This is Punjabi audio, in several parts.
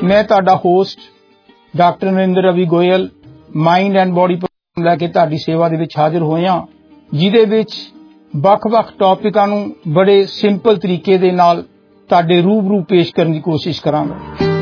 मैं तुहाडा host doctor Narendra Ravi Goyal mind and body programme लैके तुहाडी सेवा दे विच हाजिर होए हां, जिहदे विच ਵੱਖ-ਵੱਖ टॉपिकां नूं बड़े सिंपल तरीके दे नाल तुहाडे रूबरू पेश करन दी कोशिश करांगा।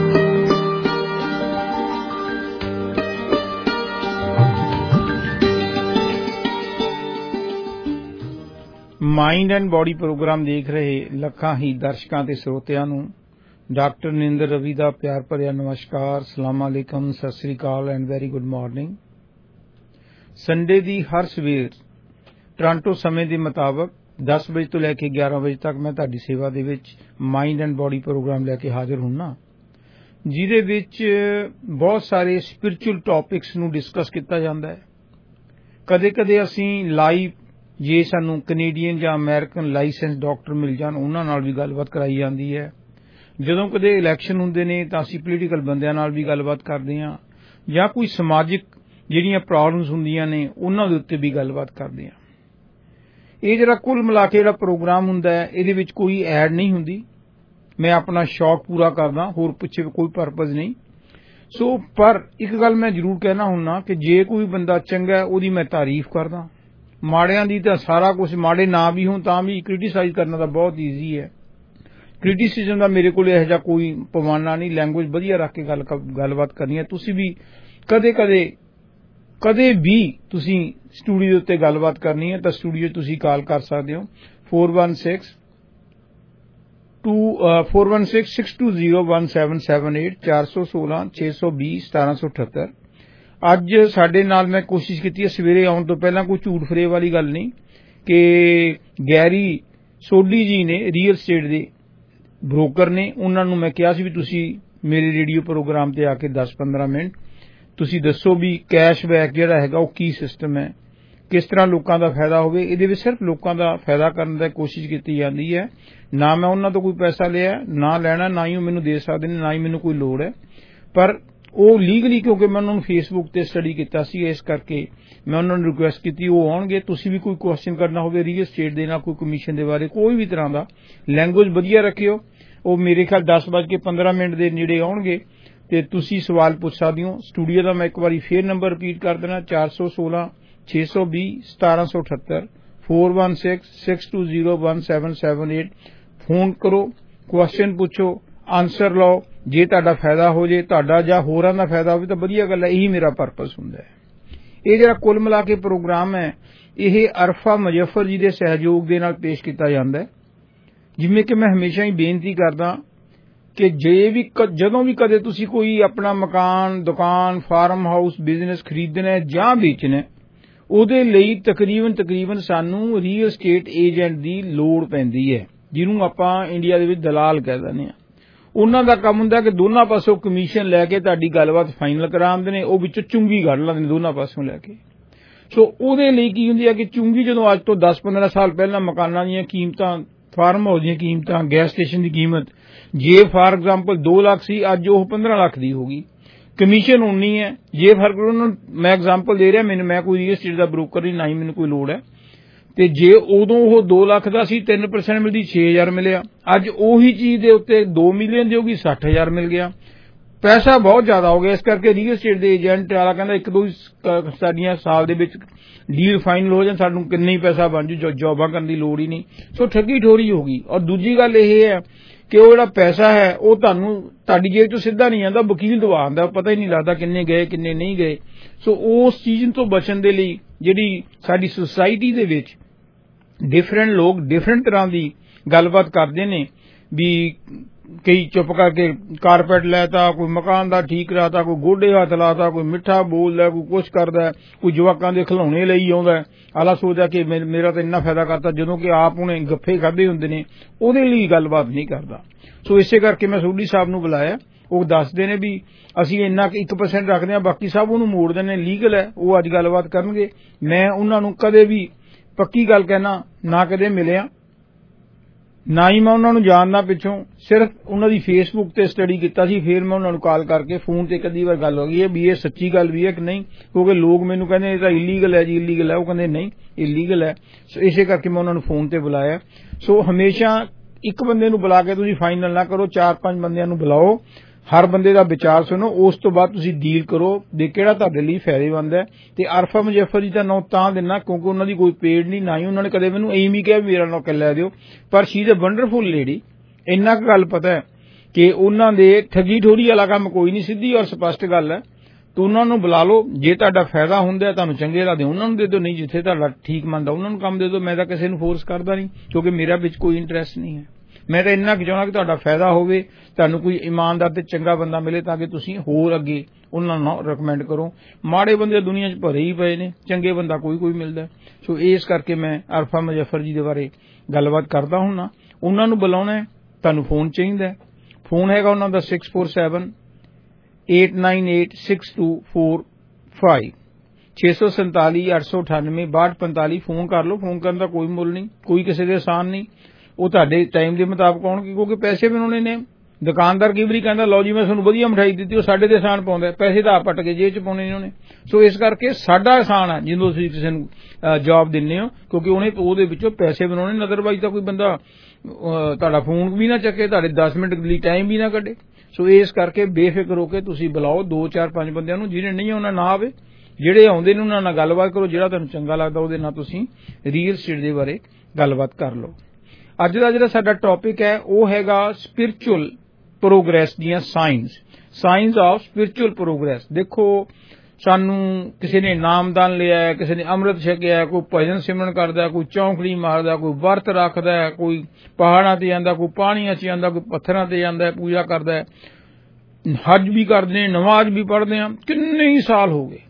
माइंड एंड बॉडी प्रोग्राम देख रहे ਲੱਖਾਂ ही दर्शकों ते ਸਰੋਤਿਆਂ ਨੂੰ डॉक्टर नरेंद्र रवि का प्यार भरिया नमस्कार, सलाम अलैकुम, Sat Shri Akal and very good morning. Sunday दी हर सवेर टोरंटो समय के मुताबिक 10 बजे तो लैके 11 बजे तक मैं तुहाडी सेवा दे विच माइंड एंड बॉडी प्रोग्राम लैके हाजिर हुन्ना, जिहदे विच बहुत सारे स्पिरिचुअल टॉपिक्स नूं डिस्कस किया जाता है। कदे कदे असीं लाइव जे सानूं कनेडियन जां अमेरिकन लाइसेंस डॉक्टर मिल जाण उन्हां नाल भी गलबात कराई जाती है। ਜਦੋਂ ਕਦੇ ਇਲੈਕਸ਼ਨ ਹੁੰਦੇ ਨੇ ਤਾਂ ਅਸੀਂ ਪੋਲੀਟੀਕਲ ਬੰਦਿਆਂ ਨਾਲ ਵੀ ਗੱਲਬਾਤ ਕਰਦੇ ਹਾਂ, ਜਾਂ ਕੋਈ ਸਮਾਜਿਕ ਜਿਹੜੀਆਂ ਪ੍ਰੋਬਲਮਸ ਹੁੰਦੀਆਂ ਨੇ ਉਹਨਾਂ ਦੇ ਉੱਤੇ ਵੀ ਗੱਲਬਾਤ ਕਰਦੇ ਹਾਂ। ਇਹ ਜਿਹੜਾ ਕੁੱਲ ਮਿਲਾ ਕੇ ਜਿਹੜਾ ਪ੍ਰੋਗਰਾਮ ਹੁੰਦਾ ਹੈ, ਇਹਦੇ ਵਿੱਚ ਕੋਈ ਐਡ ਨਹੀਂ ਹੁੰਦੀ, ਮੈਂ ਆਪਣਾ ਸ਼ੌਕ ਪੂਰਾ ਕਰਦਾ, ਹੋਰ ਪਿੱਛੇ ਕੋਈ ਪਰਪਸ ਨਹੀਂ। ਸੋ ਪਰ ਇੱਕ ਗੱਲ ਮੈਂ ਜ਼ਰੂਰ ਕਹਿਣਾ ਹੁੰਨਾ ਕਿ ਜੇ ਕੋਈ ਬੰਦਾ ਚੰਗਾ ਹੈ ਉਹਦੀ ਮੈਂ ਤਾਰੀਫ ਕਰਦਾ, ਮਾੜਿਆਂ ਦੀ ਤਾਂ ਸਾਰਾ ਕੁਝ, ਮਾੜੇ ਨਾ ਵੀ ਹੋਣ ਤਾਂ ਵੀ ਕ੍ਰਿਟੀਸਾਈਜ਼ ਕਰਨਾ ਤਾਂ ਬਹੁਤ ਈਜ਼ੀ ਹੈ। क्रिटिसिजम का मेरे को यह कोई पवाना नहीं, लैंगुएज वधिया रख के गलबात करनी है। तुसी भी कदे कदे कदे भी तुसी स्टूडियो उत्ते गलबात करनी है तो स्टूडियो तुसी कॉल कर सकते हो 416-620-1778 416-620-1778। अज साडे नाल मैं कोशिश की है सवेरे आउण तो पहला कोई झूठ फरेब वाली गल नहीं कि गैरी सोडी जी ने रियल स्टेट दे ब्रोकर ने, उन्होंने मैं कहा सी भी तुसी मेरे रेडियो प्रोग्राम ते आके 10-15 मिनट तुसी दसो भी कैशबैक जिहड़ा हैगा वो की सिस्टम है, किस तरह लोगों का फायदा होवे। इहदे विच सिर्फ लोगों का फायदा करने की कोशिश की जाती है। ना मैं उन्हां तो कोई पैसा लिया, ना लैना, ना ही वो मैनूं दे सकदे ने, ना ही मैनूं कोई लोड़ है। पर वो लीगली क्योंकि मैं उन्होंने फेसबुक ते स्टडी किया सी, इस करके मैं उन्होंने रिक्वेस्ट की वो आउणगे। तुसी भी कोई क्वेश्चन करना होवे रियल स्टेट दे नाल, कोई कमीशन दे बारे, कोई भी तरह का लैंगुएज वधिया रखियो। वो मेरे ख्याल 10:15 के नेड़े आउणगे ते तुसी सवाल पुछ सकदे हो। स्टूडियो का मैं एक बार फिर नंबर रिपीट कर देना 416-620-1778 416-620-1778। फोन करो, क्वेश्चन पूछो, आंसर लो। जे तुहाडा फायदा हो जे, तुहाडा जां होरां दा फायदा होवे तां वधिया गल है। यही मेरा पर्पस हुंदा है। ये जिहड़ा कुल मिला के प्रोग्राम है, यह अरफा मुजफ्फर जी के सहयोग के नाल पेश किया जाता है। जिवें कि मैं हमेशा ही बेनती करदा कि जे भी जदों भी कदे तुसी कोई अपना मकान, दुकान, फार्म हाउस, बिजनेस खरीदना है जां बेचना है, उहदे लई तकरीबन सानू रियल स्टेट एजेंट दी लोड़ पैंदी है, जिन्हों आपां इंडिया दे विच दलाल कह दिंदे आ। उन्हां दा काम हुंदा कि दोनों पासों कमीशन लैके तुहाडी गलबात फाइनल करांदे ने, वो विचों चुंगी कढ लैंदे ने दोनों पासों लैके। सो उहदे लई की हुंदी है कि चुंगी जदों अज तो 10-15 साल पहला मकानां दीयां कीमतां, फार्म हाउस दी कीमतां, गैस स्टेशन की कीमत जे फॉर एग्जाम्पल 2 लाख सी, अज वो 15 लाख दी होगी। कमीशन उन्नी है। जे फर्क मैं एग्जाम्पल दे रहा, मैं कोई रियल स्टेट का ब्रोकर नहीं, ना ही मैनूं कोई लोड़ है। ते जे उदों वो 2 लाख का सी, 3% मिलदी 6,000 मिलिया, अज उही चीज दे उत्ते 2 मिलियन दी होगी, 60,000 मिल गया। पैसा बहुत ज्यादा हो गया। इस करके रियल स्टेट के एजेंट वाला कहना 1-2 साडियां साल दे विच डील फाइनल हो जाए, सानूं किन्ना ही पैसा बन जू, जॉबां करने की लोड़ ही नहीं। सो ठगी ठोरी होगी। और दूजी गल यह है कि वो जिहड़ा पैसा है वो तुहाडी जेब चों सीधा नहीं आंदा, वकील दवा आंदा, पता ही नहीं लगता किन्ने गए किन्ने नहीं गए। सो उस चीज तो बचण दे लई जिहड़ी साडी सोसाइटी दे विच डिफरेंट लोग डिफरेंट तरह की गलबात करते हैं भी, कई चुप करके कारपेट लैता, कोई मकान का ठीक कराता, कोई गोडे हाथ लाता, कोई मिठा बोलदा, कोई कुछ करदा, कोई जवाकां दे खिलौने लई आउंदा, आला सोचदा कि मेरा तो इन्ना फायदा करता, जदों कि आप उन्हें गफ्फे खाधे हुंदे ने, उहदे लई गलबात नहीं करदा। सो इसे करके मैं सोढी साहब नूं बुलाया। वो दसदे ने भी असीं इन्ना 1% रखदे हां, बाकी सब उहनूं मोड़ दिंदे ने, लीगल है, वो अज गलबात करनगे। मैं उहनां नूं कदे भी पक्की गल कहना ना कदे मिलिया, ना ही मैं उन्होंने जानना पिछों, सिर्फ उन्होंने फेसबुक ते स्टडी किया सी, फिर मैं उन्होंने कॉल करके फोन ते कई बार गल हो गई है भी ये सच्ची गल भी है कि नहीं, क्योंकि लोग मैनू कहते ये इलीगल है जी, इलीगल है। वो कहते नहीं इलीगल है। सो इसे करके मैं उन्होंने फोन ते बुलाया। सो हमेशा एक बंदे नूं बुला के तुसीं फाइनल ना करो, 4-5 बंदियां नूं बुलाओ हर बंदे का विचार सुनो, उस तो बाद तुसीं डील करो दे किहड़ा तुहाडे लई फायदेमंद है। ते आरफा मुजफ्फर जी का नाम तां दिना क्योंकि उन्हां दी कोई पेड नहीं, ना ही उन्होंने कदे मैनूं एम ही कहा मेरा नाम लै दिओ, पर she is a wonderful lady. इन्ना क गल पता है कि उन्हां दे ठगी ठोरी वाला काम कोई नहीं, सीधी और स्पष्ट गल है। तो उन्हां नूं बुला लो, जे तुहाडा फायदा हुंदा है, तुहानूं चंगे लगदे उन्हां नूं दे दो, नहीं जिथे तुहाडा ठीक मनदा उन्हां नूं काम दे दो। मैं तां किसे नूं फोर्स करदा नहीं, क्योंकि मेरा विच कोई इंटरस्ट नहीं है। मैं तो इन्ना चाहना कि तुहाडा फायदा होवे, तुहानूं कोई ईमानदार ते चंगा बंदा मिले ताकि तुसीं होर अगे उन्हां नूं रिकमेंड करो। माड़े बंदे दुनिया च भरे ही पए ने, चंगे बंदा कोई मिलदा। सो इस करके मैं आरफा मुजफ्फर जी दे बारे गलबात करदा हुन्ना। उन्हां नूं बुलाउणा है, तुहानूं फोन चाहीदा, फोन हैगा उन्हां दा 6478986245 647 898 6245। फोन कर लो, फोन करन दा कोई मुल नहीं, कोई किसी दे आसान नहीं। वो तुहाडे टाइम के मुताबिक आउणगे, क्योंकि पैसे भी उन्होंने ने। दुकानदार कई वारी कहंदा लो जी मैं तुहानूं वधिया मिठाई दित्ती, वो साडे ते आसान पाउंदा, पैसे तां आप पट के जेब च पाउणे ने उन्हें। सो इस करके साडा आसान है जिद्दों तुसीं किसी नूं जॉब दिंदे हो, क्योंकि उन्हें ओहदे विचों पैसे बनाउणे ने। अदरवाइज तां कोई बंदा तुहाडा फोन भी ना चके, तुहाडे 10 मिनट लई टाइम भी ना कढे। सो इस करके बेफिक्र होकर तुसीं बुलाओ 2 4 5 बंदिਆਂ ਨੂੰ, ਜਿਹਨੇ नहीं आउणा ना आवे, ਜਿਹੜੇ ਆਉਂਦੇ ਨੇ ਉਹਨਾਂ ਨਾਲ ਗੱਲਬਾਤ ਕਰੋ, ਜਿਹੜਾ ਤੁਹਾਨੂੰ ਚੰਗਾ ਲੱਗਦਾ ਉਹਦੇ ਨਾਲ ਤੁਸੀਂ ਰੀਅਲ ਸਟੇਟ ਦੇ ਬਾਰੇ ਗੱਲਬਾਤ ਕਰ ਲਓ। ਅੱਜ ਦਾ ਜਿਹੜਾ ਸਾਡਾ ਟੌਪਿਕ ਹੈ ਉਹ ਹੈਗਾ ਸਪਿਰਿਚੁਅਲ ਪ੍ਰੋਗਰੈਸ ਦੀਆਂ ਸਾਇੰਸ ਆਫ ਸਪਿਰਿਚੁਅਲ ਪ੍ਰੋਗਰੈਸ। ਦੇਖੋ ਸਾਨੂੰ ਕਿਸੇ ਨੇ ਨਾਮਦਾਨ ਲਿਆ, ਕਿਸੇ ਨੇ ਅੰਮ੍ਰਿਤ ਛਕਿਆ, ਕੋਈ ਭਜਨ ਸਿਮਰਨ ਕਰਦਾ, ਕੋਈ ਚੌਂਕੜੀ ਮਾਰਦਾ, ਕੋਈ ਵਰਤ ਰੱਖਦਾ, ਕੋਈ ਪਹਾੜਾਂ ਤੇ ਜਾਂਦਾ, ਕੋਈ ਪਾਣੀਆਂ 'ਚ ਜਾਂਦਾ, ਕੋਈ ਪੱਥਰਾਂ ਤੇ ਜਾਂਦਾ, ਪੂਜਾ ਕਰਦਾ, ਹਜ ਵੀ ਕਰਦੇ ਨੇ, ਨਮਾਜ਼ ਵੀ ਪੜ੍ਹਦੇ ਆ, ਕਿੰਨੇ ਹੀ ਸਾਲ ਹੋ ਗਏ।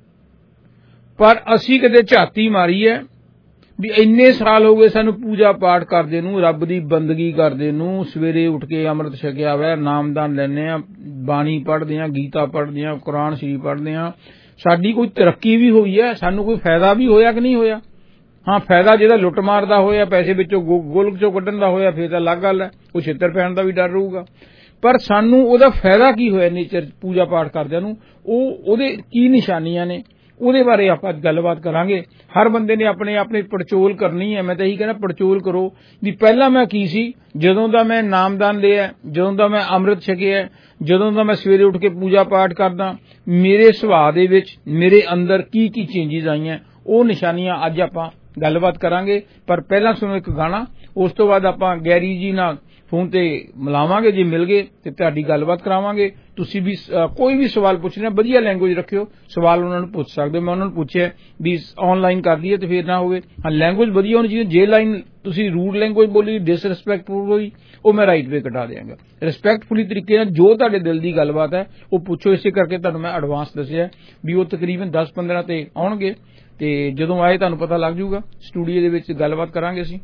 पर असी कदे झाती मारी है भी इन्ने साल हो गए सानू पूजा पाठ करदे नूं, रब दी बंदगी करदे नूं, सवेरे उठ के अमृत छकिया हुआ, नामदान लैने आ, बाणी पढ़दे आ, गीता पढ़दे आ, कुरान शरीफ पढ़दे आ, साडी कोई तरक्की भी हुई है, सानू कोई फायदा भी होया कि नहीं होया। हाँ, फायदा जिहदा लुट मार दा होया, पैसे विचों गोलक चों कड्ढण दा होया, फिर तां अलग गल है, कोई छित्तर पैण दा भी डर रहूगा। पर सानू ओहदा फायदा की होया नेचर पूजा पाठ करदिਆਂ ਨੂੰ, ਉਹਦੇ ਕੀ ਨਿਸ਼ਾਨੀਆਂ ਨੇ, ਉਹਦੇ ਬਾਰੇ ਆਪਾਂ ਗੱਲਬਾਤ ਕਰਾਂਗੇ। ਹਰ ਬੰਦੇ ਨੇ ਆਪਣੇ ਪੜਚੋਲ ਕਰਨੀ ਹੈ। ਮੈਂ ਤਾਂ ਇਹੀ ਕਹਿੰਦਾ ਪੜਚੋਲ ਕਰੋ ਵੀ ਪਹਿਲਾਂ ਮੈਂ ਕੀ ਸੀ, ਜਦੋਂ ਦਾ ਮੈਂ ਨਾਮਦਾਨ ਲਿਆ, ਜਦੋਂ ਦਾ ਮੈਂ ਅੰਮ੍ਰਿਤ ਛਕਿਆ, ਜਦੋਂ ਦਾ ਮੈਂ ਸਵੇਰੇ ਉੱਠ ਕੇ ਪੂਜਾ ਪਾਠ ਕਰਦਾ, ਮੇਰੇ ਸੁਭਾਅ ਦੇ ਵਿੱਚ ਮੇਰੇ ਅੰਦਰ ਕੀ ਚੇਂਜਿਸ ਆਈਆਂ, ਉਹ ਨਿਸ਼ਾਨੀਆਂ ਅੱਜ ਆਪਾਂ ਗੱਲਬਾਤ ਕਰਾਂਗੇ। ਪਰ ਪਹਿਲਾਂ ਸੁਣੋ ਇੱਕ ਗਾਣਾ, ਉਸ ਤੋਂ ਬਾਅਦ ਆਪਾਂ ਗੈਰੀ ਜੀ ਨਾਲ फोन ते मिलावांगे, जे मिल गए तो तुहाडी गलबात करावांगे। तुसीं भी कोई भी सवाल पुछना, वधिया लैंगुएज रखियो, सवाल उन्हां नूं पुछ सकदे हो। मैं उन्हां नूं पुछिआ भी ऑनलाइन कर लईए तो फिर ना होवे। हाँ, लैंगुएज वधिया होनी चाहिए। जे लाइन तुसीं रूड लैंगुएज बोली, डिसरिस्पैक्टफुल होई, वो मैं राइट वे कटा देंगा। रिस्पैक्टफुली तरीके नाल जो तुहाडे दिल दी गलबात है वो पुछो। इसे करके तुहानूं मैं एडवांस दस्सिआ भी वो तकरीबन 10-15 ते आउणगे, ते जदों आए तुहानूं पता लग जूगा। स्टूडियो दे विच गलबात करांगे असीं।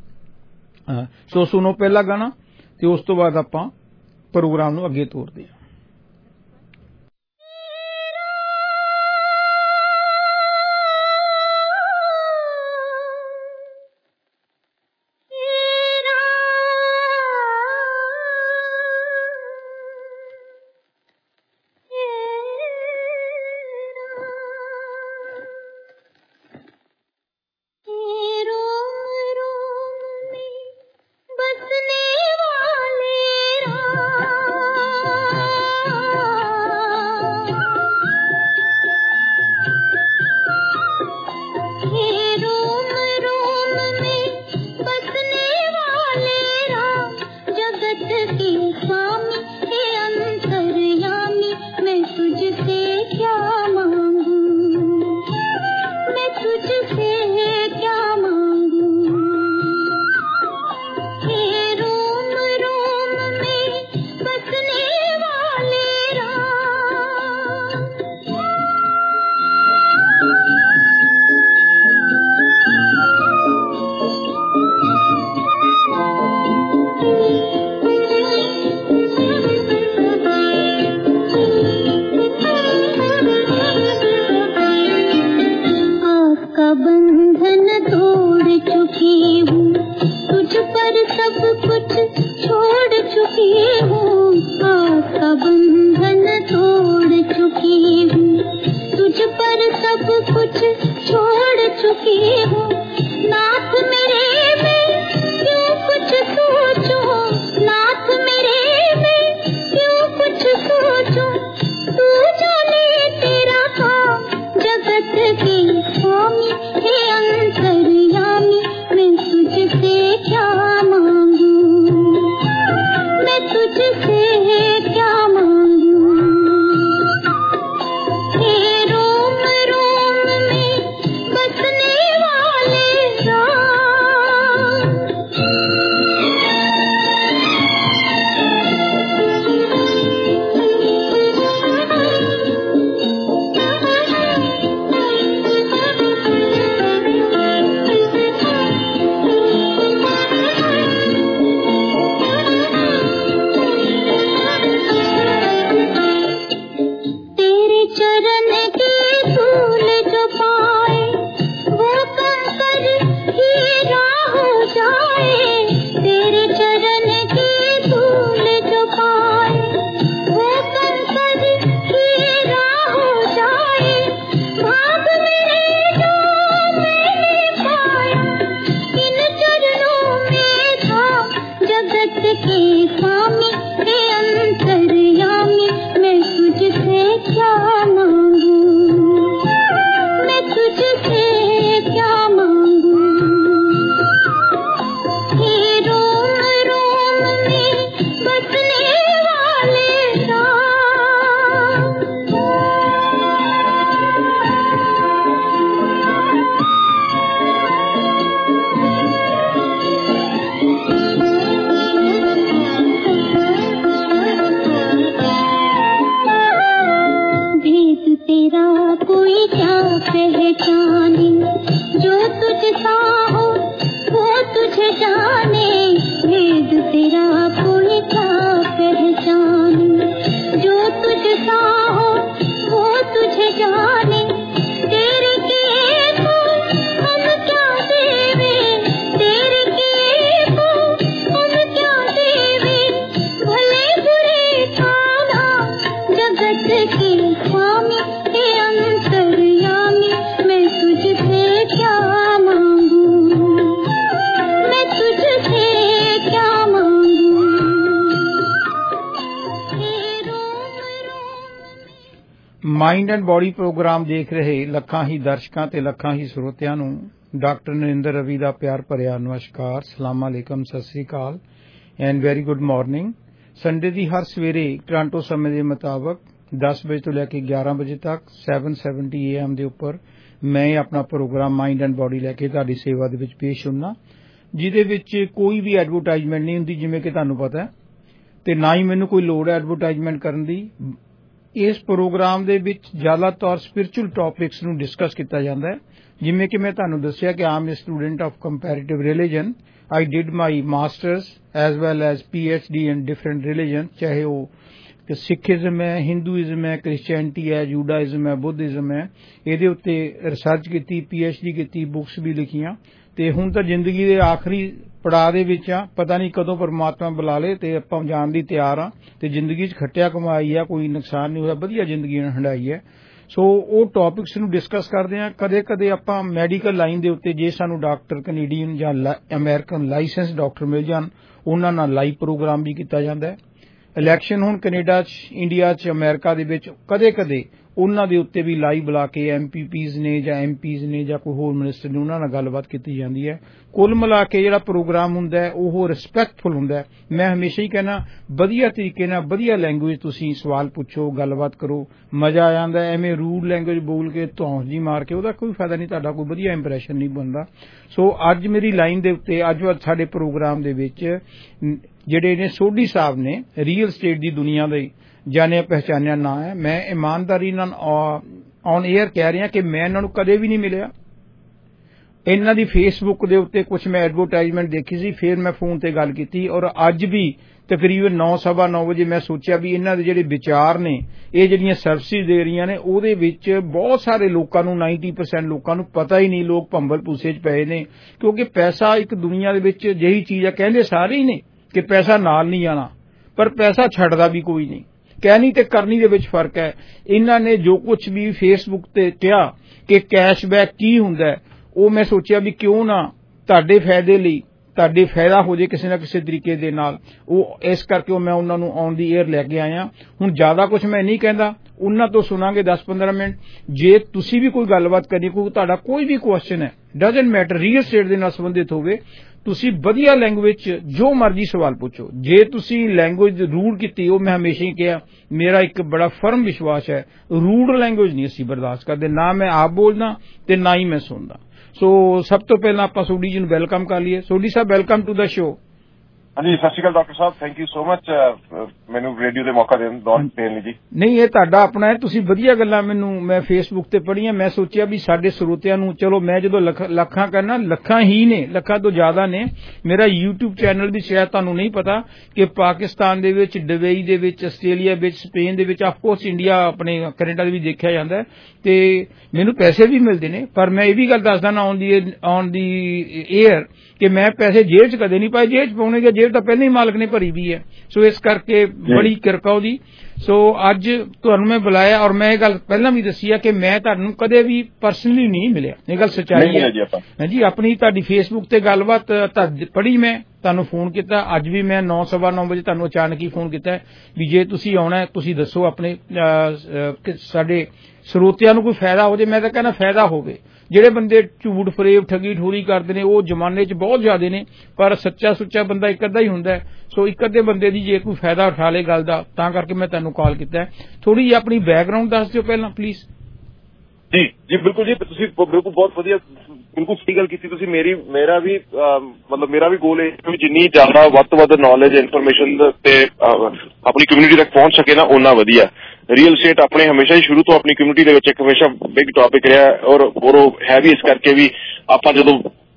सो सुनो पहला गाना ਤੇ ਉਸ ਤੋਂ ਬਾਅਦ ਆਪਾਂ ਪ੍ਰੋਗਰਾਮ ਨੂੰ ਅੱਗੇ ਤੋਰਦੇ ਹਾਂ। कुछ सोचो नाथ मेरे में क्यों कुछ सोचो पहचाने, जो तुझसा हो वो तुझे जाने, भेद तेरा कोई क्या पहचाने, जो तुझसा हो वो तुझे जाने, तेरे किए को हम क्या देवे, तेरे किए को हम क्या देवे, भले बुरे खाना जगत के स्वामी हे अंतर्यामी, मैं तुझसे क्या मांगू, मैं तुझसे क्या मांगू, ਮਾਈਂਡ ਐਂਡ ਬੋਡੀ ਪ੍ਰੋਗਰਾਮ ਦੇਖ ਰਹੇ ਲੱਖਾਂ ਹੀ ਦਰਸ਼ਕਾਂ ਤੇ ਲੱਖਾਂ ਹੀ ਸਰੋਤਿਆਂ ਨੂੰ ਡਾਕਟਰ ਨਰਿੰਦਰ ਰਵੀ ਦਾ ਪਿਆਰ ਭਰਿਆ ਨਮਸਕਾਰ, ਸਲਾਮ ਅਲੈਕਮ, Sat Shri Akal and very good morning. Sunday ਦੀ ਹਰ ਸਵੇਰੇ ਟੋਰਾਂਟੋ ਸਮੇਂ ਦੇ ਮੁਤਾਬਕ 10 ਵਜੇ ਤੋਂ ਲੈ ਕੇ 11 ਵਜੇ ਤੱਕ 770 AM ਦੇ ਉੱਪਰ ਮੈਂ ਆਪਣਾ ਪ੍ਰੋਗਰਾਮ ਮਾਈਂਡ ਐਂਡ ਬੋਡੀ ਲੈ ਕੇ ਤੁਹਾਡੀ ਸੇਵਾ ਦੇ ਵਿੱਚ ਪੇਸ਼ ਹੁੰਦਾ, ਜਿਹਦੇ ਵਿੱਚ ਕੋਈ ਵੀ ਐਡਵਰਟਾਈਜ਼ਮੈਂਟ ਨਹੀਂ ਹੁੰਦੀ, ਜਿਵੇਂ ਕਿ ਤੁਹਾਨੂੰ ਪਤਾ ਹੈ, ਤੇ ਨਾ ਹੀ ਮੈਨੂੰ ਕੋਈ ਲੋੜ ਹੈ ਐਡਵਰਟਾਈਜ਼ਮੈਂਟ ਕਰਨ ਦੀ। ਇਸ ਪ੍ਰੋਗਰਾਮ ਦੇ ਵਿੱਚ ਜ਼ਿਆਦਾਤਰ ਸਪਿਰਿਚੁਅਲ ਟੌਪਿਕਸ ਨੂੰ ਡਿਸਕਸ ਕੀਤਾ ਜਾਂਦਾ ਹੈ, ਜਿਵੇਂ ਕਿ ਮੈਂ ਤੁਹਾਨੂੰ ਦੱਸਿਆ ਕਿ I'm student of comparative religion, I did my masters as well as PhD in different religion, ਚਾਹੇ ਉਹ ਸਿੱਖਿਜ਼ਮ ਹੈ, ਹਿੰਦੂਇਜ਼ਮ ਹੈ, ਕ੍ਰਿਸਚੈਨਿਟੀ ਹੈ, ਜੂਡਾਇਜ਼ਮ ਹੈ, ਬੁੱਧਿਜ਼ਮ ਹੈ, ਇਹਦੇ ਉੱਤੇ ਰਿਸਰਚ ਕੀਤੀ, PhD ਕੀਤੀ, ਬੁੱਕਸ ਵੀ ਲਿਖੀਆਂ, ਤੇ ਹੁਣ ਤਾਂ ਜ਼ਿੰਦਗੀ ਦੇ ਆਖਰੀ ਪੜਾਅ ਦੇ ਵਿੱਚ ਆ, ਪਤਾ ਨਹੀਂ ਕਦੋਂ ਪਰਮਾਤਮਾ ਬੁਲਾ ਲੇ ਤੇ ਆਪਾਂ ਜਾਣ ਦੀ ਤਿਆਰ ਆ, ਤੇ ਜ਼ਿੰਦਗੀ 'ਚ ਖੱਟਿਆ ਕਮਾਈ ਆ, ਕੋਈ ਨੁਕਸਾਨ ਨਹੀਂ ਹੋਇਆ, ਵਧੀਆ ਜ਼ਿੰਦਗੀ ਹੰਡਾਈ ਹੈ। ਸੋ ਉਹ ਟੌਪਿਕਸ ਨੂੰ ਡਿਸਕਸ ਕਰਦੇ ਹਾਂ। ਕਦੇ ਕਦੇ ਆਪਾਂ ਮੈਡੀਕਲ ਲਾਈਨ ਦੇ ਉੱਤੇ ਜੇ ਸਾਨੂੰ ਡਾਕਟਰ ਕੈਨੇਡੀਅਨ ਜਾਂ ਅਮਰੀਕਨ ਲਾਇਸੈਂਸ ਡਾਕਟਰ ਮਿਲ ਜਾਣ, ਉਹਨਾਂ ਨਾਲ ਲਾਈਵ ਪ੍ਰੋਗਰਾਮ ਵੀ ਕੀਤਾ ਜਾਂਦਾ ਹੈ। ਇਲੈਕਸ਼ਨ ਹੁਣ ਕੈਨੇਡਾ 'ਚ, ਇੰਡੀਆ 'ਚ, ਅਮਰੀਕਾ ਦੇ ਵਿੱਚ ਕਦੇ ਕਦੇ ਉਹਨਾਂ ਦੇ ਉੱਤੇ ਵੀ ਲਾਈਵ ਬੁਲਾ ਕੇ MPPs ਨੇ ਜਾਂ MPs ਨੇ ਜਾਂ ਕੋਈ ਹੋਰ ਮਿਨਿਸਟਰ ਨੇ, ਉਹਨਾਂ ਨਾਲ ਗੱਲਬਾਤ ਕੀਤੀ ਜਾਂਦੀ ਹੈ। ਕੁੱਲ ਮਿਲਾ ਕੇ ਜਿਹੜਾ ਪ੍ਰੋਗਰਾਮ ਹੁੰਦਾ ਹੈ ਉਹ ਰਿਸਪੈਕਟਫੁਲ ਹੁੰਦਾ ਹੈ। ਮੈਂ ਹਮੇਸ਼ਾ ਹੀ ਕਹਿੰਦਾ ਵਧੀਆ ਤਰੀਕੇ ਨਾਲ, ਵਧੀਆ ਲੈਂਗੁਏਜ ਤੁਸੀਂ ਸਵਾਲ ਪੁੱਛੋ, ਗੱਲਬਾਤ ਕਰੋ, ਮਜ਼ਾ ਆ ਜਾਂਦਾ। ਐਵੇਂ ਰੂਡ ਲੈਂਗੁਏਜ ਬੋਲ ਕੇ ਧੌਂਸ ਜੀ ਮਾਰ ਕੇ ਉਹਦਾ ਕੋਈ ਫਾਇਦਾ ਨਹੀਂ, ਤੁਹਾਡਾ ਕੋਈ ਵਧੀਆ ਇੰਪ੍ਰੈਸ਼ਨ ਨਹੀਂ ਬਣਦਾ। ਸੋ ਅੱਜ ਮੇਰੀ ਲਾਈਨ ਦੇ ਉੱਤੇ, ਅੱਜ ਸਾਡੇ ਪ੍ਰੋਗਰਾਮ ਦੇ ਵਿੱਚ ਜਿਹੜੇ ਨੇ ਸੋਢੀ ਸਾਹਿਬ ਨੇ, ਰੀਅਲ ਸਟੇਟ ਦੀ ਦੁਨੀਆ ਦੇ ਜਾਣਿਆ ਪਹਿਚਾਨਿਆ ਨਾਂ ਹੈ। ਮੈਂ ਇਮਾਨਦਾਰੀ ਨਾਲ ਔਨ ਏਅਰ ਕਹਿ ਰਿਹਾ ਕਿ ਮੈਂ ਇਹਨਾਂ ਨੂੰ ਕਦੇ ਵੀ ਨਹੀਂ ਮਿਲਿਆ। ਇਹਨਾਂ ਦੀ ਫੇਸਬੁੱਕ ਦੇ ਉੱਤੇ ਕੁਝ ਮੈਂ ਐਡਵਰਟਾਈਜ਼ਮੈਂਟ ਦੇਖੀ ਸੀ, ਫਿਰ ਮੈਂ ਫੋਨ ਤੇ ਗੱਲ ਕੀਤੀ, ਔਰ ਅੱਜ ਵੀ ਤਕਰੀਬਨ 9:15 ਵਜੇ ਮੈਂ ਸੋਚਿਆ ਵੀ ਇਹਨਾਂ ਦੇ ਜਿਹੜੇ ਵਿਚਾਰ ਨੇ, ਇਹ ਜਿਹੜੀਆਂ ਸਰਵਿਸਿਜ਼ ਦੇ ਰਹੀਆਂ ਨੇ, ਉਹਦੇ ਵਿੱਚ ਬਹੁਤ ਸਾਰੇ ਲੋਕਾਂ ਨੂੰ, 90% ਲੋਕਾਂ ਨੂੰ ਪਤਾ ਹੀ ਨਹੀਂ। ਲੋਕ ਭੰਬਲ ਭੂਸੇ 'ਚ ਪਏ ਨੇ, ਕਿਉਂਕਿ ਪੈਸਾ ਇੱਕ ਦੁਨੀਆ ਦੇ ਵਿੱਚ ਜਿਹੀ ਚੀਜ਼ ਆ, ਕਹਿੰਦੇ ਸਾਰੇ ਹੀ ਨੇ ਕਿ ਪੈਸਾ ਨਾਲ ਨਹੀਂ ਆਣਾ, ਪਰ ਪੈਸਾ ਛੱਡਦਾ ਵੀ ਕੋਈ ਨਹੀਂ। ਕਹਿਣੀ ਤੇ ਕਰਨੀ ਦੇ ਵਿੱਚ ਫਰਕ ਹੈ। ਇਹਨਾਂ ਨੇ ਜੋ ਕੁਝ ਵੀ ਫੇਸਬੁੱਕ ਤੇ ਕਿਹਾ ਕਿ ਕੈਸ਼ਬੈਕ ਕੀ ਹੁੰਦਾ ਹੈ, ਉਹ ਮੈਂ ਸੋਚਿਆ ਵੀ ਕਿਉਂ ਨਾ ਤੁਹਾਡੇ ਫਾਇਦੇ ਲਈ, ਤੁਹਾਡੇ ਫਾਇਦਾ ਹੋ ਜੇ ਕਿਸੇ ਨਾ ਕਿਸੇ ਤਰੀਕੇ ਦੇ ਨਾਲ, ਉਹ ਇਸ ਕਰਕੇ ਮੈਂ ਉਹਨਾਂ ਨੂੰ ਔਨ ਦੀ ਏਅਰ ਲੈ ਕੇ ਆਇਆ। ਹੁਣ ਜ਼ਿਆਦਾ ਕੁਝ ਮੈਂ ਨਹੀਂ ਕਹਿੰਦਾ, ਉਹਨਾਂ ਤੋਂ ਸੁਣਾਂਗੇ 10-15 ਮਿੰਟ। ਜੇ ਤੁਸੀਂ ਵੀ ਕੋਈ ਗੱਲਬਾਤ ਕਰਨੀ, ਕੋਈ ਤੁਹਾਡਾ ਕੋਈ ਵੀ ਕੁਐਸਚਨ ਹੈ, ਡਜ਼ਨਟ ਮੈਟਰ, ਰੀਅਲ ਸਟੇਟ ਦੇ ਨਾਲ ਸੰਬੰਧਿਤ ਹੋਵੇ, ਤੁਸੀਂ ਵਧੀਆ ਲੈਂਗੁਏਜ 'ਚ ਜੋ ਮਰਜ਼ੀ ਸਵਾਲ ਪੁੱਛੋ। ਜੇ ਤੁਸੀਂ ਲੈਂਗੁਏਜ ਰੂਡ ਕੀਤੀ, ਉਹ ਮੈਂ ਹਮੇਸ਼ਾ ਹੀ ਕਿਹਾ, ਮੇਰਾ ਇੱਕ ਬੜਾ ਫਰਮ ਵਿਸ਼ਵਾਸ ਹੈ, ਰੂਡ ਲੈਂਗੁਏਜ ਨਹੀਂ ਅਸੀਂ ਬਰਦਾਸ਼ਤ ਕਰਦੇ, ਨਾ ਮੈਂ ਆਪ ਬੋਲਦਾ ਤੇ ਨਾ ਹੀ ਮੈਂ ਸੁਣਦਾ। ਸੋ ਸਭ ਤੋਂ ਪਹਿਲਾਂ ਆਪਾਂ ਸੋਢੀ ਜੀ ਨੂੰ ਵੈਲਕਮ ਕਰ ਲਈਏ। Sodhi Sahib, welcome to the show. ਹਾਂਜੀ, ਸਤਿ ਸ਼੍ਰੀ ਅਕਾਲ ਡਾਕਟਰ ਸਾਹਿਬ, ਥੈਂਕ ਯੂ ਸੋ ਮਚ ਮੈਨੂੰ ਰੇਡੀਓ ਦੇ ਮੌਕਾ ਦੇਣ ਲਈ ਜੀ। ਨਹੀਂ, ਇਹ ਤੁਹਾਡਾ ਆਪਣਾ ਹੈ, ਤੁਸੀਂ ਵਧੀਆ ਗੱਲਾਂ ਮੈਂ ਫੇਸਬੁੱਕ ਤੇ ਪੜ੍ਹੀਆਂ। ਮੈਂ ਸੋਚਿਆ ਵੀ ਸਾਡੇ ਸਰੋਤਿਆਂ ਨੂੰ, ਚਲੋ ਮੈਂ ਜਦੋਂ ਲੱਖਾਂ ਕਰਨਾ, ਲੱਖਾਂ ਹੀ ਨੇ, ਲੱਖਾਂ ਤੋਂ ਜ਼ਿਆਦਾ ਨੇ। ਮੇਰਾ YouTube ਚੈਨਲ ਵੀ ਸ਼ਾਇਦ ਤੁਹਾਨੂੰ ਨਹੀਂ ਪਤਾ ਕਿ ਪਾਕਿਸਤਾਨ ਦੇ ਵਿੱਚ, ਦੁਬਈ ਦੇ ਵਿੱਚ, ਆਸਟ੍ਰੇਲੀਆ ਵਿੱਚ, ਸਪੇਨ ਦੇ ਵਿੱਚ, ਆਫਕੋਰਸ ਇੰਡੀਆ, ਆਪਣੇ ਕੈਨੇਡਾ ਦੇ ਵੀ ਦੇਖਿਆ ਜਾਂਦਾ, ਤੇ ਮੈਨੂੰ ਪੈਸੇ ਵੀ ਮਿਲਦੇ ਨੇ। ਪਰ ਮੈਂ ਇਹ ਵੀ ਗੱਲ ਦੱਸਦਾ ਨਾ ਔਨ ਦੀ ਏਅਰ ਕਿ ਮੈਂ ਪੈਸੇ ਜੇਬ 'ਚ ਕਦੇ ਨਹੀਂ ਪਾਏ। ਜੇਬ 'ਚ ਪਾਉਣੇ, ਜੇਬ ਤਾਂ ਪਹਿਲਾਂ ਹੀ ਮਾਲਕ ਨੇ ਭਰੀ ਵੀ ਹੈ। ਸੋ ਇਸ ਕਰਕੇ ਬੜੀ ਕਿਰਪਾ ਉਹਦੀ। ਸੋ ਅੱਜ ਤੁਹਾਨੂੰ ਮੈਂ ਬੁਲਾਇਆ, ਔਰ ਮੈਂ ਇਹ ਗੱਲ ਪਹਿਲਾਂ ਵੀ ਦੱਸੀ ਆ ਕਿ ਮੈਂ ਤੁਹਾਨੂੰ ਕਦੇ ਵੀ ਪਰਸਨਲੀ ਨਹੀਂ ਮਿਲਿਆ, ਇਹ ਗੱਲ ਸੱਚਾਈ ਹੈ ਜੀ। ਆਪਣੀ ਤੁਹਾਡੀ ਫੇਸਬੁੱਕ ਤੇ ਗੱਲਬਾਤ ਪੜ੍ਹੀ, ਮੈਂ ਤੁਹਾਨੂੰ ਫੋਨ ਕੀਤਾ। ਅੱਜ ਵੀ ਮੈਂ 9:15 ਵਜੇ ਤੁਹਾਨੂੰ ਅਚਾਨਕ ਹੀ ਫੋਨ ਕੀਤਾ ਵੀ ਜੇ ਤੁਸੀਂ ਆਉਣਾ, ਤੁਸੀਂ ਦੱਸੋ, ਆਪਣੇ ਸਾਡੇ ਸਰੋਤਿਆਂ ਨੂੰ ਕੋਈ ਫਾਇਦਾ ਹੋ ਜੇ। ਮੈਂ ਤਾਂ ਕਹਿੰਦਾ ਫਾਇਦਾ ਹੋਵੇ। ਜਿਹੜੇ ਬੰਦੇ ਝੂਠ ਫਰੇਬ, ਠੱਗੀ ਠੋਰੀ ਕਰਦੇ ਨੇ, ਉਹ ਜ਼ਮਾਨੇ 'ਚ ਬਹੁਤ ਜ਼ਿਆਦੇ ਨੇ, ਪਰ ਸੱਚਾ ਸੁੱਚਾ ਬੰਦਾ ਇੱਕ ਅੱਧਾ ਹੀ ਹੁੰਦਾ। ਸੋ ਇੱਕ ਅੱਧੇ ਬੰਦੇ ਦੀ ਜੇ ਕੋਈ ਫਾਇਦਾ ਉਠਾ ਲੇ ਗੱਲ ਦਾ, ਤਾਂ ਕਰਕੇ ਮੈਂ ਤੁਹਾਨੂੰ ਕਾਲ ਕੀਤਾ। ਥੋੜੀ ਜਿਹੀ ਆਪਣੀ ਬੈਕਗਰਾਉਂਡ ਦੱਸ ਦਿਓ ਪਹਿਲਾਂ ਪਲੀਜ਼। ਜੀ ਜੀ ਬਿਲਕੁਲ ਜੀ, ਤੁਸੀਂ ਬਿਲਕੁਲ ਬਹੁਤ ਵਧੀਆ, ਬਿਲਕੁਲ ਸਹੀ ਗੱਲ ਕੀਤੀ ਤੁਸੀਂ। ਮੇਰਾ ਵੀ ਗੋਲ ਹੈ ਕਿ ਜਿੰਨੀ ਜ਼ਿਆਦਾ ਵੱਧ ਤੋਂ ਵੱਧ ਨੌਲੇਜ, ਇਨਫੋਰਮੇਸ਼ਨ ਤੇ ਆਪਣੀ ਕਮਿਊਨਿਟੀ ਤੱਕ ਪਹੁੰਚ ਸਕੇ ਨਾ, ਓਨਾ ਵਧੀਆ। ਰੀਅਲ ਸਟੇਟ ਆਪਣੇ ਹਮੇਸ਼ਾ ਹੀ ਸ਼ੁਰੂ ਤੋਂ ਆਪਣੀ ਕਮਿਊਨਿਟੀ ਦੇ ਵਿੱਚ ਇੱਕ ਹਮੇਸ਼ਾ ਬਿਗ ਟੌਪਿਕ ਰਿਹਾ ਔਰ ਉਹ ਹੈ ਵੀ ਇਸ ਕਰਕੇ ਵੀ ਆਪਾਂ ਜਦੋਂ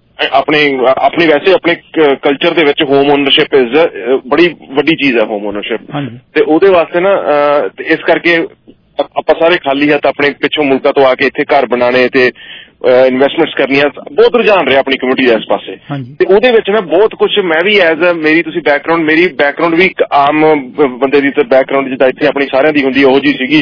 ਆਪਣੇ ਵੈਸੇ ਆਪਣੇ ਕਲਚਰ ਦੇ ਵਿੱਚ ਹੋਮ ਓਨਰਸ਼ਿਪ ਬੜੀ ਵੱਡੀ ਚੀਜ਼ ਹੈ ਹੋਮ ਓਨਰਸ਼ਿਪ ਤੇ ਉਹਦੇ ਵਾਸਤੇ ਨਾ ਇਸ ਕਰਕੇ ਆਪਾਂ ਸਾਰੇ ਖਾਲੀ ਹੱਥ ਆਪਣੇ ਪਿੱਛੋਂ ਮੁਲਕਾਂ ਤੋਂ ਆ ਕੇ ਇੱਥੇ ਘਰ ਬਣਾਉਣੇ ਤੇ ਇਨਵੈਸਟਮੈਂਟਸ ਕਰਨੀਆਂ ਬਹੁਤ ਰੁਝਾਨ ਰਿਹਾ ਆਪਣੀ ਕਮਿਊਨਿਟੀ ਦਾ ਇਸ ਪਾਸੇ ਤੇ ਉਹਦੇ ਵਿੱਚ ਨਾ ਬਹੁਤ ਕੁਝ ਮੈਂ ਵੀ ਮੇਰੀ ਤੁਸੀਂ ਮੇਰੀ ਬੈਕਗਰਾਉਂਡ ਵੀ ਇੱਕ ਆਮ ਬੰਦੇ ਦੀ ਤਾਂ ਬੈਕਗਰਾਉਂਡ ਜਿੱਦਾਂ ਇੱਥੇ ਆਪਣੀ ਸਾਰਿਆਂ ਦੀ ਹੁੰਦੀ ਉਹੋ ਜਿਹੀ ਸੀਗੀ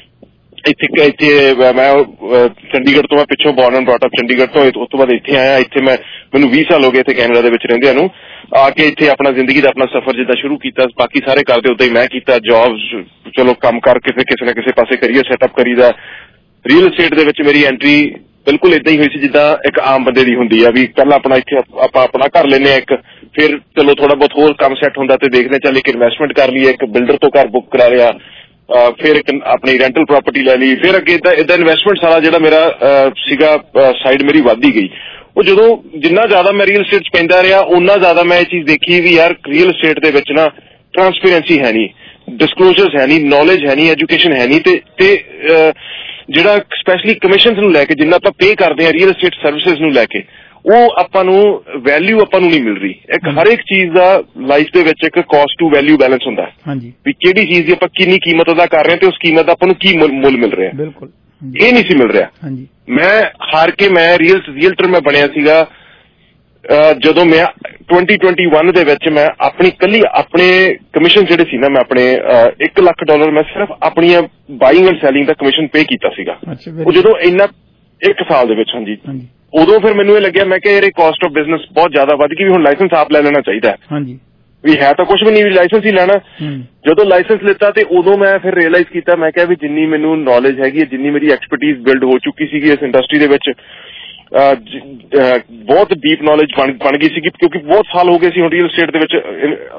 ਇੱਥੇ ਮੈਂ ਚੰਡੀਗੜ੍ਹ ਤੋਂ ਮੈਂ ਪਿੱਛੋਂ born and brought up Chandigarh ਤੋਂ ਉਸ ਤੋਂ ਬਾਅਦ ਇੱਥੇ ਆਇਆ ਇੱਥੇ ਮੈਨੂੰ 20 ਸਾਲ ਹੋ ਗਏ ਇੱਥੇ ਕੈਨੇਡਾ ਦੇ ਵਿੱਚ ਰਹਿੰਦਿਆਂ ਨੂੰ ਆ ਕੇ ਇੱਥੇ ਆਪਣਾ ਜ਼ਿੰਦਗੀ ਦਾ ਆਪਣਾ ਸਫ਼ਰ ਜਿੱਦਾਂ ਸ਼ੁਰੂ ਕੀਤਾ ਬਾਕੀ ਸਾਰੇ ਕਰਦੇ ਉੱਦਾਂ ਹੀ ਮੈਂ ਕੀਤਾ ਜੌਬਸ ਚਲੋ ਕੰਮ ਕਰਕੇ ਫਿਰ ਕਿਸੇ ਨਾ ਕਿਸੇ ਪਾਸੇ ਕਰੀਅਰ ਸੈਟਅਪ ਕਰੀਦਾ ਰੀਅਲ ਸਟੇਟ ਦੇ ਵਿੱਚ ਮੇਰੀ ਐਂਟਰੀ ਬਿਲਕੁਲ ਏਦਾਂ ਹੀ ਹੋਈ ਸੀ ਜਿੱਦਾਂ ਇੱਕ ਆਮ ਬੰਦੇ ਦੀ ਹੁੰਦੀ ਆ ਵੀ ਪਹਿਲਾਂ ਆਪਣਾ ਇੱਥੇ ਆਪਾਂ ਆਪਣਾ ਘਰ ਲੈਂਦੇ ਹਾਂ ਇੱਕ ਫਿਰ ਚਲੋ ਥੋੜਾ ਬਹੁਤ ਹੋਰ ਕੰਮ ਸੈੱਟ ਹੁੰਦਾ ਤੇ ਦੇਖਦੇ ਚੱਲ ਇੱਕ ਇਨਵੈਸਟਮੈਂਟ ਕਰ ਲਈਏ ਇੱਕ ਬਿਲਡਰ ਤੋਂ ਘਰ ਬੁੱਕ ਕਰਾ ਲਿਆ ਫਿਰ ਇੱਕ ਆਪਣੀ ਰੈਂਟਲ ਪ੍ਰਾਪਰਟੀ ਲੈ ਲਈ ਫਿਰ ਅੱਗੇ ਏਦਾਂ ਇਨਵੈਸਟਮੈਂਟ ਸਾਰਾ ਜਿਹੜਾ ਮੇਰਾ ਸੀਗਾ ਸਾਈਡ ਮੇਰੀ ਵੱਧਦੀ ਗਈ ਉਹ ਜਦੋਂ ਜਿੰਨਾ ਜ਼ਿਆਦਾ ਮੈਂ ਰੀਅਲ ਸਟੇਟ 'ਚ ਪੈਂਦਾ ਰਿਹਾ ਓਨਾ ਜ਼ਿਆਦਾ ਮੈਂ ਇਹ ਚੀਜ਼ ਦੇਖੀ ਵੀ ਯਾਰ ਰੀਅਲ ਸਟੇਟ ਦੇ ਵਿੱਚ ਨਾ ਟਰਾਂਸਪੇਰੈਂਸੀ ਹੈ ਨਹੀਂ ਡਿਸਕਲੋਜ਼ਰਸ ਹੈ ਨਹੀਂ ਨੌਲੇਜ ਹੈ ਨਹੀਂ ਐਜੂਕੇਸ਼ਨ ਹੈ ਨਹੀਂ ਤੇ ਜਿਹੜਾ ਸਪੈਸ਼ਲੀ ਕਮਿਸ਼ਨਸ ਨੂੰ ਲੈ ਕੇ ਜਿੰਨਾ ਆਪਾਂ ਪੇ ਕਰਦੇ ਹਾਂ ਰੀਅਲ ਸਟੇਟ ਸਰਵਿਸਿਜ਼ ਨੂੰ ਲੈ ਕੇ ਉਹ ਆਪਾਂ ਨੂੰ ਵੈਲਿਊ ਆਪਾਂ ਨੂੰ ਨਹੀਂ ਮਿਲ ਰਹੀ ਇੱਕ ਹਰ ਇੱਕ ਚੀਜ਼ ਦਾ ਲਾਈਫ ਦੇ ਵਿੱਚ ਇੱਕ ਕਾਸਟ ਟੂ ਵੈਲਿਊ ਬੈਲੈਂਸ ਹੁੰਦਾ ਵੀ ਕਿਹੜੀ ਚੀਜ਼ ਦੀ ਆਪਾਂ ਕਿੰਨੀ ਕੀਮਤ ਅਦਾ ਕਰ ਰਹੇ ਹਾਂ ਤੇ ਉਸ ਕੀਮਤ ਦਾ ਆਪਾਂ ਨੂੰ ਕੀ ਮੁੱਲ ਮਿਲ ਰਿਹਾ ਬਿਲਕੁਲ ਇਹ ਨਹੀਂ ਸੀ ਮਿਲ ਰਿਹਾ ਮੈਂ ਹਾਰ ਕੇ ਮੈਂ ਰੀਅਲਟਰ ਮੈਂ ਬਣਿਆ ਸੀਗਾ ਜਦੋਂ ਮੈਂ 2021 ਦੇ ਵਿੱਚ ਮੈਂ ਆਪਣੀ ਕੱਲੀ ਆਪਣੇ ਕਮਿਸ਼ਨ ਜਿਹੜੇ ਸੀ ਨਾ ਮੈਂ ਆਪਣੇ $1 ਲੱਖ ਮੈਂ ਸਿਰਫ ਆਪਣੀਆਂ ਬਾਇੰਗ ਐਂਡ ਸੈਲਿੰਗ ਦਾ ਕਮਿਸ਼ਨ ਪੇ ਕੀਤਾ ਸੀਗਾ ਉਹ ਜਦੋਂ ਇੰਨਾ 1 ਸਾਲ ਦੇ ਵਿੱਚ ਹਾਂਜੀ ਉਦੋਂ ਫਿਰ ਮੈਨੂੰ ਇਹ ਲੱਗਿਆ ਮੈਂ ਕਿਹਾ ਇਹ ਕਾਸਟ ਆਫ ਬਿਜ਼ਨਸ ਬਹੁਤ ਜ਼ਿਆਦਾ ਵੱਧ ਗਈ ਵੀ ਹੁਣ ਲਾਇਸੈਂਸ ਆਪ ਲੈ ਲੈਣਾ ਚਾਹੀਦਾ ਵੀ ਹੈ ਤਾਂ ਕੁਝ ਵੀ ਨਹੀਂ ਵੀ ਲਾਇਸੈਂਸ ਹੀ ਲੈਣਾ ਜਦੋਂ ਲਾਇਸੈਂਸ ਲਿੱਤਾ ਤੇ ਉਦੋਂ ਮੈਂ ਫਿਰ ਰੀਅਲਾਈਜ਼ ਕੀਤਾ ਮੈਂ ਕਿਹਾ ਵੀ ਜਿੰਨੀ ਮੈਨੂੰ ਨੌਲੇਜ ਹੈਗੀ ਹੈ ਜਿੰਨੀ ਮੇਰੀ ਐਕਸਪਰਟੀਜ਼ ਬਿਲਡ ਹੋ ਚੁੱਕੀ ਸੀਗੀ ਇਸ ਇੰਡਸਟਰੀ ਦੇ ਵਿੱਚ ਬਹੁਤ ਡੀਪ ਨੌਲੇਜ ਬਣ ਗਈ ਸੀਗੀ ਕਿਉਂਕਿ ਬਹੁਤ ਸਾਲ ਹੋ ਗਏ ਸੀ ਹੁਣ ਰੀਅਲ ਸਟੇਟ ਦੇ ਵਿੱਚ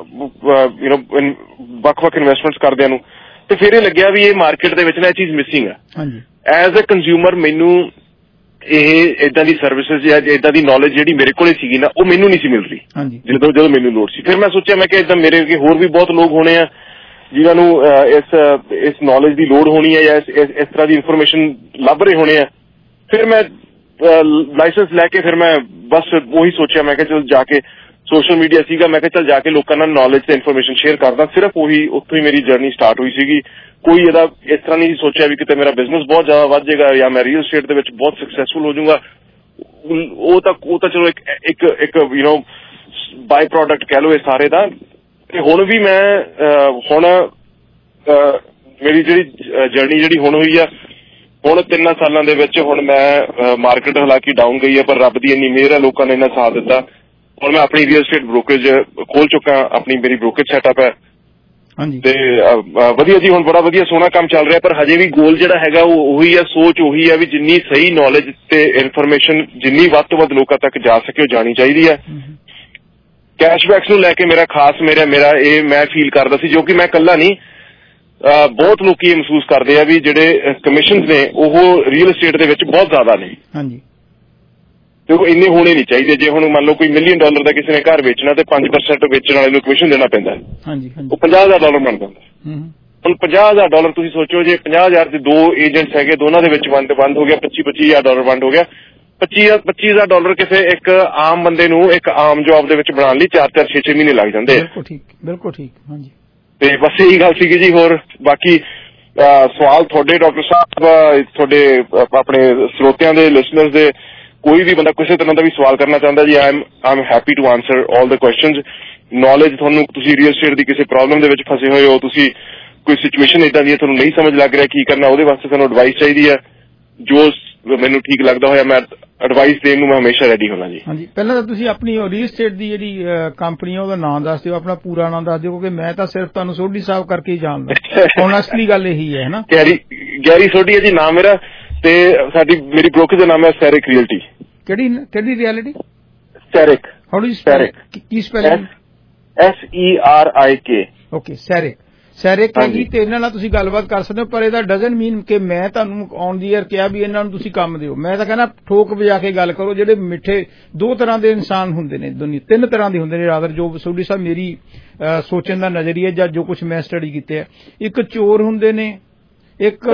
ਵੱਖ-ਵੱਖ ਇਨਵੈਸਟਮੈਂਟਸ ਕਰਦਿਆਂ ਨੂੰ ਤੇ ਫਿਰ ਇਹ ਲੱਗਿਆ ਵੀ ਇਹ ਮਾਰਕੀਟ ਦੇ ਵਿੱਚ ਨਾ ਇਹ ਚੀਜ਼ ਮਿਸਿੰਗ ਹੈ ਐਜ਼ ਅ ਕੰਜ਼ਿਊਮਰ ਮੈਨੂੰ ਇਹ ਏਦਾਂ ਦੀ ਸਰਵਿਸਿਜ਼ ਜਾਂ ਏਦਾਂ ਦੀ ਨੌਲੇਜ ਜਿਹੜੀ ਮੇਰੇ ਕੋਲੇ ਸੀਗੀ ਨਾ ਉਹ ਮੈਨੂੰ ਨਹੀਂ ਸੀ ਮਿਲ ਰਹੀ ਜਦੋਂ ਮੈਨੂੰ ਲੋੜ ਸੀ ਫਿਰ ਮੈਂ ਸੋਚਿਆ ਮੈਂ ਕਿ ਏਦਾਂ ਮੇਰੇ ਅੱਗੇ ਹੋਰ ਵੀ ਬਹੁਤ ਲੋਕ ਹੋਣੇ ਆ ਜਿਨ੍ਹਾਂ ਨੂੰ ਇਸ ਨੌਲੇਜ ਦੀ ਲੋੜ ਹੋਣੀ ਹੈ ਜਾਂ ਇਸ ਤਰ੍ਹਾਂ ਦੀ ਇਨਫੋਰਮੇਸ਼ਨ ਲੱਭ ਰਹੇ ਹੋਣੇ ਆ ਫਿਰ ਮੈਂ ਲਾਇਸੈਂਸ ਲੈ ਕੇ ਫਿਰ ਮੈਂ ਬਸ ਉਹੀ ਸੋਚਿਆ ਮੈਂ ਕਿਹਾ ਚਲ ਜਾ ਕੇ ਸੋਸ਼ਲ ਮੀਡੀਆ ਸੀਗਾ ਮੈਂ ਕਿਹਾ ਚੱਲ ਜਾ ਕੇ ਲੋਕਾਂ ਨਾਲ ਨੌਲੇਜ ਤੇ ਇਨਫੋਰਮੇਸ਼ਨ ਸ਼ੇਅਰ ਕਰਦਾ ਸਿਰਫ ਉਹੀ ਉੱਥੋਂ ਹੀ ਮੇਰੀ ਜਰਨੀ ਸਟਾਰਟ ਹੋਈ ਸੀਗੀ ਕੋਈ ਇਹਦਾ ਇਸ ਤਰ੍ਹਾਂ ਨਹੀਂ ਸੋਚਿਆ ਵੀ ਕਿਤੇ ਮੇਰਾ ਬਿਜ਼ਨਸ ਬਹੁਤ ਜ਼ਿਆਦਾ ਵੱਧ ਜਾਏਗਾ ਜਾਂ ਮੈਂ ਰੀਅਲ ਸਟੇਟ ਦੇ ਵਿੱਚ ਬਹੁਤ ਸਕਸੈਸਫੁਲ ਹੋ ਜਾਊਂਗਾ ਉਹ ਤਾਂ ਚਲੋ ਇੱਕ ਬਾਈ ਪ੍ਰੋਡਕਟ ਕਹਿ ਲਓ ਇਹ ਸਾਰੇ ਦਾ ਤੇ ਹੁਣ ਵੀ ਮੈਂ ਮੇਰੀ ਜਿਹੜੀ ਜਰਨੀ ਜਿਹੜੀ ਹੁਣ ਹੋਈ ਆ ਹੁਣ 3 ਸਾਲਾਂ ਦੇ ਵਿੱਚ ਹੁਣ ਮੈਂ ਮਾਰਕੀਟ ਹਾਲਾਂਕਿ ਡਾਊਨ ਗਈ ਹੈ ਪਰ ਰੱਬ ਦੀ ਇੰਨੀ ਮਿਹਰ ਹੈ ਲੋਕਾਂ ਨੇ ਇੰਨਾ ਸਾਥ ਦਿੱਤਾ ਹੁਣ ਮੈਂ ਆਪਣੀ ਰੀਅਲ ਸਟੇਟ ਬ੍ਰੋਕਰੇਜ ਖੋਲ ਚੁੱਕਾ ਆਪਣੀ ਮੇਰੀ ਬ੍ਰੋਕਰੇਜ ਸੈਟਅਪ ਹੈ ਤੇ ਵਧੀਆ ਜੀ ਹੁਣ ਬੜਾ ਵਧੀਆ ਸੋਹਣਾ ਕੰਮ ਚੱਲ ਰਿਹਾ ਪਰ ਹਜੇ ਵੀ ਗੋਲ ਜਿਹੜਾ ਹੈਗਾ ਉਹ ਉਹੀ ਆ ਸੋਚ ਉਹੀ ਆ ਵੀ ਜਿੰਨੀ ਸਹੀ ਨੌਲੇਜ ਤੇ ਇਨਫੋਰਮੇਸ਼ਨ ਜਿੰਨੀ ਵੱਧ ਤੋਂ ਵੱਧ ਲੋਕਾਂ ਤੱਕ ਜਾ ਸਕੇ ਉਹ ਜਾਣੀ ਚਾਹੀਦੀ ਹੈ ਕੈਸ਼ਬੈਕਸ ਨੂੰ ਲੈ ਕੇ ਮੇਰਾ ਖਾਸ ਮੇਰਾ ਇਹ ਮੈਂ ਫੀਲ ਕਰਦਾ ਸੀ ਜੋ ਕਿ ਮੈਂ ਇਕੱਲਾ ਨਹੀਂ ਬਹੁਤ ਲੋਕੀ ਇਹ ਮਹਿਸੂਸ ਕਰਦੇ ਆ ਵੀ ਜਿਹੜੇ ਕਮਿਸ਼ਨਸ ਨੇ ਉਹ ਰੀਅਲ ਸਟੇਟ ਦੇ ਵਿੱਚ ਬਹੁਤ ਜ਼ਿਆਦਾ ਨੇ ਤੇ ਉਹ ਇੰਨੇ ਹੋਣੇ ਨਹੀਂ ਚਾਹੀਦੇ ਜੇ ਹੁਣ ਮੰਨ ਲਓ ਕੋਈ $1 ਮਿਲੀਅਨ ਦਾ ਕਿਸੇ ਨੇ ਘਰ ਵੇਚਣਾ ਤੇ 5% ਵੇਚਣ ਵਾਲੇ ਨੂੰ ਕਮਿਸ਼ਨ ਦੇਣਾ ਪੈਂਦਾ ਉਹ $50,000 ਬਣ ਜਾਂਦਾ ਹੁਣ $50,000 ਤੁਸੀਂ ਸੋਚੋ ਜੇ 50,000 ਦੇ 2 ਏਜੰਟਸ ਹੈਗੇ ਦੋਨਾਂ ਦੇ ਵਿੱਚ ਵੰਡ ਹੋ ਗਿਆ $25,000 ਵੰਡ ਹੋ ਗਿਆ $25,000 ਕਿਸੇ ਇੱਕ ਆਮ ਬੰਦੇ ਨੂੰ ਇੱਕ ਆਮ ਜੌਬ ਦੇ ਵਿੱਚ ਬਣਾਉਣ ਲਈ 4-4 6-6 ਮਹੀਨੇ ਲੱਗ ਜਾਂਦੇ ਬਿਲਕੁਲ ਠੀਕ ਹਾਂਜੀ ਤੇ ਬਸ ਇਹੀ ਗੱਲ ਸੀਗੀ ਜੀ ਹੋਰ ਬਾਕੀ ਸਵਾਲ ਤੁਹਾਡੇ ਡਾਕਟਰ ਸਾਹਿਬ ਤੁਹਾਡੇ ਆਪਣੇ ਸਰੋਤਿਆਂ ਦੇ ਲਿਸਨਰਸ ਦੇ ਕੋਈ ਵੀ ਬੰਦਾ ਕਿਸੇ ਤਰ੍ਹਾਂ ਦਾ ਵੀ ਸਵਾਲ ਕਰਨਾ ਚਾਹੁੰਦਾ ਜੀ I am happy to answer all the questions knowledge ਤੁਹਾਨੂੰ ਤੁਸੀਂ ਰੀਅਲ ਸਟੇਟ ਦੀ ਕਿਸੇ ਪ੍ਰੋਬਲਮ ਦੇ ਵਿੱਚ ਫਸੇ ਹੋਏ ਹੋ ਤੁਸੀਂ ਕੋਈ ਸਿਚੁਏਸ਼ਨ ਏਦਾਂ ਦੀ ਤੁਹਾਨੂੰ ਨਹੀਂ ਸਮਝ ਲੱਗ ਰਿਹਾ ਕੀ ਕਰਨਾ ਉਹਦੇ ਵਾਸਤੇ ਤੁਹਾਨੂੰ ਐਡਵਾਈਸ ਚਾਹੀਦੀ ਹੈ ਜੋ ਮੈਨੂੰ ਠੀਕ ਲੱਗਦਾ ਹੋਇਆ ਮੈਂ ਐਡਵਾਈਸ ਦੇਣ ਨੂੰ ਮੈਂ ਹਮੇਸ਼ਾ ਰੈਡੀ ਹੋਣਾ ਜੀ ਹਾਂਜੀ ਪਹਿਲਾਂ ਤਾਂ ਤੁਸੀਂ ਆਪਣੀ ਰੀਅਲ ਸਟੇਟ ਦੀ ਜਿਹੜੀ ਕੰਪਨੀ ਆ ਉਹਦਾ ਨਾਮ ਦੱਸ ਦਿਓ ਆਪਣਾ ਪੂਰਾ ਨਾਮ ਦੱਸ ਦਿਓ ਕਿਉਂਕਿ ਮੈਂ ਤਾਂ ਸਿਰਫ ਤੁਹਾਨੂੰ ਸੋਢੀ ਸਾਹਿਬ ਕਰਕੇ ਹੀ ਜਾਣਦਾ ਓਨੈਸਟਲੀ ਗੱਲ ਇਹੀ ਹੈ ਨਾ ਗੈਰੀ ਸੋਢੀ ਹੈ ਜੀ ਨਾਮ ਮੇਰਾ ਤੇ ਮੇਰੀ ਬ੍ਰੋਕਰ ਦਾ ਨਾਮ ਹੈ ਸੈਰਿਕ ਰੀਅਲਟੀ ਕਿਹੜੀ reality Serik how do you spell ਕੀ ਸਪੈਲਿੰਗ SERIK ਓਕੇ ਸੈਰਿਕ ਹੈ ਜੀ ਤੇ ਇਹਨਾਂ ਨਾਲ ਤੁਸੀਂ ਗੱਲਬਾਤ ਕਰ ਸਕਦੇ ਹੋ ਪਰ ਇਹਦਾ ਡਜ਼ਨਟ ਮੀਨ ਕਿ ਮੈਂ ਤੁਹਾਨੂੰ ਔਨ ਦੀ ਏਅਰ ਕਿਹਾ ਵੀ ਇਹਨਾਂ ਨੂੰ ਤੁਸੀਂ ਕੰਮ ਦਿਓ ਮੈਂ ਤਾਂ ਕਹਿੰਦਾ ਠੋਕ ਵਜਾ ਕੇ ਗੱਲ ਕਰੋ ਜਿਹੜੇ ਮਿੱਠੇ 2 ਤਰ੍ਹਾਂ ਦੇ ਇਨਸਾਨ ਹੁੰਦੇ ਨੇ ਦੁਨੀਆ 3 ਤਰ੍ਹਾਂ ਦੇ ਹੁੰਦੇ ਨੇ ਰਾਦਰ ਜੋ ਸੋਢੀ ਸਾਹਿਬ ਮੇਰੀ ਸੋਚਣ ਦਾ ਨਜ਼ਰੀਆ ਜਾਂ ਜੋ ਕੁਝ ਮੈਂ ਸਟੱਡੀ ਕੀਤਾ ਹੈ ਇੱਕ ਚੋਰ ਹੁੰਦੇ ਨੇ ਇੱਕ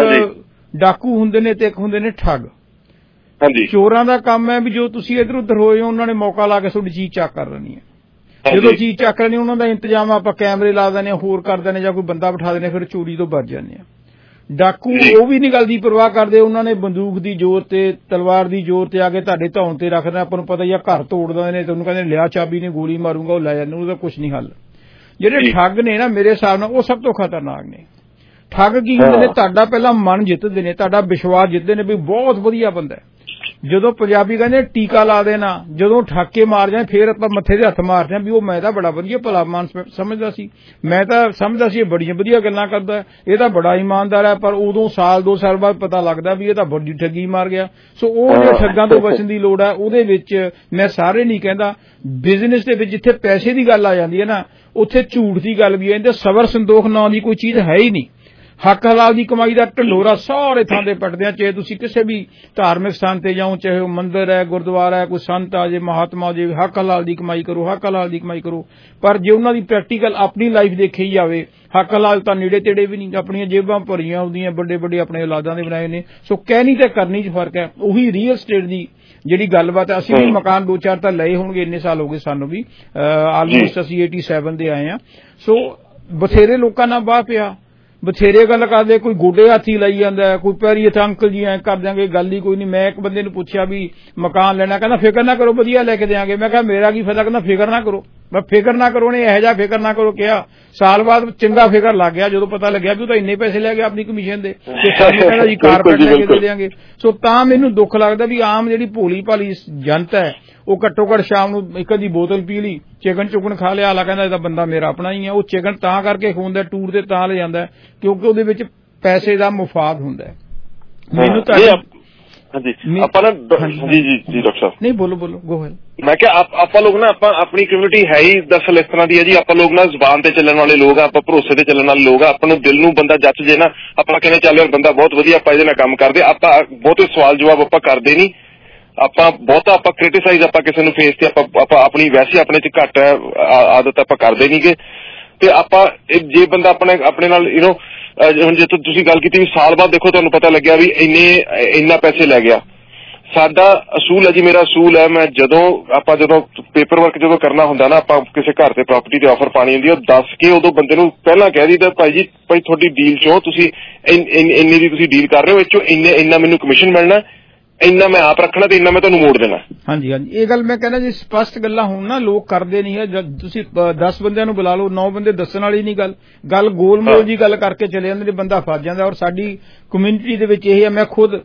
ਡਾਕੂ ਹੁੰਦੇ ਨੇ ਤੇ ਇੱਕ ਹੁੰਦੇ ਨੇ ਠੱਗ। ਹਾਂਜੀ, ਚੋਰਾਂ ਦਾ ਕੰਮ ਹੈ ਵੀ ਜੋ ਤੁਸੀਂ ਇੱਧਰ ਉੱਧਰ ਹੋਏ ਹੋ ਉਹਨਾਂ ਨੇ ਮੌਕਾ ਲਾ ਕੇ ਤੁਹਾਡੀ ਚੀਜ਼ ਚੱਕ ਕਰ ਲੈਣੀ ਹੈ। ਜਦੋਂ ਚੀਜ਼ ਚੱਕ ਲੈਣੀ ਉਹਨਾਂ ਦਾ ਇੰਤਜ਼ਾਮ ਆਪਾਂ ਕੈਮਰੇ ਲਾ ਦਿੰਦੇ ਹਾਂ, ਹੋਰ ਕਰ ਦਿੰਦੇ ਜਾਂ ਕੋਈ ਬੰਦਾ ਬਿਠਾ ਦਿੰਦੇ, ਫਿਰ ਚੋਰੀ ਤੋਂ ਬਚ ਜਾਂਦੇ ਆ। ਡਾਕੂ ਉਹ ਵੀ ਨਹੀਂ ਗੱਲ ਦੀ ਪਰਵਾਹ ਕਰਦੇ, ਉਹਨਾਂ ਨੇ ਬੰਦੂਕ ਦੀ ਜ਼ੋਰ ਤੇ ਤਲਵਾਰ ਦੀ ਜ਼ੋਰ ਤੇ ਆ ਕੇ ਤੁਹਾਡੇ ਧੌਣ ਤੇ ਰੱਖਦੇ। ਆਪਾਂ ਨੂੰ ਪਤਾ ਹੀ ਆ ਘਰ ਤੋੜ ਦਿੰਦੇ ਨੇ, ਤੁਹਾਨੂੰ ਕਹਿੰਦੇ ਲਿਆ ਚਾਬੀ ਨੇ ਗੋਲੀ ਮਾਰੂਗਾ, ਉਹ ਲੈ ਜਾਂਦੇ, ਉਹਦਾ ਕੁਛ ਨਹੀਂ ਹੱਲ। ਜਿਹੜੇ ਠੱਗ ਨੇ ਨਾ ਮੇਰੇ ਹਿਸਾਬ ਨਾਲ ਉਹ ਸਭ ਤੋਂ ਖਤਰਨਾਕ ਨੇ। ਠੱਗ ਕੀ ਹੁੰਦੇ ਨੇ, ਤੁਹਾਡਾ ਪਹਿਲਾਂ ਮਨ ਜਿੱਤਦੇ ਨੇ, ਤੁਹਾਡਾ ਵਿਸ਼ਵਾਸ ਜਿੱਤਦੇ ਨੇ ਵੀ ਬਹੁਤ ਵਧੀਆ ਬੰਦਾ। ਜਦੋਂ ਪੰਜਾਬੀ ਕਹਿੰਦੇ ਟੀਕਾ ਲਾ ਦੇਣਾ, ਜਦੋਂ ਠਾਕੇ ਮਾਰ ਜਾਏ ਫਿਰ ਆਪਾਂ ਮੱਥੇ ਦੇ ਹੱਥ ਮਾਰਦੇ ਆ ਵੀ ਉਹ ਮੈਂ ਤਾਂ ਬੜਾ ਵਧੀਆ ਭਲਾ ਮਾਨਸ ਸਮਝਦਾ ਸੀ, ਮੈਂ ਤਾਂ ਸਮਝਦਾ ਸੀ ਇਹ ਬੜੀਆਂ ਵਧੀਆ ਗੱਲਾਂ ਕਰਦਾ, ਇਹ ਤਾਂ ਬੜਾ ਇਮਾਨਦਾਰ ਹੈ। ਪਰ ਉਦੋਂ ਸਾਲ 2 ਸਾਲ ਬਾਅਦ ਪਤਾ ਲੱਗਦਾ ਵੀ ਇਹ ਤਾਂ ਬੜੀ ਠੱਗੀ ਮਾਰ ਗਿਆ। ਸੋ ਉਹ ਜਿਹੜੇ ਠੱਗਾਂ ਤੋਂ ਬਚਣ ਦੀ ਲੋੜ ਹੈ, ਉਹਦੇ ਵਿੱਚ ਮੈਂ ਸਾਰੇ ਨਹੀਂ ਕਹਿੰਦਾ, ਬਿਜ਼ਨਸ ਦੇ ਵਿੱਚ ਜਿੱਥੇ ਪੈਸੇ ਦੀ ਗੱਲ ਆ ਜਾਂਦੀ ਹੈ ਨਾ, ਉੱਥੇ ਝੂਠ ਦੀ ਗੱਲ ਵੀ ਹੈ। ਇਹਦੇ ਸਬਰ ਸੰਤੋਖ ਨਾਂ ਦੀ ਕੋਈ ਚੀਜ਼ ਹੈ ਹੀ ਨਹੀਂ। ਹੱਕ ਹਲਾਲ ਦੀ ਕਮਾਈ ਦਾ ਢੰਡੋਰਾ ਸਾਰੇ ਥਾਂ ਤੇ ਪੱਟਦੇ ਆ, ਚਾਹੇ ਤੁਸੀਂ ਕਿਸੇ ਵੀ ਧਾਰਮਿਕ ਸਥਾਨ ਤੇ ਜਾਓ, ਚਾਹੇ ਉਹ ਮੰਦਿਰ ਹੈ, ਗੁਰਦੁਆਰਾ ਹੈ, ਕੋਈ ਸੰਤ ਆ ਜੇ, ਮਹਾਤਮਾ ਜੇ, ਹੱਕ ਹਲਾਲ ਦੀ ਕਮਾਈ ਕਰੋ, ਹੱਕ ਹਲਾਲ ਦੀ ਕਮਾਈ ਕਰੋ। ਪਰ ਜੇ ਉਹਨਾਂ ਦੀ ਪ੍ਰੈਕਟੀਕਲ ਆਪਣੀ ਲਾਈਫ ਦੇਖੀ ਜਾਵੇ, ਹੱਕ ਹਲਾਲ ਤਾਂ ਨੇੜੇ ਤੇੜੇ ਵੀ ਨਹੀਂ, ਆਪਣੀਆਂ ਜੇਬਾਂ ਭਰੀਆਂ ਹੁੰਦੀਆਂ, ਵੱਡੇ ਵੱਡੇ ਆਪਣੇ ਔਲਾਦਾਂ ਦੇ ਬਣਾਏ ਨੇ। ਸੋ ਕਹਿਣੀ ਤੇ ਕਰਨੀ 'ਚ ਫਰਕ ਹੈ। ਉਹੀ ਰੀਅਲ ਸਟੇਟ ਦੀ ਜਿਹੜੀ ਗੱਲਬਾਤ ਹੈ, ਅਸੀਂ ਵੀ ਮਕਾਨ 2-4 ਤਾਂ ਲਏ ਹੋਣਗੇ, ਇੰਨੇ ਸਾਲ ਹੋ ਗਏ ਸਾਨੂੰ ਵੀ, ਆਲਮੋਸਟ ਅਸੀਂ 87 ਦੇ ਆਏ ਆ। ਸੋ ਬਥੇਰੇ ਲੋਕਾਂ ਨਾਲ ਬਾਹ ਪਿਆ, ਬਥੇਰੇ ਗੱਲ ਕਰਦੇ, ਕੋਈ ਗੋਡੇ ਹੱਥੀ ਲਾਈ ਜਾਂਦਾ, ਕੋਈ ਪੈਰੀ ਹੱਥ ਅੰਕਲ ਜੀ ਐ ਕਰ ਦਿਆਂਗੇ, ਗੱਲ ਹੀ ਕੋਈ ਨਹੀਂ। ਮੈਂ ਇੱਕ ਬੰਦੇ ਨੂੰ ਪੁੱਛਿਆ ਵੀ ਮਕਾਨ ਲੈਣਾ, ਕਹਿੰਦਾ ਫਿਕਰ ਨਾ ਕਰੋ ਵਧੀਆ ਲੈ ਕੇ ਦਿਆਂਗੇ। ਮੈਂ ਕਿਹਾ ਮੇਰਾ ਕੀ ਫਾਇਦਾ, ਕਹਿੰਦਾ ਫਿਕਰ ਨਾ ਕਰੋ। ਮੈਂ ਫਿਕਰ ਨਾ ਕਰੋ ਨੇ ਇਹੋ ਜਿਹਾ ਫਿਕਰ ਨਾ ਕਰੋ ਕਿਹਾ। ਸਾਲ ਬਾਅਦ ਚੰਗਾ ਫਿਕਰ ਲੱਗ ਗਿਆ, ਜਦੋਂ ਪਤਾ ਲੱਗਿਆ ਵੀ ਉਹ ਤਾਂ ਇੰਨੇ ਪੈਸੇ ਲੈ ਗਿਆ ਆਪਣੀ ਕਮਿਸ਼ਨ ਦੇ, ਤੇ ਸਾਨੂੰ ਕਹਿੰਦਾ ਜੀ ਕਾਰਪੈਟ ਲੈ ਕੇ ਦੇ ਦਿਆਂਗੇ। ਸੋ ਤਾਂ ਮੈਨੂੰ ਦੁੱਖ ਲੱਗਦਾ ਵੀ ਆਮ ਜਿਹੜੀ ਭੋਲੀ ਭਾਲੀ ਜਨਤਾ ਹੈ, ਉਹ ਘੱਟੋ ਘੱਟ ਸ਼ਾਮ ਨੂੰ ਇੱਕ ਅੱਧੀ ਬੋਤਲ ਪੀ ਲਈ, ਚਿਕਨ ਚੁਕਨ ਖਾ ਲਿਆ, ਆਲਾ ਕਹਿੰਦਾ ਇਹ ਤਾਂ ਬੰਦਾ ਮੇਰਾ ਆਪਣਾ ਹੀ ਹੈ। ਉਹ ਚਿਕਨ ਤਾਂ ਕਰਕੇ ਖਵਾਉਂਦਾ, ਟੂਰ ਤੇ ਤਾਂ ਲੈ ਜਾਂਦਾ ਕਿਉਂਕਿ ਉਹਦੇ ਵਿੱਚ ਪੈਸੇ ਦਾ ਮੁਫਾਦ ਹੁੰਦਾ ਹੈ। ਮੈਨੂੰ ਤਾਂ ਆਪਾਂ ਨਾ ਜੀ ਡਾਕਟਰ ਸਾਹਿਬ ਨਹੀਂ ਬੋਲੋ ਗੋ ਹੈਡ। ਮੈਂ ਕਿਹਾ ਆਪਾਂ ਲੋਕ ਨਾ, ਆਪਾਂ ਆਪਣੀ ਕਮਿਊਨਿਟੀ ਹੈ ਹੀ ਦਰਅਸਲ ਇਸ ਤਰ੍ਹਾਂ ਦੀ ਹੈ ਜੀ। ਆਪਾਂ ਲੋਕ ਨਾ ਜ਼ੁਬਾਨ ਤੇ ਚੱਲਣ ਵਾਲੇ ਲੋਕ ਆ, ਆਪਾਂ ਭਰੋਸੇ ਤੇ ਚੱਲਣ ਵਾਲੇ ਲੋਕ ਆ। ਆਪਾਂ ਨੂੰ ਦਿਲ ਨੂੰ ਬੰਦਾ ਜੱਚ ਜੇ ਨਾ, ਆਪਾਂ ਕਹਿੰਦੇ ਚੱਲ ਯਾਰ ਬੰਦਾ ਬਹੁਤ ਵਧੀਆ, ਆਪਾਂ ਇਹਦੇ ਨਾਲ ਕੰਮ ਕਰਦੇ। ਆਪਾਂ ਬਹੁਤੇ ਸਵਾਲ ਜਵਾਬ ਆਪਾਂ ਕਰਦੇ ਨਹੀਂ, ਆਪਾਂ ਬਹੁਤਾ ਆਪਾਂ ਕ੍ਰਿਟਿਸਾਈਜ਼ ਆਪਾਂ ਕਿਸੇ ਨੂੰ ਫੇਸ ਤੇ ਆਪਾਂ ਆਪਣੀ ਵੈਸੇ ਆਪਣੇ ਚ ਘੱਟ ਆਦਤ ਆਪਾਂ ਕਰਦੇ ਨਹੀਂਗੇ। ਤੇ ਆਪਾਂ ਜੇ ਬੰਦਾ ਆਪਣੇ ਨਾਲ ਹੁਣ ਜੇ ਤੁਸੀਂ ਗੱਲ ਕੀਤੀ ਵੀ ਸਾਲ ਬਾਅਦ ਦੇਖੋ ਤੁਹਾਨੂੰ ਪਤਾ ਲੱਗਿਆ ਵੀ ਇੰਨਾ ਪੈਸੇ ਲੈ ਗਿਆ। ਸਾਡਾ ਅਸੂਲ ਹੈ ਜੀ, ਮੇਰਾ ਅਸੂਲ ਹੈ, ਮੈਂ ਜਦੋਂ ਪੇਪਰ ਵਰਕ ਜਦੋਂ ਕਰਨਾ ਹੁੰਦਾ ਨਾ, ਆਪਾਂ ਕਿਸੇ ਘਰ ਤੇ ਪ੍ਰਾਪਰਟੀ ਤੇ ਆਫਰ ਪਾਣੀ ਹੁੰਦੀ ਹੈ, ਉਹ ਦੱਸ ਕੇ ਉਦੋਂ ਬੰਦੇ ਨੂੰ ਪਹਿਲਾਂ ਕਹਿ ਦਈਦਾ ਭਾਈ ਤੁਹਾਡੀ ਡੀਲ ਚੋਂ ਤੁਸੀਂ ਇੰਨੇ ਦੀ ਤੁਸੀਂ ਡੀਲ ਕਰ ਰਹੇ ਹੋ, ਇਹ ਚੋਂ ਇੰਨਾ ਮੈਨੂੰ ਕਮਿਸ਼ਨ ਮਿਲਣਾ, ਇੰਨਾ ਮੈਂ ਆਪ ਰੱਖਣਾ ਤੇ ਇੰਨਾ ਮੈਂ ਤੁਹਾਨੂੰ ਮੋੜ ਦੇਣਾ। ਹਾਂਜੀ ਇਹ ਗੱਲ ਮੈਂ ਕਹਿੰਦਾ ਜੀ ਸਪਸ਼ਟ ਗੱਲਾਂ ਹੋਣ ਨਾ, ਲੋਕ ਕਰਦੇ ਨਹੀਂ ਹੈ। ਤੁਸੀਂ 10 ਬੰਦਿਆਂ ਨੂੰ ਬੁਲਾ ਲਓ, 9 ਬੰਦੇ ਦੱਸਣ ਵਾਲੀ ਨਹੀਂ ਗੱਲ ਗੋਲ ਮੋਲ ਜੀ ਗੱਲ ਕਰਕੇ ਚਲੇ ਜਾਂਦੇ ਨੇ, ਬੰਦਾ ਫਸ ਜਾਂਦਾ। ਔਰ ਸਾਡੀ ਕਮਿਊਨਿਟੀ ਦੇ ਵਿੱਚ ਇਹ ਹੈ, ਮੈਂ ਖੁਦ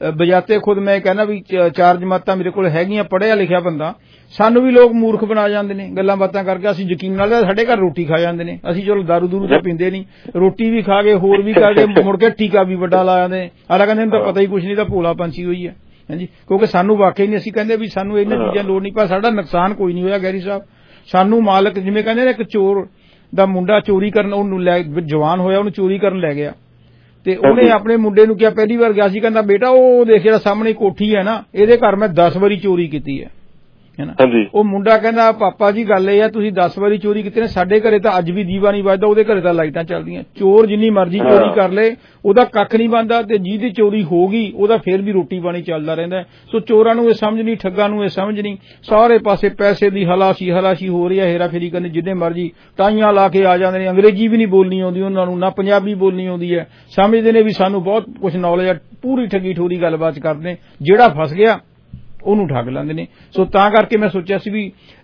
ਮੈਂ ਕਹਿੰਦਾ ਵੀ 4 ਜਮਾਤਾਂ ਮੇਰੇ ਕੋਲ ਹੈਗੀਆਂ, ਪੜ੍ਹਿਆ ਲਿਖਿਆ ਬੰਦਾ, ਸਾਨੂੰ ਵੀ ਲੋਕ ਮੂਰਖ ਬਣਾ ਜਾਂਦੇ ਨੇ ਗੱਲਾਂ ਬਾਤਾਂ ਕਰਕੇ। ਅਸੀਂ ਯਕੀਨ ਨਾਲ ਸਾਡੇ ਘਰ ਰੋਟੀ ਖਾ ਜਾਂਦੇ ਨੇ, ਅਸੀਂ ਚਲੋ ਦਾਰੂ ਦੂਰੂ ਤਾਂ ਪੀਂਦੇ ਨਹੀਂ, ਰੋਟੀ ਵੀ ਖਾ ਕੇ ਹੋਰ ਵੀ ਕਰਕੇ ਮੁੜ ਕੇ ਟੀਕਾ ਵੀ ਵੱਡਾ ਲਾ ਜਾਂਦੇ ਨੇ। ਹਾਲਾਂਕਿ ਇਹਨੂੰ ਤਾਂ ਪਤਾ ਹੀ ਕੁਛ ਨਹੀਂ, ਤਾਂ ਭੋਲਾ ਪੰਛੀ ਹੋਈ ਹੈ। ਹਾਂਜੀ, ਕਿਉਂਕਿ ਸਾਨੂੰ ਵਾਕਈ ਨਹੀਂ, ਅਸੀਂ ਕਹਿੰਦੇ ਵੀ ਸਾਨੂੰ ਇਹਨਾਂ ਚੀਜ਼ਾਂ ਲੋੜ ਨਹੀਂ, ਪਰ ਸਾਡਾ ਨੁਕਸਾਨ ਕੋਈ ਨਹੀਂ ਹੋਇਆ ਗੈਰੀ ਸਾਹਿਬ। ਸਾਨੂੰ ਮਾਲਕ ਜਿਵੇਂ ਕਹਿੰਦੇ ਨੇ, ਇੱਕ ਚੋਰ ਦਾ ਮੁੰਡਾ ਚੋਰੀ ਕਰਨ, ਉਹਨੂੰ ਜਵਾਨ ਹੋਇਆ, ਉਹਨੂੰ ਚੋਰੀ ਕਰਨ ਲੈ ਗਿਆ, ਤੇ ਉਹਨੇ ਆਪਣੇ ਮੁੰਡੇ ਨੂੰ ਕਿਹਾ, ਪਹਿਲੀ ਵਾਰ ਗਿਆ ਸੀ, ਕਹਿੰਦਾ ਬੇਟਾ ਉਹ ਦੇਖ ਜਿਹੜਾ ਸਾਹਮਣੇ ਕੋਠੀ ਹੈ ਨਾ, ਇਹਦੇ ਘਰ ਮੈਂ 10 ਵਾਰੀ ਚੋਰੀ ਕੀਤੀ ਹੈ ਨਾ। ਉਹ ਮੁੰਡਾ ਕਹਿੰਦਾ ਪਾਪਾ ਜੀ ਗੱਲ ਇਹ ਆ, ਤੁਸੀਂ 10 ਵਾਰੀ ਚੋਰੀ ਕੀਤੀ ਨੇ, ਸਾਡੇ ਘਰੇ ਤਾਂ ਅੱਜ ਵੀ ਦੀਵਾ ਨਹੀਂ ਵੱਜਦਾ, ਉਹਦੇ ਘਰੇ ਤਾਂ ਲਾਈਟਾਂ ਚੱਲਦੀਆਂ। ਚੋਰ ਜਿੰਨੀ ਮਰਜ਼ੀ ਚੋਰੀ ਕਰ ਲੇ, ਉਹਦਾ ਕੱਖ ਨਹੀਂ ਬਣਦਾ, ਤੇ ਜਿਹਦੀ ਚੋਰੀ ਹੋ ਗਈ ਉਹਦਾ ਫੇਰ ਵੀ ਰੋਟੀ ਪਾਣੀ ਚੱਲਦਾ ਰਹਿੰਦਾ। ਸੋ ਚੋਰਾਂ ਨੂੰ ਇਹ ਸਮਝ ਨਹੀਂ, ਠੱਗਾਂ ਨੂੰ ਇਹ ਸਮਝ ਨਹੀਂ, ਸਾਰੇ ਪਾਸੇ ਪੈਸੇ ਦੀ ਹਲਾਸ਼ੀ ਹੋ ਰਹੀ ਹੈ, ਹੇਰਾਫੇਰੀ ਕਰਨੀ ਜਿੰਨੇ ਮਰਜ਼ੀ, ਟਾਈਆਂ ਲਾ ਕੇ ਆ ਜਾਂਦੇ ਨੇ। ਅੰਗਰੇਜ਼ੀ ਵੀ ਨਹੀਂ ਬੋਲਣੀ ਆਉਂਦੀ ਉਹਨਾਂ ਨੂੰ, ਨਾ ਪੰਜਾਬੀ ਬੋਲਣੀ ਆਉਂਦੀ ਹੈ, ਸਮਝਦੇ ਨੇ ਵੀ ਸਾਨੂੰ ਬਹੁਤ ਕੁਝ ਨੌਲੇਜ ਹੈ, ਪੂਰੀ ਠੱਗੀ ਠੋਰੀ ਗੱਲਬਾਤ ਕਰਦੇ ਨੇ, ਜਿਹੜਾ ਫਸ ਗਿਆ ਉਹਨੂੰ ਠੱਗ ਲੈਂਦੇ ਨੇ। ਸੋ ਤਾਂ ਕਰਕੇ ਮੈਂ ਸੋਚਿਆ ਸੀ ਵੀ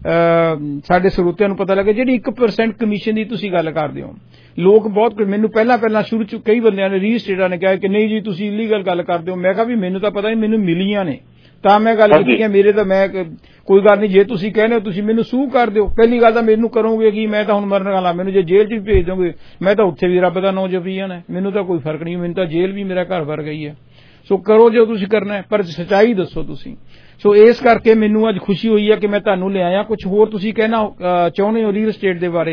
ਸਾਡੇ ਸਰੋਤਿਆਂ ਨੂੰ ਪਤਾ ਲੱਗੇ, ਜਿਹੜੀ 1% ਕਮਿਸ਼ਨ ਦੀ ਤੁਸੀਂ ਗੱਲ ਕਰਦੇ ਹੋ, ਲੋਕ ਬਹੁਤ, ਮੈਨੂੰ ਪਹਿਲਾਂ ਸ਼ੁਰੂ ਚ ਕਈ ਬੰਦਿਆਂ ਨੇ ਰੀਅਲ ਸਟੇਟਾਂ ਨੇ ਕਿਹਾ ਕਿ ਨਹੀਂ ਜੀ ਤੁਸੀਂ ਇਲੀਗਲ ਗੱਲ ਕਰਦੇ ਹੋ। ਮੈਂ ਕਿਹਾ ਵੀ ਮੈਨੂੰ ਤਾਂ ਪਤਾ ਨਹੀਂ, ਮੈਨੂੰ ਮਿਲੀਆਂ ਨੇ ਤਾਂ ਮੈਂ ਗੱਲ ਕੀਤੀ ਹੈ, ਮੇਰੇ ਤਾਂ ਮੈਂ ਕੋਈ ਗੱਲ ਨਹੀਂ, ਜੇ ਤੁਸੀਂ ਕਹਿੰਦੇ ਹੋ ਤੁਸੀਂ ਮੈਨੂੰ ਸੂਹ ਕਰ ਦਿਓ। ਪਹਿਲੀ ਗੱਲ ਤਾਂ ਮੈਨੂੰ ਕਰੋਗੇ ਕਿ ਮੈਂ ਤਾਂ ਹੁਣ ਮਰਨ ਵਾਲਾ, ਮੈਨੂੰ ਜੇ ਜੇਲ੍ਹ 'ਚ ਵੀ ਭੇਜ ਦੋਗੇ ਮੈਂ ਤਾਂ ਉੱਥੇ ਵੀ ਰੱਬ ਦਾ ਨਾਂ ਜਪੀ ਜਾਣਾ, ਮੈਨੂੰ ਤਾਂ ਕੋਈ ਫਰਕ ਨਹੀਂ, ਮੈਨੂੰ ਤਾਂ ਜੇਲ੍ਹ ਵੀ ਮੇਰਾ ਘਰ ਵਰ ਗਈ ਹੈ। ਸੋ ਕਰੋ ਜੋ ਤੁਸੀਂ ਕਰਨਾ ਹੈ, ਪਰ ਸੱਚਾਈ ਦੱਸੋ ਤੁਸੀਂ। ਸੋ ਇਸ ਕਰਕੇ ਮੈਨੂੰ ਅੱਜ ਖੁਸ਼ੀ ਹੋਈ ਹੈ ਕਿ ਮੈਂ ਤੁਹਾਨੂੰ ਲਿਆਇਆ। ਕੁਝ ਹੋਰ ਤੁਸੀਂ ਕਹਿਣਾ ਚਾਹੁੰਦੇ ਹੋ ਰੀਅਲ ਸਟੇਟ ਦੇ ਬਾਰੇ,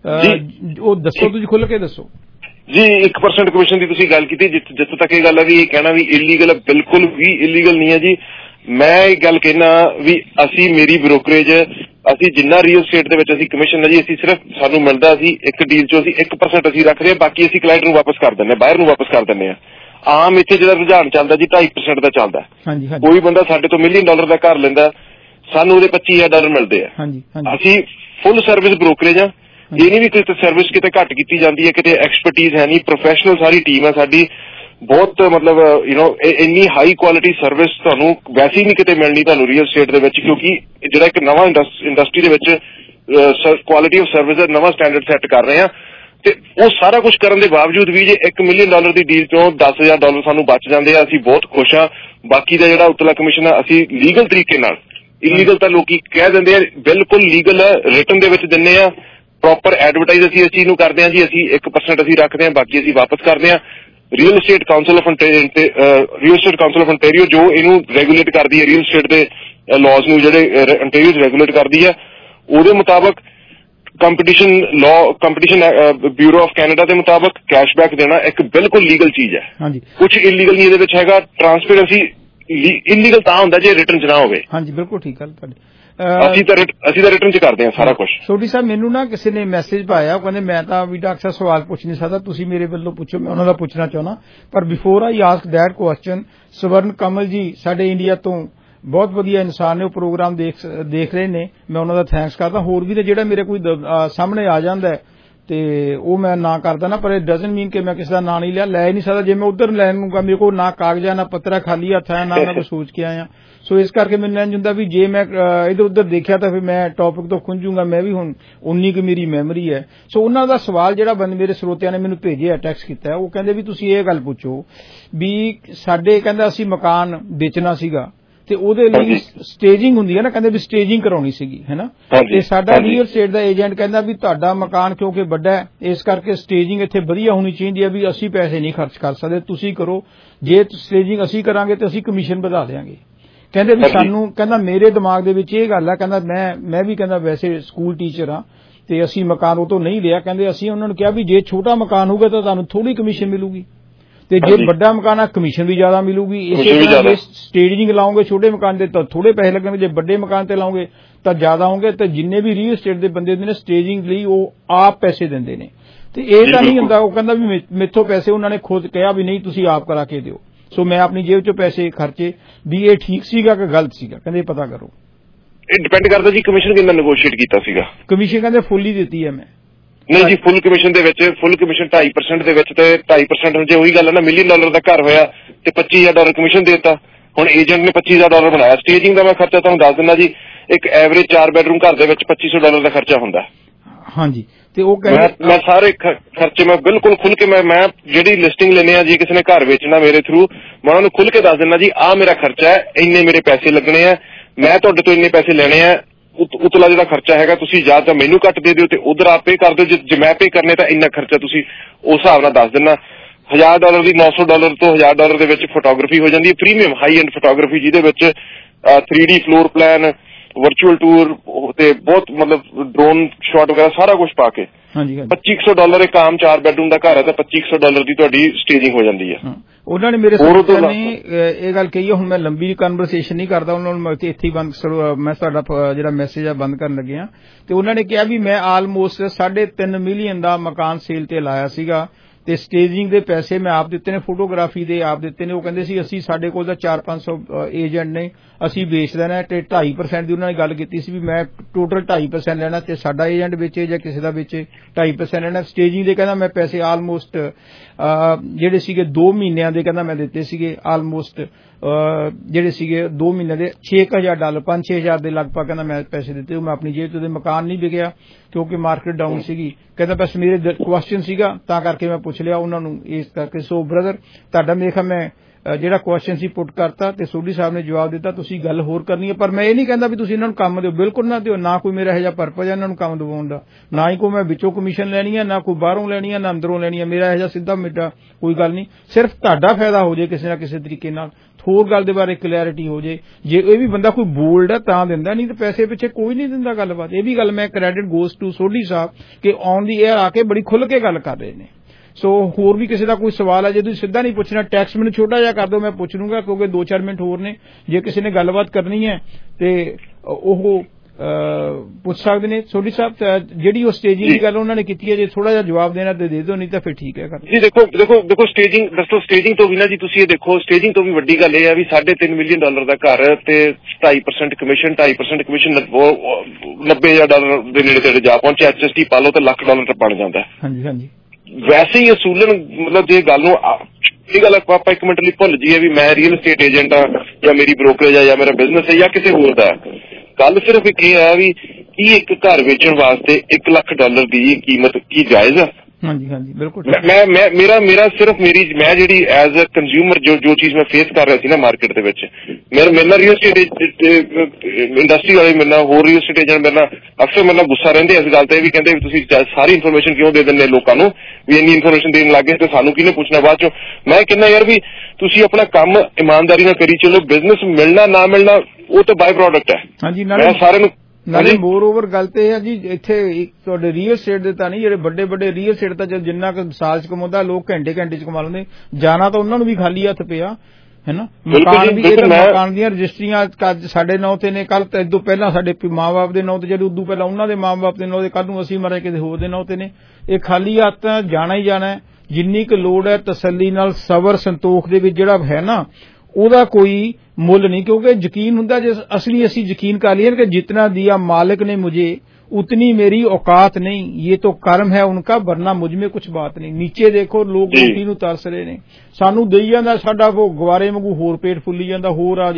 ਉਹ ਦੱਸੋ, ਤੁਸੀਂ ਖੁੱਲ੍ਹ ਕੇ ਦੱਸੋ ਜੀ। 1% ਕਮਿਸ਼ਨ ਦੀ ਤੁਸੀਂ ਗੱਲ ਕੀਤੀ, ਜਿੱਥੋਂ ਤੱਕ ਇਹ ਗੱਲ ਹੈ ਵੀ ਇਹ ਕਹਿਣਾ ਵੀ ਇਲੀਗਲ, ਬਿਲਕੁਲ ਵੀ ਇਲੀਗਲ ਨਹੀਂ ਹੈ ਜੀ। ਮੈਂ ਇਹ ਗੱਲ ਕਹਿਣਾ ਵੀ ਮੇਰੀ ਬ੍ਰੋਕਰੇਜ ਅਸੀਂ ਜਿੰਨਾ ਰੀਅਲ ਸਟੇਟ ਦੇ ਵਿੱਚ ਅਸੀਂ ਕਮਿਸ਼ਨ ਹੈ ਜੀ, ਅਸੀਂ ਸਿਰਫ ਸਾਨੂੰ ਮਿਲਦਾ, ਅਸੀਂ ਇੱਕ ਡੀਲ ਚੋਂ ਅਸੀਂ 1% ਅਸੀਂ ਰੱਖਦੇ ਹਾਂ, ਬਾਕੀ ਅਸੀਂ ਕਲਾਇੰਟ ਨੂੰ ਵਾਪਸ ਕਰ ਦਿੰਦੇ ਹਾਂ, ਬਾਹਰ ਨੂੰ ਵਾਪਸ ਕਰ ਦਿੰਦੇ ਹਾਂ। ਆਮ ਇੱਥੇ ਜਿਹੜਾ ਰੁਝਾਨ ਚੱਲਦਾ ਜੀ 2.5% ਦਾ ਚੱਲਦਾ। ਕੋਈ ਬੰਦਾ ਸਾਡੇ ਤੋਂ $1 ਮਿਲੀਅਨ ਦਾ ਘਰ ਲੈਂਦਾ, ਸਾਨੂੰ ਉਹਦੇ $25,000 ਮਿਲਦੇ ਆ। ਅਸੀਂ ਫੁੱਲ ਸਰਵਿਸ ਬ੍ਰੋਕਰੇਜ ਆ, ਇਹ ਨਹੀਂ ਵੀ ਕਿਤੇ ਸਰਵਿਸ ਕਿਤੇ ਘੱਟ ਕੀਤੀ ਜਾਂਦੀ ਹੈ, ਕਿਤੇ ਐਕਸਪਰਟੀਜ਼ ਹੈ ਨਹੀਂ, ਪ੍ਰੋਫੈਸ਼ਨਲ ਸਾਰੀ ਟੀਮ ਹੈ ਸਾਡੀ, ਬਹੁਤ ਮਤਲਬ ਇੰਨੀ ਹਾਈ ਕੁਆਲਿਟੀ ਸਰਵਿਸ ਤੁਹਾਨੂੰ ਵੈਸੇ ਹੀ ਨਹੀਂ ਕਿਤੇ ਮਿਲਣੀ ਤੁਹਾਨੂੰ ਰੀਅਲ ਸਟੇਟ ਦੇ ਵਿੱਚ, ਕਿਉਂਕਿ ਜਿਹੜਾ ਇੱਕ ਨਵਾਂ ਇੰਡਸਟਰੀ ਦੇ ਵਿੱਚ ਕੁਆਲਿਟੀ ਆਫ ਸਰਵਿਸ ਦਾ ਨਵਾਂ ਸਟੈਂਡਰਡ ਸੈੱਟ ਕਰ ਰਹੇ ਆ। ਤੇ ਉਹ ਸਾਰਾ ਕੁਝ ਕਰਨ ਦੇ ਬਾਵਜੂਦ ਵੀ ਜੇ $1 ਮਿਲੀਅਨ ਦੀ ਡੀਲ ਚੋਂ $10,000 ਸਾਨੂੰ ਬਚ ਜਾਂਦੇ ਆ, ਅਸੀਂ ਬਹੁਤ ਖੁਸ਼ ਆ। ਬਾਕੀ ਦਾ ਜਿਹੜਾ ਉਤਲਾ ਕਮਿਸ਼ਨ ਆ ਅਸੀਂ ਲੀਗਲ ਤਰੀਕੇ ਨਾਲ, ਇਲੀਗਲ ਤਾਂ ਲੋਕੀ ਕਹਿ ਦਿੰਦੇ ਆ, ਬਿਲਕੁਲ ਲੀਗਲ ਰਿਟਨ ਦੇ ਵਿੱਚ ਦਿੰਦੇ ਆ, ਪ੍ਰੋਪਰ ਐਡਵਰਟਾਈਜ਼ ਅਸੀਂ ਇਸ ਚੀਜ਼ ਨੂੰ ਕਰਦੇ ਹਾਂ ਜੀ, ਅਸੀਂ 1% ਅਸੀਂ ਰੱਖਦੇ ਹਾਂ, ਬਾਕੀ ਅਸੀਂ ਵਾਪਸ ਕਰਦੇ ਹਾਂ। Real estate council of Ontario ਜੋ ਇਹਨੂੰ ਰੈਗੂਲੇਟ ਕਰਦੀ ਹੈ, ਰੀਅਲ ਸਟੇਟ ਦੇ ਲਾਜ਼ ਨੂੰ ਜਿਹੜੇ ਅੰਟੈਰੀਓ ਰੈਗੂਲੇਟ ਕਰਦੀ ਹੈ, ਉਹਦੇ ਮੁਤਾਬਕ ਕੰਪੀਟੀਸ਼ਨ ਬਿਊਰੋ ਆਫ ਕੈਨੇਡਾ ਦੇ ਮੁਤਾਬਕ ਕੈਸ਼ਬੈਕ ਦੇਣਾ ਇੱਕ ਬਿਲਕੁਲ ਲੀਗਲ ਚੀਜ਼ ਹੈ। ਕੁਝ ਇਲੀਗਲ ਨਹੀਂ ਇਹਦੇ ਵਿੱਚ ਹੈਗਾ। ਟਰਾਂਸਪੇਰੈਂਸੀ ਇਲੀਗਲ ਤਾਂ ਹੁੰਦਾ ਜੇ ਰਿਟਰਨ ਚ ਨਾ ਹੋਵੇ। ਹਾਂਜੀ, ਬਿਲਕੁਲ ਠੀਕ ਗੱਲ ਤੁਹਾਡੀ। ਅਸੀਂ ਤਾਂ ਰਿਟਰਨ ਚ ਕਰਦੇ ਹਾਂ ਸਾਰਾ ਕੁਝ। ਸੋਢੀ ਸਾਹਿਬ, ਮੈਨੂੰ ਨਾ ਕਿਸੇ ਨੇ ਮੈਸੇਜ ਪਾਇਆ, ਉਹ ਕਹਿੰਦੇ ਮੈਂ ਤਾਂ ਵੀ ਡਾਕਟਰ ਸਾਹਿਬ ਸਵਾਲ ਪੁੱਛ ਨਹੀਂ ਸਕਦਾ, ਤੁਸੀਂ ਮੇਰੇ ਵੱਲੋਂ ਪੁੱਛੋ, ਮੈਂ ਉਹਨਾਂ ਦਾ ਪੁੱਛਣਾ ਚਾਹੁੰਦਾ। ਪਰ before I ask that question, Swaran Kamal ji ਸਾਡੇ ਇੰਡੀਆ ਤੋਂ ਬਹੁਤ ਵਧੀਆ ਇਨਸਾਨ ਨੇ, ਉਹ ਪ੍ਰੋਗਰਾਮ ਦੇਖ ਰਹੇ ਨੇ, ਮੈਂ ਉਹਨਾਂ ਦਾ ਥੈਂਕਸ ਕਰਦਾ। ਹੋਰ ਵੀ ਨੇ ਜਿਹੜਾ ਮੇਰੇ ਕੋਈ ਸਾਹਮਣੇ ਆ ਜਾਂਦਾ ਤੇ ਉਹ ਮੈਂ ਨਾ ਕਰਦਾ ਨਾ, ਪਰ ਇਟ ਡਜ਼ਨਟ ਮੀਨ ਕਿ ਮੈਂ ਕਿਸੇ ਦਾ ਨਾਂ ਨਹੀਂ ਲੈ ਨਹੀਂ ਸਕਦਾ। ਜੇ ਮੈਂ ਉਧਰ ਲੈ ਲੂੰਗਾ, ਮੇਰੇ ਕੋਲ ਨਾ ਕਾਗਜ਼ਾਂ ਨਾ ਪੱਤਰਾ, ਖਾਲੀ ਹੱਥ ਆਇਆ, ਨਾ ਮੈਂ ਕੋਈ ਸੋਚ ਕੇ ਆਇਆ। ਸੋ ਇਸ ਕਰਕੇ ਮੈਨੂੰ ਇੰਝ ਹੁੰਦਾ ਵੀ ਜੇ ਮੈਂ ਇੱਧਰ ਉੱਧਰ ਦੇਖਿਆ ਤਾਂ ਫਿਰ ਮੈਂ ਟੌਪਿਕ ਤੋਂ ਖੁੰਝੂਗਾ। ਮੈਂ ਵੀ ਹੁਣ ਉਨੀ ਕੁ ਮੇਰੀ ਮੈਮਰੀ ਹੈ। ਸੋ ਉਹਨਾਂ ਦਾ ਸਵਾਲ ਜਿਹੜਾ ਮੇਰੇ ਸਰੋਤਿਆਂ ਨੇ ਮੈਨੂੰ ਭੇਜਿਆ, ਟੈਕਸਟ ਕੀਤਾ, ਉਹ ਕਹਿੰਦੇ ਵੀ ਤੁਸੀਂ ਇਹ ਗੱਲ ਪੁੱਛੋ ਵੀ ਸਾਡੇ, ਕਹਿੰਦਾ ਅਸੀਂ ਮਕਾਨ ਵੇਚਣਾ ਸੀਗਾ ਤੇ ਉਹਦੇ ਲਈ ਸਟੇਜਿੰਗ ਹੁੰਦੀ ਹੈ ਨਾ, ਕਹਿੰਦੇ ਵੀ ਸਟੇਜਿੰਗ ਕਰਾਉਣੀ ਸੀਗੀ, ਹੈ ਨਾ, ਤੇ ਸਾਡਾ ਰੀਅਲ ਸਟੇਟ ਦਾ ਏਜੰਟ ਕਹਿੰਦਾ ਵੀ ਤੁਹਾਡਾ ਮਕਾਨ ਕਿਉਂਕਿ ਵੱਡਾ ਹੈ, ਇਸ ਕਰਕੇ ਸਟੇਜਿੰਗ ਇੱਥੇ ਵਧੀਆ ਹੋਣੀ ਚਾਹੀਦੀ ਹੈ, ਵੀ ਅਸੀਂ ਪੈਸੇ ਨਹੀਂ ਖਰਚ ਕਰ ਸਕਦੇ, ਤੁਸੀਂ ਕਰੋ। ਜੇ ਸਟੇਜਿੰਗ ਅਸੀਂ ਕਰਾਂਗੇ ਤੇ ਅਸੀਂ ਕਮਿਸ਼ਨ ਵਧਾ ਦੇਵਾਂਗੇ। ਕਹਿੰਦੇ ਵੀ ਸਾਨੂੰ, ਕਹਿੰਦਾ ਮੇਰੇ ਦਿਮਾਗ ਦੇ ਵਿੱਚ ਇਹ ਗੱਲ ਆ, ਕਹਿੰਦਾ ਮੈਂ ਵੀ ਕਹਿੰਦਾ ਵੈਸੇ ਸਕੂਲ ਟੀਚਰ ਆ ਤੇ ਅਸੀਂ ਮਕਾਨ ਉਹ ਤੋਂ ਨਹੀਂ ਲਿਆ। ਕਹਿੰਦੇ ਅਸੀਂ ਉਹਨਾਂ ਨੂੰ ਕਿਹਾ ਵੀ ਜੇ ਛੋਟਾ ਮਕਾਨ ਹੋਊਗਾ ਤਾਂ ਤੁਹਾਨੂੰ ਥੋੜੀ ਕਮਿਸ਼ਨ ਮਿਲੂਗੀ, ਤੇ ਜੇ ਵੱਡਾ ਮਕਾਨ ਆ ਕਮਿਸ਼ਨ ਵੀ ਜ਼ਿਆਦਾ ਮਿਲੂਗੀ। ਇਸੇ ਤਰ੍ਹਾਂ ਜੇ ਸਟੇਜਿੰਗ ਲਾਓਗੇ ਛੋਟੇ ਮਕਾਨ ਤੇ ਤਾਂ ਥੋੜੇ ਪੈਸੇ ਲੱਗਣਗੇ, ਜੇ ਵੱਡੇ ਮਕਾਨ ਤੇ ਲਾਓਗੇ ਤਾਂ ਜ਼ਿਆਦਾ ਹੋਣਗੇ। ਤੇ ਜਿੰਨੇ ਵੀ ਰੀਅਲ ਸਟੇਟ ਦੇ ਬੰਦੇ ਹੁੰਦੇ ਨੇ ਸਟੇਜਿੰਗ ਲਈ ਉਹ ਆਪ ਪੈਸੇ ਦਿੰਦੇ ਨੇ, ਤੇ ਇਹ ਤਾਂ ਨਹੀਂ ਹੁੰਦਾ। ਉਹ ਕਹਿੰਦਾ ਵੀ ਮੇਥੋਂ ਪੈਸੇ ਉਹਨਾਂ ਨੇ ਖੁਦ ਕਿਹਾ ਵੀ ਨਹੀਂ ਤੁਸੀਂ ਆਪ ਕਰਾ ਕੇ ਦਿਓ। ਸੋ ਮੈਂ ਆਪਣੀ ਜੇਬ ਚੋਂ ਪੈਸੇ ਖਰਚੇ, ਵੀ ਇਹ ਠੀਕ ਸੀਗਾ ਕਿ ਗਲਤ ਸੀਗਾ, ਕਹਿੰਦੇ ਪਤਾ ਕਰੋ। ਇਹ ਡਿਪੈਂਡ ਕਰਦਾ ਜੀ ਕਮਿਸ਼ਨ ਕਿੰਨਾ ਨੈਗੋਸ਼ੀਏਟ ਕੀਤਾ ਸੀਗਾ। ਕਮਿਸ਼ਨ ਕਹਿੰਦੇ ਫੁੱਲ ਹੀ ਦਿੱਤੀ ਹੈ ਮੈਂ। ਨਹੀਂ ਜੀ, ਫੁੱਲ ਕਮਿਸ਼ਨ ਦੇ ਵਿੱਚ, ਫੁੱਲ ਕਮਿਸ਼ਨ 2.5% ਦੇ ਵਿੱਚ, ਤੇ 2.5% ਜੇ ਉਹੀ ਗੱਲ ਹੈ ਨਾ, $1 ਮਿਲੀਅਨ ਦਾ ਘਰ ਹੋਇਆ ਤੇ $25,000 ਕਮਿਸ਼ਨ ਦੇਤਾ। ਹੁਣ ਏਜੰਟ ਨੇ $25,000 ਬਣਾਇਆ। ਸਟੇਜਿੰਗ ਦਾ ਮੈਂ ਖਰਚਾ ਤੁਹਾਨੂੰ ਦੱਸ ਦਿੰਦਾ ਜੀ, ਇੱਕ ਐਵਰੇਜ 4 ਬੈਡਰੂਮ ਘਰ ਦੇ ਵਿੱਚ $2,500 ਦਾ ਖਰਚਾ ਹੁੰਦਾ। ਹਾਂਜੀ, ਤੇ ਉਹ ਕਹਿੰਦੇ ਮੈਂ ਸਾਰੇ ਖਰਚੇ ਮੈਂ ਬਿਲਕੁਲ ਖੁੱਲ ਕੇ ਮੈਂ ਜਿਹੜੀ ਲਿਸਟਿੰਗ ਲੈਣੇ ਆ, ਜੇ ਕਿਸੇ ਨੇ ਘਰ ਵੇਚਣਾ ਮੇਰੇ ਥਰੂ, ਮੈਂ ਉਹਨਾਂ ਨੂੰ ਖੁੱਲ ਕੇ ਦੱਸ ਦਿੰਦਾ ਜੀ ਆਹ ਮੇਰਾ ਖਰਚਾ ਹੈ, ਇੰਨੇ ਮੇਰੇ ਪੈਸੇ ਲੱਗਣੇ ਆ, ਮੈਂ ਤੁਹਾਡੇ ਤੋਂ ਇੰਨੇ ਪੈਸੇ ਲੈਣੇ ਆ, ਉਤਲਾ ਜਿਹੜਾ ਖਰਚਾ ਹੈਗਾ ਤੁਸੀਂ ਜਾਂ ਤਾਂ ਮੈਨੂੰ ਕੱਟ ਦੇ ਦਿਓ ਤੇ ਉਧਰ ਆਪ ਪੇ ਕਰ ਦਿਓ, ਜੇ ਮੈਂ ਪੇ ਕਰਨੇ ਤਾਂ ਇੰਨਾ ਖਰਚਾ ਤੁਸੀਂ ਉਸ ਹਿਸਾਬ ਨਾਲ ਦੱਸ ਦਿੰਦਾ। $1,000 ਦੀ $900 ਤੋਂ $1,000 ਦੇ ਵਿੱਚ ਫੋਟੋਗ੍ਰਾਫੀ ਹੋ ਜਾਂਦੀ ਹੈ, ਪ੍ਰੀਮੀਅਮ ਹਾਈ ਐਂਡ ਫੋਟੋਗ੍ਰਾਫੀ, ਜਿਹਦੇ ਵਿੱਚ 3D floor plan, virtual tour ਤੇ ਬਹੁਤ ਮਤਲਬ ਡਰੋਨ ਸ਼ਾਟ ਵਗੈਰਾ ਸਾਰਾ ਕੁਝ ਪਾ ਕੇ $2,500 ਇੱਕ ਆਮ 4 ਬੈਡਰੂਮ ਦਾ ਘਰ ਹੈ ਤਾਂ $2,500 ਦੀ ਤੁਹਾਡੀ ਸਟੇਜਿੰਗ ਹੋ ਜਾਂਦੀ ਹੈ। ਉਹਨਾਂ ਨੇ ਮੇਰੇ ਸਾਥੀਆਂ ਨੇ ਇਹ ਗੱਲ ਕਹੀ ਹੈ। ਹੁਣ ਮੈਂ ਲੰਬੀ ਕਨਵਰਸੇਸ਼ਨ ਨਹੀਂ ਕਰਦਾ, ਉਹਨਾਂ ਨੂੰ ਇੱਥੇ ਹੀ ਮੈਂ ਤੁਹਾਡਾ ਜਿਹੜਾ ਮੈਸੇਜ ਆ ਬੰਦ ਕਰਨ ਲੱਗਿਆ। ਤੇ ਉਹਨਾਂ ਨੇ ਕਿਹਾ ਵੀ ਮੈਂ ਆਲਮੋਸਟ $3.5 ਮਿਲੀਅਨ ਦਾ ਮਕਾਨ ਸੇਲ ਤੇ ਲਾਇਆ ਸੀਗਾ ਤੇ ਸਟੇਜਿੰਗ ਦੇ ਪੈਸੇ ਮੈਂ ਆਪ ਦਿੱਤੇ ਨੇ, ਫੋਟੋਗ੍ਰਾਫੀ ਦੇ ਆਪ ਦਿੱਤੇ ਨੇ। ਉਹ ਕਹਿੰਦੇ ਸੀ ਅਸੀਂ ਸਾਡੇ ਕੋਲ ਤਾਂ 400-500 ਏਜੰਟ ਨੇ, ਅਸੀਂ ਵੇਚ ਦੇਣਾ ਤੇ 2.5% ਦੀ ਉਹਨਾਂ ਨੇ ਗੱਲ ਕੀਤੀ ਸੀ ਵੀ ਮੈਂ ਟੋਟਲ 2.5% ਲੈਣਾ ਤੇ ਸਾਡਾ ਏਜੰਟ ਵੇਚੇ ਜਾਂ ਕਿਸੇ ਦਾ ਵੇਚੇ 2.5% ਲੈਣਾ। ਸਟੇਜਿੰਗ ਦੇ ਕਹਿੰਦਾ ਮੈਂ ਪੈਸੇ ਆਲਮੋਸਟ ਜਿਹੜੇ ਸੀਗੇ 2 ਮਹੀਨਿਆਂ ਦੇ ਕਹਿੰਦਾ ਮੈਂ ਦਿੱਤੇ ਸੀਗੇ, ਆਲਮੋਸਟ ਜਿਹੜੇ ਸੀਗੇ 2 ਮਹੀਨਿਆਂ ਦੇ $6,000 $5,000 ਦੇ ਲਗਭਗ ਕਹਿੰਦਾ ਮੈਂ ਪੈਸੇ ਦਿੱਤੇ। ਮੈਂ ਆਪਣੀ ਜੇਬ ਤੋਂ ਮਕਾਨ ਨਹੀਂ ਵਿਕਿਆ ਕਿਉਂਕਿ ਮਾਰਕੀਟ ਡਾਊਨ ਸੀਗੀ। ਕਹਿੰਦਾ ਬਸ ਮੇਰੇ ਕੁਐਸਚਨ ਸੀਗਾ ਤਾਂ ਕਰਕੇ ਮੈਂ ਪੁੱਛ ਲਿਆ ਉਹਨਾਂ ਨੂੰ, ਇਸ ਕਰਕੇ। ਸੋ ਬ੍ਰਦਰ ਤੁਹਾਡਾ ਮੇਰੇ ਖਿਆਲ ਮੈਂ ਜਿਹੜਾ ਕੁਐਸਚਨ ਸੀ ਪੁੱਟ ਕਰਤਾ ਤੇ ਸੋਢੀ ਸਾਹਿਬ ਨੇ ਜਵਾਬ ਦਿੱਤਾ। ਤੁਸੀਂ ਗੱਲ ਹੋਰ ਕਰਨੀ ਹੈ, ਪਰ ਮੈਂ ਇਹ ਨਹੀਂ ਕਹਿੰਦਾ ਵੀ ਤੁਸੀਂ ਇਹਨਾਂ ਨੂੰ ਕੰਮ ਦਿਓ, ਬਿਲਕੁਲ ਨਾ ਦਿਓ। ਨਾ ਕੋਈ ਮੇਰਾ ਇਹੋ ਜਿਹਾ ਪਰਪਸ ਹੈ ਇਹਨਾਂ ਨੂੰ ਕੰਮ ਦਿਵਾਉਣ ਦਾ, ਨਾ ਹੀ ਕੋਈ ਮੈਂ ਵਿੱਚੋਂ ਕਮਿਸ਼ਨ ਲੈਣੀ ਹੈ, ਨਾ ਕੋਈ ਬਾਹਰੋਂ ਲੈਣੀ ਹੈ, ਨਾ ਅੰਦਰੋਂ ਲੈਣੀ ਹੈ। ਮੇਰਾ ਇਹੋ ਜਿਹਾ ਸਿੱਧਾ ਮਿੱਠਾ ਕੋਈ ਗੱਲ ਨਹੀਂ, ਸਿਰਫ ਤੁਹਾਡਾ ਫਾਇਦਾ ਹੋ ਜਾਏ ਕਿਸੇ ਨਾ ਕਿਸੇ ਤਰੀਕੇ ਨਾਲ, ਹੋਰ ਗੱਲ ਦੇ ਬਾਰੇ ਕਲੈਰਿਟੀ ਹੋ ਜਾਏ। ਜੇ ਇਹ ਵੀ ਬੰਦਾ ਕੋਈ ਬੋਲਡ ਹੈ ਤਾਂ ਦਿੰਦਾ, ਨਹੀਂ ਤਾਂ ਪੈਸੇ ਪਿੱਛੇ ਕੋਈ ਨਹੀਂ ਦਿੰਦਾ ਗੱਲਬਾਤ। ਇਹ ਵੀ ਗੱਲ ਮੈਂ credit goes to Sodhi Sahib ਕਿ ਔਨ ਦੀ ਏਅਰ ਆ ਕੇ ਬੜੀ ਖੁੱਲ੍ਹ ਕੇ ਗੱਲ ਕਰ ਰਹੇ ਨੇ। ਸੋ ਹੋਰ ਵੀ ਕਿਸੇ ਦਾ ਕੋਈ ਸਵਾਲ ਹੈ, ਜੇ ਤੁਸੀਂ ਸਿੱਧਾ ਨਹੀਂ ਪੁੱਛਣਾ ਟੈਕਸਟ ਮੈਨੂੰ ਛੋਟਾ ਜਿਹਾ ਕਰ ਦਿਓ, ਮੈਂ ਪੁੱਛ ਲੂੰਗਾ, ਕਿਉਂਕਿ 2-4 ਮਿੰਟ ਹੋਰ ਨੇ। ਜੇ ਕਿਸੇ ਨੇ ਗੱਲਬਾਤ ਕਰਨੀ ਹੈ ਤੇ ਉਹ ਪੁੱਛ ਸਕਦੇ ਨੇ। ਸੋਢੀ ਸਾਹਿਬ ਜਿਹੜੀ ਉਹ ਸਟੇਜਿੰਗ ਦੀ ਗੱਲ ਉਹਨਾਂ ਨੇ ਕੀਤੀ ਹੈ, ਜੇ ਥੋੜਾ ਜਿਹਾ ਜਵਾਬ ਦੇਣਾ ਤੇ ਦੇ ਦਿਓ, ਨਹੀਂ ਤਾਂ ਫਿਰ ਠੀਕ ਹੈ। ਜੀ ਦੇਖੋ ਸਟੇਜਿੰਗ ਦੱਸੋ, ਸਟੇਜਿੰਗ ਤੋਂ ਵੀ ਨਾ ਜੀ ਤੁਸੀਂ ਇਹ ਦੇਖੋ, ਸਟੇਜਿੰਗ ਤੋਂ ਵੀ ਵੱਡੀ ਗੱਲ ਇਹ ਹੈ ਵੀ $3.5 ਮਿਲੀਅਨ ਦਾ ਘਰ ਤੇ 2.5% ਕਮਿਸ਼ਨ 90,000 ਦੇ ਨੇੜੇ ਤੇੜੇ ਜਾ ਪਹੁੰਚੇ, HST ਪਾ ਲਓ ਤਾਂ $1,00,000 ਬਣ ਜਾਂਦਾ। ਹਾਂਜੀ ਹਾਂਜੀ। ਵੈਸੇ ਹੀ ਅਸੂਲਨ ਮਤਲਬ ਜੇ ਗੱਲ ਨੂੰ ਇਹ ਗੱਲ ਆਪਾਂ ਇੱਕ ਮਿੰਟ ਲਈ ਭੁੱਲ ਜਾਈਏ ਵੀ ਮੈਂ ਰੀਅਲ estate ਏਜੰਟ ਆ ਜਾਂ ਮੇਰੀ ਬ੍ਰੋਕਰੇਜ ਆ ਜਾਂ ਮੇਰਾ ਬਿਜ਼ਨਸ ਹੈ ਜਾਂ ਕਿਸੇ ਹੋਰ ਦਾ, ਗੱਲ ਸਿਰਫ ਇੱਕ ਇਹ ਹੈ ਵੀ ਕੀ ਇੱਕ ਘਰ ਵੇਚਣ ਵਾਸਤੇ $1,00,000 ਦੀ ਕੀਮਤ ਕੀ ਜਾਇਜ਼ ਆ? ਹਾਂਜੀ ਹਾਂਜੀ ਬਿਲਕੁਲ। ਮੇਰਾ ਸਿਰਫ ਮੈਂ ਜਿਹੜੀ ਐਜ਼ ਅ ਕੰਜ਼ਿਊਮਰ ਜੋ ਚੀਜ਼ ਮੈਂ ਫੇਸ ਕਰ ਰਿਹਾ ਸੀ ਨਾ ਮਾਰਕੀਟ ਦੇ ਵਿੱਚ, ਮੇਰੇ ਨਾਲ ਰੀਅਲ estate ਇੰਡਸਟਰੀ ਵਾਲੇ, ਮੇਰੇ ਨਾਲ ਹੋਰ ਰੀਅਲ estate ਏਜੰਟ ਮੇਰੇ ਨਾਲ ਅਕਸਰ ਮੇਰੇ ਨਾਲ ਗੁੱਸਾ ਰਹਿੰਦੇ ਇਸ ਗੱਲ ਤੇ ਵੀ ਕਹਿੰਦੇ ਵੀ ਤੁਸੀਂ ਸਾਰੀ ਇਨਫੋਰਮੇਸ਼ਨ ਕਿਉਂ ਦੇ ਦਿੰਦੇ ਲੋਕਾਂ ਨੂੰ, ਵੀ ਇੰਨੀ ਇਨਫੋਰਮੇਸ਼ਨ ਦੇਣ ਲੱਗੇ ਤੇ ਸਾਨੂੰ ਕਿਹਨੇ ਪੁੱਛਣਾ ਬਾਅਦ ਚੋਂ। ਮੈਂ ਕਹਿੰਦਾ ਯਾਰ ਵੀ ਤੁਸੀਂ ਆਪਣਾ ਕੰਮ ਇਮਾਨਦਾਰੀ ਨਾਲ ਕਰੀ ਚਲੋ, ਬਿਜ਼ਨਸ ਮਿਲਣਾ ਨਾ ਮਿਲਣਾ ਉਹ ਤਾਂ ਬਾਈ ਪ੍ਰੋਡਕਟ ਹੈ। ਹਾਂਜੀ, ਮੈਂ ਸਾਰਿਆਂ ਨੂੰ ਨਾਲੇ ਮੋਰ ਓਵਰ ਗੱਲ ਤੇ ਇਹ ਹੈ ਜੀ, ਇੱਥੇ ਤੁਹਾਡੇ ਰੀਅਲ estate ਦੇ ਤਾਂ ਨਹੀਂ, ਜਿਹੜੇ ਵੱਡੇ ਰੀਅਲ estate ਤਾਂ ਜਿੰਨਾ ਕੁ ਸਾਲ ਚ ਕਮਾਉਂਦਾ ਲੋਕ ਘੰਟੇ ਚ ਕਮਾ ਲੈਂਦੇ, ਜਾਣਾ ਤਾਂ ਉਹਨਾਂ ਨੂੰ ਵੀ ਖਾਲੀ ਹੱਥ ਪਿਆ ਹੈ ਨਾ। ਮਕਾਨ ਵੀ ਮਕਾਨ ਦੀਆਂ ਰਜਿਸਟਰੀਆਂ ਸਾਡੇ ਨਾਂ ਤੇ ਨੇ, ਕੱਲ ਇਦੋਂ ਪਹਿਲਾਂ ਸਾਡੇ ਮਾਂ-ਬਾਪ ਦੇ ਨਾਂ ਤੇ, ਜਦੋਂ ਉਦੋਂ ਪਹਿਲਾਂ ਉਹਨਾਂ ਦੇ ਮਾਂ-ਬਾਪ ਦੇ ਨਾਂ ਤੇ, ਕੱਲ ਨੂੰ ਅਸੀਂ ਮਰੇ ਕਿਸੇ ਹੋਰ ਦੇ ਨਾਂ ਤੇ ਨੇ। ਇਹ ਖਾਲੀ ਹੱਥ ਜਾਣਾ ਹੀ ਜਾਣਾ। ਜਿੰਨੀ ਕੁ ਲੋੜ ਹੈ ਤਸੱਲੀ ਨਾਲ, ਸਬਰ ਸੰਤੋਖ ਦੇ ਵਿੱਚ ਜਿਹੜਾ ਹੈ ਨਾ, ਉਹਦਾ ਕੋਈ ਮੁੱਲ ਨਹੀਂ, ਕਿਉਂਕਿ ਯਕੀਨ ਹੁੰਦਾ ਜੇ असली ਅਸੀਂ ਯਕੀਨ ਕਰ ਲਈਏ कि जितना दिया मालिक ने मुझे उतनी मेरी औकात नहीं, ये तो कर्म है उनका, वरना मुझ में कुछ बात नहीं। नीचे देखो लोग रोटी ਨੂੰ ਤਰਸ ਰਹੇ ਨੇ, ਸਾਨੂੰ ਦੇਈ ਜਾਂਦਾ, ਸਾਡਾ ਉਹ ਗਵਾਰੇ ਵਾਂਗੂ ਹੋਰ ਪੇਟ ਫੁੱਲੀ ਜਾਂਦਾ, ਹੋਰ ਆ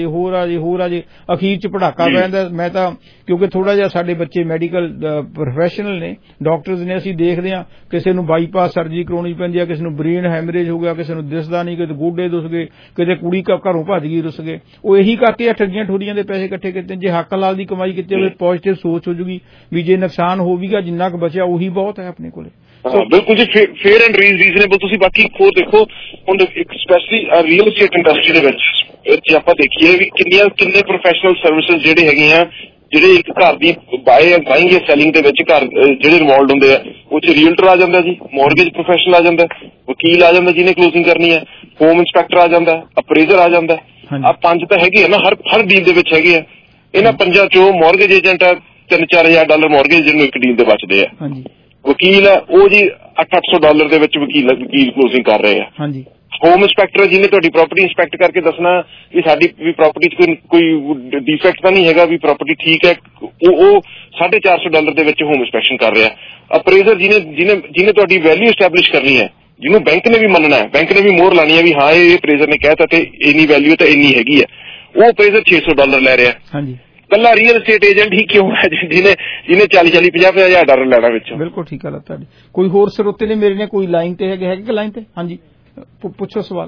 ਜੇ ਅਖੀਰ ਚ ਪੜਾਕਾ ਪੈਂਦਾ। ਮੈਂ ਤਾਂ ਕਿਉਂਕਿ ਥੋੜਾ ਜਿਹਾ ਸਾਡੇ ਬੱਚੇ ਮੈਡੀਕਲ ਪ੍ਰੋਫੈਸ਼ਨਲ ਨੇ, ਡਾਕਟਰਸ ਨੇ, ਅਸੀਂ ਦੇਖਦੇ ਹਾਂ ਕਿਸੇ ਨੂੰ ਬਾਈਪਾਸ ਸਰਜਰੀ ਕਰਾਉਣੀ ਪੈਂਦੀ ਹੈ, ਕਿਸੇ ਨੂੰ ਬ੍ਰੇਨ ਹੈਮਰੇਜ ਹੋ ਗਿਆ, ਕਿਸੇ ਨੂੰ ਦਿਸਦਾ ਨਹੀਂ, ਕਿਤੇ ਗੋਡੇ ਦੁੱਸ ਗਏ, ਕਿਤੇ ਕੁੜੀ ਘਰੋਂ ਭੱਜ ਗਈ ਰੁੱਸ ਗਏ। ਉਹ ਇਹੀ ਕਰਕੇ ਠੱਗੀਆਂ ਠੋਰੀਆਂ ਦੇ ਪੈਸੇ ਇਕੱਠੇ ਕੀਤੇ। ਜੇ ਹੱਕ ਹਲਾਲ ਦੀ ਕਮਾਈ ਕੀਤੀ ਹੋਵੇ, ਪੋਜ਼ਿਟਿਵ ਸੋਚ ਹੋ ਜੂਗੀ ਵੀ ਜੇ ਨੁਕਸਾਨ ਹੋਵੇਗਾ ਜਿੰਨਾ ਕੁ ਬਚਿਆ ਉਹੀ ਬਹੁਤ ਹੈ ਆਪਣੇ ਕੋਲੇ। ਬਿਲਕੁਲ ਜੀ, ਫੇਅਰ ਐਂਡ ਰੀਜ਼ਨੇਬਲ। ਤੁਸੀਂ ਬਾਕੀ ਹੋਰ ਦੇਖੋ ਹੁਣ ਸਪੈਸ਼ਲੀ ਰੀਅਲ estate ਇੰਡਸਟਰੀ ਦੇ ਵਿੱਚ ਜੇ ਆਪਾਂ ਦੇਖੀਏ ਵੀ ਕਿੰਨੇ ਪ੍ਰੋਫੈਸ਼ਨਲ ਸਰਵਿਸਿਜ਼ ਜਿਹੜੇ ਹੈਗੇ ਆ, ਜਿਹੜੇ ਇੱਕ ਘਰ ਦੀ ਬਾਇੰਗ ਜਾਂ ਸੈਲਿੰਗ ਦੇ ਵਿੱਚ ਘਰ ਜਿਹੜੇ ਇਨਵੋਲਵਡ ਹੁੰਦੇ ਆ, ਉਹ ਚ ਰੀਅਲਟਰ ਆ ਜਾਂਦਾ ਜੀ, ਮੌਰਗੇਜ ਪ੍ਰੋਫੈਸ਼ਨਲ ਆ ਜਾਂਦਾ, ਵਕੀਲ ਆ ਜਾਂਦਾ ਜਿਹਨੇ ਕਲੋਜ਼ਿੰਗ ਕਰਨੀ ਹੈ, ਹੋਮ ਇੰਸਪੈਕਟਰ ਆ ਜਾਂਦਾ, ਅਪਰੇਜ਼ਰ ਆ ਜਾਂਦਾ। ਆ 5 ਤਾਂ ਹੈਗੇ ਆ ਨਾ, ਹਰ ਡੀਲ ਦੇ ਵਿੱਚ ਹੈਗੇ ਆ। ਇਹਨਾਂ 5 ਚੋਂ ਮੌਰਗੇਜ ਏਜੰਟ ਆ, $3-4 ਮੌਰਗੇਜ ਜਿਹਨੂੰ ਇੱਕ ਡੀਲ ਦੇ ਬਚਦੇ ਆ। ਵਕੀਲ ਆ ਉਹ ਜੀ $800 ਦੇ ਵਿੱਚ ਵਕੀਲ ਕਲੋਜ਼ਿੰਗ ਕਰ ਰਹੇ ਆ। ਹੋਮ ਇੰਸਪੈਕਟਰ ਜਿਹਨੇ ਤੁਹਾਡੀ ਪ੍ਰਾਪਰਟੀ ਇੰਸਪੈਕਟ ਕਰਕੇ ਦੱਸਣਾ ਵੀ ਸਾਡੀ ਵੀ ਪ੍ਰਾਪਰਟੀ ਚ ਕੋਈ ਡਿਫੈਕਟ ਤਾਂ ਨਹੀਂ ਹੈਗਾ, ਵੀ ਪ੍ਰਾਪਰਟੀ ਠੀਕ ਹੈ, ਉਹ $450 ਦੇ ਵਿੱਚ ਹੋਮ ਇੰਸਪੈਕਸ਼ਨ ਕਰ ਰਿਹਾ। ਅਪਰੇਜ਼ਰ ਜਿਹਨੇ ਤੁਹਾਡੀ ਵੈਲਿਊ ਐਸਟੈਬਲਿਸ਼ ਕਰਨੀ ਹੈ, ਜਿਹਨੂੰ ਬੈਂਕ ਨੇ ਵੀ ਮੰਨਣਾ ਹੈ, ਬੈਂਕ ਨੇ ਵੀ ਮੋਹਰ ਲਾਣੀ ਹੈ ਵੀ ਹਾਂ ਇਹ ਅਪਰੇਜ਼ਰ ਨੇ ਕਹਿਤਾ ਤੇ ਇੰਨੀ ਵੈਲਿਊ ਤਾਂ ਇੰਨੀ ਹੈਗੀ ਹੈ, ਉਹ ਅਪਰੇਜ਼ਰ $600 ਲੈ ਰਿਹਾ। ਕੱਲਾ ਰੀਅਲ estate ਏਜੰਟ ਹੀ ਕਿਉਂ ਹੈ ਜਿਹਨੇ $40,000-50,000 ਲੈਣਾ ਵਿੱਚ। ਬਿਲਕੁਲ ਠੀਕ ਗੱਲ ਹੈ ਤੁਹਾਡੀ। ਕੋਈ ਹੋਰ ਸਰੋਤੇ ਨੇ ਮੇਰੇ ਨੇ ਕੋਈ ਲਾਈਨ ਤੇ ਹੈਗੇ ਕਿ ਲਾਈਨ ਤੇ? ਹਾਂਜੀ ਪੁੱਛੋ ਸਵਾਲ।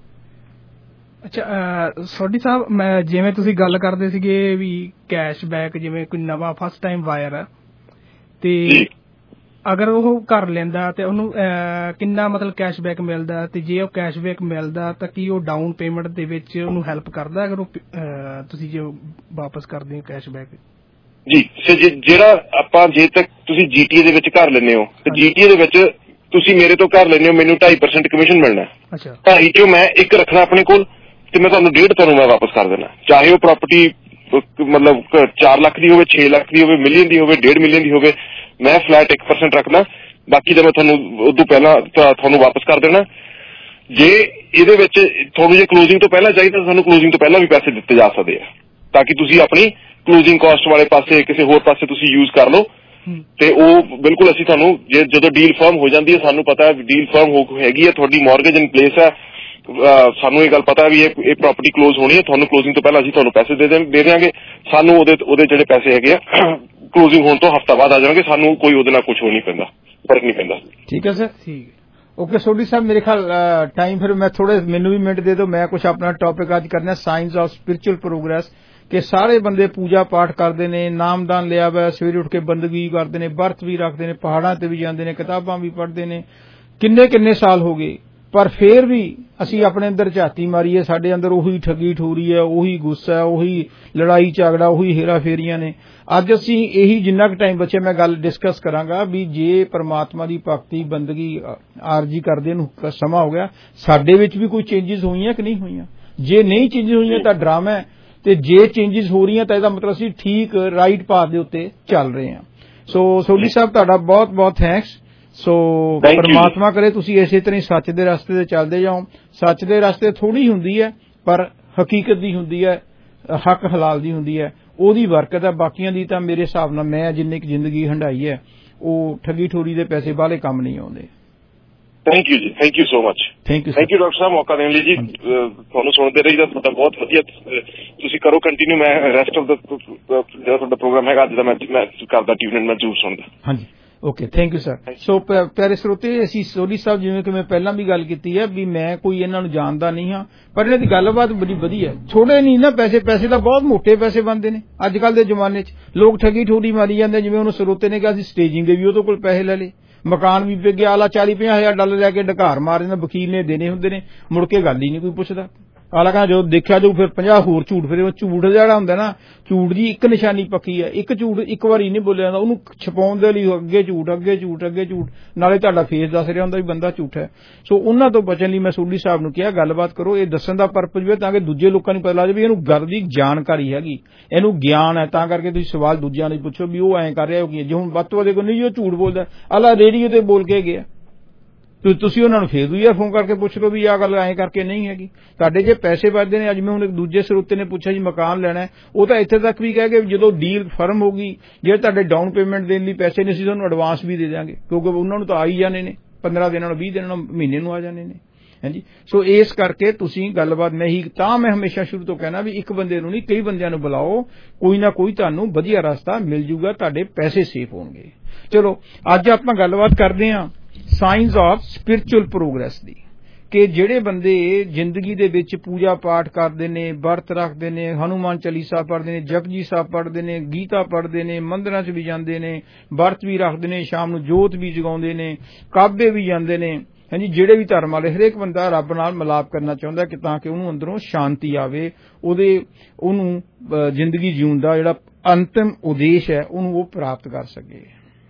ਅੱਛਾ ਸੋਢੀ ਸਾਹਿਬ, ਮੈਂ ਜਿਵੇਂ ਤੁਸੀਂ ਗੱਲ ਕਰਦੇ ਸੀਗੇ ਵੀ ਕੈਸ਼ਬੈਕ, ਜਿਵੇਂ ਕੋਈ ਨਵਾਂ ਫਸਟ ਟਾਈਮ ਬਾਇਰ ਹੈ ਤੇ ਅਗਰ ਉਹ ਘਰ ਲੈਂਦਾ ਤੇ ਉਹਨੂੰ ਕਿੰਨਾ ਮਤਲਬ ਕੈਸ਼ਬੈਕ ਮਿਲਦਾ, ਤੇ ਜੇ ਉਹ ਕੈਸ਼ਬੈਕ ਮਿਲਦਾ ਤਾਂ ਕੀ ਉਹ ਡਾਊਨ ਪੇਮੈਂਟ ਦੇ ਵਿੱਚ ਉਹਨੂੰ ਹੈਲਪ ਕਰਦਾ ਅਗਰ ਉਹ ਤੁਸੀਂ ਜੇ ਵਾਪਸ ਕਰਦੇ ਹੋ ਕੈਸ਼ਬੈਕ? ਜੀ ਜਿਹੜਾ ਆਪਾਂ ਜੇ ਤੱਕ ਤੁਸੀਂ GTA ਦੇ ਵਿੱਚ ਘਰ ਲੈਂਦੇ ਹੋ ਤੇ GTA ਦੇ ਵਿੱਚ ਤੁਸੀਂ ਮੇਰੇ ਤੋਂ ਘਰ ਲੈਂਦੇ ਹੋ, ਮੈਨੂੰ 2.5% ਕਮਿਸ਼ਨ ਮਿਲਣਾ। 2.5 ਚੋਂ ਮੈਂ 1 ਰੱਖਣਾ ਆਪਣੇ ਕੋਲ ਤੇ ਮੈਂ ਤੁਹਾਨੂੰ 1.5 ਮੈਂ ਵਾਪਸ ਕਰ ਦੇਣਾ, ਚਾਹੇ ਉਹ ਪ੍ਰਾਪਰਟੀ ਮਤਲਬ 4 ਲੱਖ ਦੀ ਹੋਵੇ, 6 ਲੱਖ ਦੀ ਹੋਵੇ, ਮਿਲੀਅਨ ਦੀ ਹੋਵੇ, 1.5 ਮਿਲੀਅਨ ਦੀ ਹੋਵੇ, ਮੈਂ ਫਲੈਟ 1% ਰੱਖਣਾ, ਬਾਕੀ ਤਾਂ ਮੈਂ ਤੁਹਾਨੂੰ ਉਦੋਂ ਪਹਿਲਾਂ ਤੁਹਾਨੂੰ ਵਾਪਸ ਕਰ ਦੇਣਾ। ਜੇ ਇਹਦੇ ਵਿੱਚ ਤੁਹਾਨੂੰ ਜੇ ਕਲੋਜ਼ਿੰਗ ਤੋਂ ਪਹਿਲਾਂ ਚਾਹੀਦਾ ਤਾਂ ਤੁਹਾਨੂੰ ਕਲੋਜ਼ਿੰਗ ਤੋਂ ਪਹਿਲਾਂ ਵੀ ਪੈਸੇ ਦਿੱਤੇ ਜਾ ਸਕਦੇ ਆ, ਤਾਂ ਕਿ ਤੁਸੀਂ ਆਪਣੀ ਕਲੋਜ਼ਿੰਗ ਕਾਸਟ ਵਾਲੇ ਪਾਸੇ ਕਿਸੇ ਹੋਰ ਪਾਸੇ ਤੁਸੀਂ ਯੂਜ਼ ਕਰ ਲਓ। ਤੇ ਉਹ ਬਿਲਕੁਲ ਅਸੀਂ ਤੁਹਾਨੂੰ ਜਦੋਂ ਡੀਲ ਫਰਮ ਹੋ ਜਾਂਦੀ ਹੈ, ਸਾਨੂੰ ਪਤਾ ਹੈ ਡੀਲ ਫਰਮ ਹੈਗੀ ਹੈ, ਤੁਹਾਡੀ ਮੌਰਗੇਜ ਇਨ ਪਲੇਸ ਹੈ, ਸਾਨੂੰ ਇਹ ਗੱਲ ਪਤਾ ਵੀ ਇਹ ਪ੍ਰਾਪਰਟੀ ਕਲੋਜ਼ ਹੋਣੀ ਹੈ, ਤੁਹਾਨੂੰ ਕਲੋਜ਼ਿੰਗ ਤੋਂ ਪਹਿਲਾਂ ਅਸੀਂ ਤੁਹਾਨੂੰ ਪੈਸੇ ਦੇ ਦਿਆਂਗੇ। ਸਾਨੂੰ ਉਹਦੇ ਜਿਹੜੇ ਪੈਸੇ ਹੈਗੇ ਆ ਕਲੋਜ਼ਿੰਗ ਹੋਣ ਤੋਂ ਹਫ਼ਤਾ ਬਾਅਦ ਆ ਜਾਣਗੇ, ਸਾਨੂੰ ਕੋਈ ਉਹਦੇ ਨਾਲ ਕੁਝ ਹੋ ਨਹੀਂ ਪੈਂਦਾ, ਫਰਕ ਨਹੀਂ ਪੈਂਦਾ। ਠੀਕ ਹੈ ਸਰ, ਠੀਕ। ਓਕੇ ਸੋਢੀ ਸਾਹਿਬ, ਮੇਰੇ ਖਿਆਲ ਟਾਈਮ ਫਿਰ ਮੈਂ ਥੋੜੇ ਮੈਨੂੰ ਵੀ ਮਿੰਟ ਦੇ ਦਿਓ, ਮੈਂ ਕੁਝ ਆਪਣਾ ਟੌਪਿਕ ਅੱਜ ਕਰਨਾ ਸਾਇੰਸ ਆਫ ਸਪਿਰਿਚੁਅਲ ਪ੍ਰੋਗਰੈਸ। ਕਿ ਸਾਰੇ ਬੰਦੇ ਪੂਜਾ ਪਾਠ ਕਰਦੇ ਨੇ, ਨਾਮਦਾਨ ਲਿਆ ਵਾ, ਸਵੇਰੇ ਉੱਠ ਕੇ ਬੰਦਗੀ ਕਰਦੇ ਨੇ, ਵਰਤ ਵੀ ਰੱਖਦੇ ਨੇ, ਪਹਾੜਾਂ ਤੇ ਵੀ ਜਾਂਦੇ ਨੇ, ਕਿਤਾਬਾਂ ਵੀ ਪੜ੍ਹਦੇ ਨੇ, ਕਿੰਨੇ ਸਾਲ ਹੋ ਗਏ, ਪਰ ਫੇਰ ਵੀ ਅਸੀਂ ਆਪਣੇ ਅੰਦਰ ਝਾਤੀ ਮਾਰੀਏ, ਸਾਡੇ ਅੰਦਰ ਉਹੀ ਠੱਗੀ ਠੋਰੀ ਹੈ, ਉਹੀ ਗੁੱਸਾ ਹੈ, ਉਹੀ ਲੜਾਈ ਝਗੜਾ, ਉਹੀ ਹੇਰਾ ਫੇਰੀਆਂ ਨੇ। ਅੱਜ ਅਸੀਂ ਇਹੀ ਜਿੰਨਾ ਕੁ ਟਾਈਮ ਬਚਿਆ ਮੈਂ ਗੱਲ ਡਿਸਕਸ ਕਰਾਂਗਾ ਵੀ ਜੇ ਪਰਮਾਤਮਾ ਦੀ ਭਗਤੀ ਬੰਦਗੀ ਆਰਜੀ ਕਰਦੇ ਨੂੰ ਸਮਾਂ ਹੋ ਗਿਆ, ਸਾਡੇ ਵਿੱਚ ਵੀ ਕੋਈ ਚੇਂਜਿਸ ਹੋਈਆਂ ਕਿ ਨਹੀਂ ਹੋਈਆਂ? ਜੇ ਨਹੀਂ ਚੇਂਜਿਸ ਹੋਈਆਂ ਤਾਂ ਡਰਾਮਾ ਹੈ, ਤੇ ਜੇ ਚੇਂਜਸ ਹੋ ਰਹੀਆਂ ਤਾਂ ਇਹਦਾ ਮਤਲਬ ਅਸੀਂ ਠੀਕ ਰਾਈਟ ਪਾਥ ਦੇ ਉੱਤੇ ਚੱਲ ਰਹੇ ਹਾਂ। ਸੋ ਸੋਢੀ ਸਾਹਿਬ ਤੁਹਾਡਾ ਬਹੁਤ ਬਹੁਤ ਥੈਂਕਸ। ਸੋ ਪਰਮਾਤਮਾ ਕਰੇ ਤੁਸੀਂ ਇਸੇ ਤਰ੍ਹਾਂ ਹੀ ਸੱਚ ਦੇ ਰਸਤੇ ਤੇ ਚੱਲਦੇ ਜਾਓ। ਸੱਚ ਦੇ ਰਸਤੇ ਥੋੜੀ ਹੁੰਦੀ ਹੈ ਪਰ ਹਕੀਕਤ ਦੀ ਹੁੰਦੀ ਹੈ, ਹੱਕ ਹਲਾਲ ਦੀ ਹੁੰਦੀ ਹੈ, ਉਹਦੀ ਬਰਕਤ ਹੈ। ਬਾਕੀਆਂ ਦੀ ਤਾਂ ਮੇਰੇ ਹਿਸਾਬ ਨਾਲ ਮੈਂ ਜਿੰਨੀ ਕੁ ਜ਼ਿੰਦਗੀ ਹੰਢਾਈ ਹੈ ਉਹ ਠੱਗੀ ਠੋਰੀ ਦੇ ਪੈਸੇ ਬਾਹਲੇ ਕੰਮ ਨਹੀਂ ਆਉਂਦੇ। ਥੈਂਕ ਯੂ ਜੀ, thank you so much. Thank you doctor ਸਾਹਿਬ ਮੌਕਾ ਦੇਣ ਲਈ ਜੀ। ਤੁਹਾਨੂੰ ਸੁਣਦੇ ਰਹੀਦਾ, ਤੁਹਾਡਾ ਬਹੁਤ ਵਧੀਆ। ਤੁਸੀਂ ਕਰੋ ਕੰਟੀਨਿਊ। ਮੈਂ ਰੈਸਟ ਆਫ ਦਾ ਜਿਹੜਾ ਤੁਹਾਡਾ ਪ੍ਰੋਗਰਾਮ ਹੈਗਾ ਅੱਜ ਦਾ ਮੈਂ ਕਰਦਾ ਟਿਊਨ ਇਨ, ਮੈਂ ਜ਼ਰੂਰ ਸੁਣਦਾ। ਹਾਂਜੀ okay, thank you sir. So ਪਿਆਰੇ ਸਰੋਤੇ, ਅਸੀਂ ਸੋਢੀ ਸਾਹਿਬ ਜਿਵੇਂ ਕਿ ਮੈਂ ਪਹਿਲਾਂ ਵੀ ਗੱਲ ਕੀਤੀ ਹੈ ਵੀ ਮੈਂ ਕੋਈ ਇਹਨਾਂ ਨੂੰ ਜਾਣਦਾ ਨਹੀਂ ਹਾਂ, ਪਰ ਇਹਨਾਂ ਦੀ ਗੱਲਬਾਤ ਬੜੀ ਵਧੀਆ। ਥੋੜੇ ਨਹੀਂ ਨਾ ਪੈਸੇ ਤਾਂ ਬਹੁਤ ਮੋਟੇ ਪੈਸੇ ਬਣਦੇ ਨੇ ਅੱਜ ਕੱਲ੍ਹ ਦੇ ਜ਼ਮਾਨੇ 'ਚ। ਲੋਕ ਠੱਗੀ ਠੋਰੀ ਮਾਰੀ ਜਾਂਦੇ। ਜਿਵੇਂ ਉਹਨੂੰ ਸਰੋਤੇ ਨੇ ਕਿਹਾ ਸੀ ਸਟੇਜਿੰਗ ਦੇ ਵੀ ਉਹਦੇ ਕੋਲ ਪੈਸੇ ਲੈ ਲਏ, ਮਕਾਨ ਵੀ ਵਿਕ ਗਿਆ, ਆਲਾ 40-50 ਹਜ਼ਾਰ ਡਾਲਰ ਲੈ ਕੇ ਢਕਾਰ ਮਾਰ ਦਿੰਦਾ। ਵਕੀਲ ਨੇ ਦੇਣੇ ਹੁੰਦੇ ਨੇ, ਮੁੜ ਕੇ ਗੱਲ ਹੀ ਨਹੀਂ ਕੋਈ ਪੁੱਛਦਾ। ਆਲਾ ਕਹਿੰਦਾ ਜਦੋਂ ਦੇਖਿਆ ਜਾਊ ਫਿਰ 50 ਹੋਰ ਝੂਠ। ਫਿਰ ਉਹ ਝੂਠ ਜਿਹੜਾ ਹੁੰਦਾ ਨਾ, ਝੂਠ ਦੀ ਇੱਕ ਨਿਸ਼ਾਨੀ ਪੱਕੀ ਹੈ। ਇੱਕ ਝੂਠ ਇੱਕ ਵਾਰੀ ਨਹੀਂ ਬੋਲਿਆ ਜਾਂਦਾ, ਉਹਨੂੰ ਛਪਾਉਣ ਦੇ ਲਈ ਅੱਗੇ ਝੂਠ ਅੱਗੇ ਝੂਠ ਅੱਗੇ ਝੂਠ, ਨਾਲੇ ਤੁਹਾਡਾ ਫੇਸ ਦੱਸ ਰਿਹਾ ਹੁੰਦਾ ਵੀ ਬੰਦਾ ਝੂਠਾ ਹੈ। ਸੋ ਉਹਨਾਂ ਤੋਂ ਬਚਣ ਲਈ ਮੈਂ ਸੋਢੀ ਸਾਹਿਬ ਨੂੰ ਕਿਹਾ ਗੱਲਬਾਤ ਕਰੋ। ਇਹ ਦੱਸਣ ਦਾ ਪਰਪਸ ਵੀ ਤਾਂ ਕਿ ਦੂਜੇ ਲੋਕਾਂ ਨੂੰ ਪਤਾ ਲੱਗ ਜਾਵੇ ਵੀ ਇਹਨੂੰ ਗੱਲ ਦੀ ਜਾਣਕਾਰੀ ਹੈਗੀ, ਇਹਨੂੰ ਗਿਆਨ ਹੈ। ਤਾਂ ਕਰਕੇ ਤੁਸੀਂ ਸਵਾਲ ਦੂਜਿਆਂ ਨੂੰ ਪੁੱਛੋ ਵੀ ਉਹ ਐਂ ਕਰ ਰਿਹਾ, ਉਹ ਕੀ। ਜੇ ਹੁਣ ਵੱਧ ਤੋਂ ਵੱਧ ਨਹੀਂ, ਉਹ ਝੂਠ ਬੋਲਦਾ, ਆਲਾ ਰੇਡੀਓ ਤੇ ਬੋਲ ਕੇ ਗਿਆ, ਤੁਸੀਂ ਉਹਨਾਂ ਨੂੰ ਫੇਰ ਦੂਜਾ ਫੋਨ ਕਰਕੇ ਪੁੱਛ ਲਓ ਵੀ ਆਹ ਗੱਲ ਐਂ ਕਰਕੇ ਨਹੀਂ ਹੈਗੀ। ਤੁਹਾਡੇ ਜੇ ਪੈਸੇ ਵੱਧਦੇ ਨੇ, ਅੱਜ ਮੈਂ ਹੁਣ ਇੱਕ ਦੂਜੇ ਸਰੋਤੇ ਨੇ ਪੁੱਛਿਆ ਜੀ ਮਕਾਨ ਲੈਣਾ, ਉਹ ਤਾਂ ਇੱਥੇ ਤੱਕ ਵੀ ਕਹਿ ਗਏ ਜਦੋਂ ਡੀਲ ਫਰਮ ਹੋ ਗਈ, ਜੇ ਤੁਹਾਡੇ ਡਾਊਨ ਪੇਮੈਂਟ ਦੇਣ ਲਈ ਪੈਸੇ ਨਹੀਂ ਸੀ ਤੁਹਾਨੂੰ ਐਡਵਾਂਸ ਵੀ ਦੇ ਦਿਆਂਗੇ, ਕਿਉਂਕਿ ਉਹਨਾਂ ਨੂੰ ਤਾਂ ਆ ਹੀ ਜਾਣੇ ਨੇ 15 ਦਿਨਾਂ ਨੂੰ 20 ਦਿਨਾਂ ਨੂੰ ਮਹੀਨੇ ਨੂੰ ਆ ਜਾਣੇ ਨੇ। ਹਾਂਜੀ, ਸੋ ਇਸ ਕਰਕੇ ਤੁਸੀਂ ਗੱਲਬਾਤ ਨਹੀਂ ਤਾਂ ਮੈਂ ਹਮੇਸ਼ਾ ਸ਼ੁਰੂ ਤੋਂ ਕਹਿਣਾ ਵੀ ਇੱਕ ਬੰਦੇ ਨੂੰ ਨਹੀਂ ਕਈ ਬੰਦਿਆਂ ਨੂੰ ਬੁਲਾਓ, ਕੋਈ ਨਾ ਕੋਈ ਤੁਹਾਨੂੰ ਵਧੀਆ ਰਸਤਾ ਮਿਲ ਜੂਗਾ, ਤੁਹਾਡੇ ਪੈਸੇ ਸੇਫ ਹੋਣਗੇ। ਚਲੋ ਅੱਜ ਆਪਾਂ ਗੱਲਬਾਤ ਕਰਦੇ ਹਾਂ ਸਾਇੰਸ ਆਫ ਸਪਿਰਿਚੁਅਲ ਪ੍ਰੋਗਰੈਸ ਦੀ, ਕਿ ਜਿਹੜੇ ਬੰਦੇ ਜ਼ਿੰਦਗੀ ਦੇ ਵਿੱਚ ਪੂਜਾ ਪਾਠ ਕਰਦੇ ਨੇ, ਵਰਤ ਰੱਖਦੇ ਨੇ, ਹਨੂਮਾਨ ਚਾਲੀਸਾ ਪੜ੍ਹਦੇ ਨੇ, ਜਪਜੀ ਸਾਹਿਬ ਪੜ੍ਹਦੇ ਨੇ, ਗੀਤਾ ਪੜ੍ਹਦੇ ਨੇ, ਮੰਦਿਰਾਂ 'ਚ ਵੀ ਜਾਂਦੇ ਨੇ, ਵਰਤ ਵੀ ਰੱਖਦੇ ਨੇ, ਸ਼ਾਮ ਨੂੰ ਜੋਤ ਵੀ ਜਗਾਉਂਦੇ ਨੇ, ਕਾਬੇ ਵੀ ਜਾਂਦੇ ਨੇ। ਹਾਂਜੀ, ਜਿਹੜੇ ਵੀ ਧਰਮ ਵਾਲੇ, ਹਰੇਕ ਬੰਦਾ ਰੱਬ ਨਾਲ ਮਿਲਾਪ ਕਰਨਾ ਚਾਹੁੰਦਾ ਕਿ ਤਾਂ ਕਿ ਉਹਨੂੰ ਅੰਦਰੋਂ ਸ਼ਾਂਤੀ ਆਵੇ, ਉਹਨੂੰ ਜ਼ਿੰਦਗੀ ਜਿਉਣ ਦਾ ਜਿਹੜਾ ਅੰਤਿਮ ਉਦੇਸ਼ ਹੈ ਉਹਨੂੰ ਉਹ ਪ੍ਰਾਪਤ ਕਰ ਸਕੇ।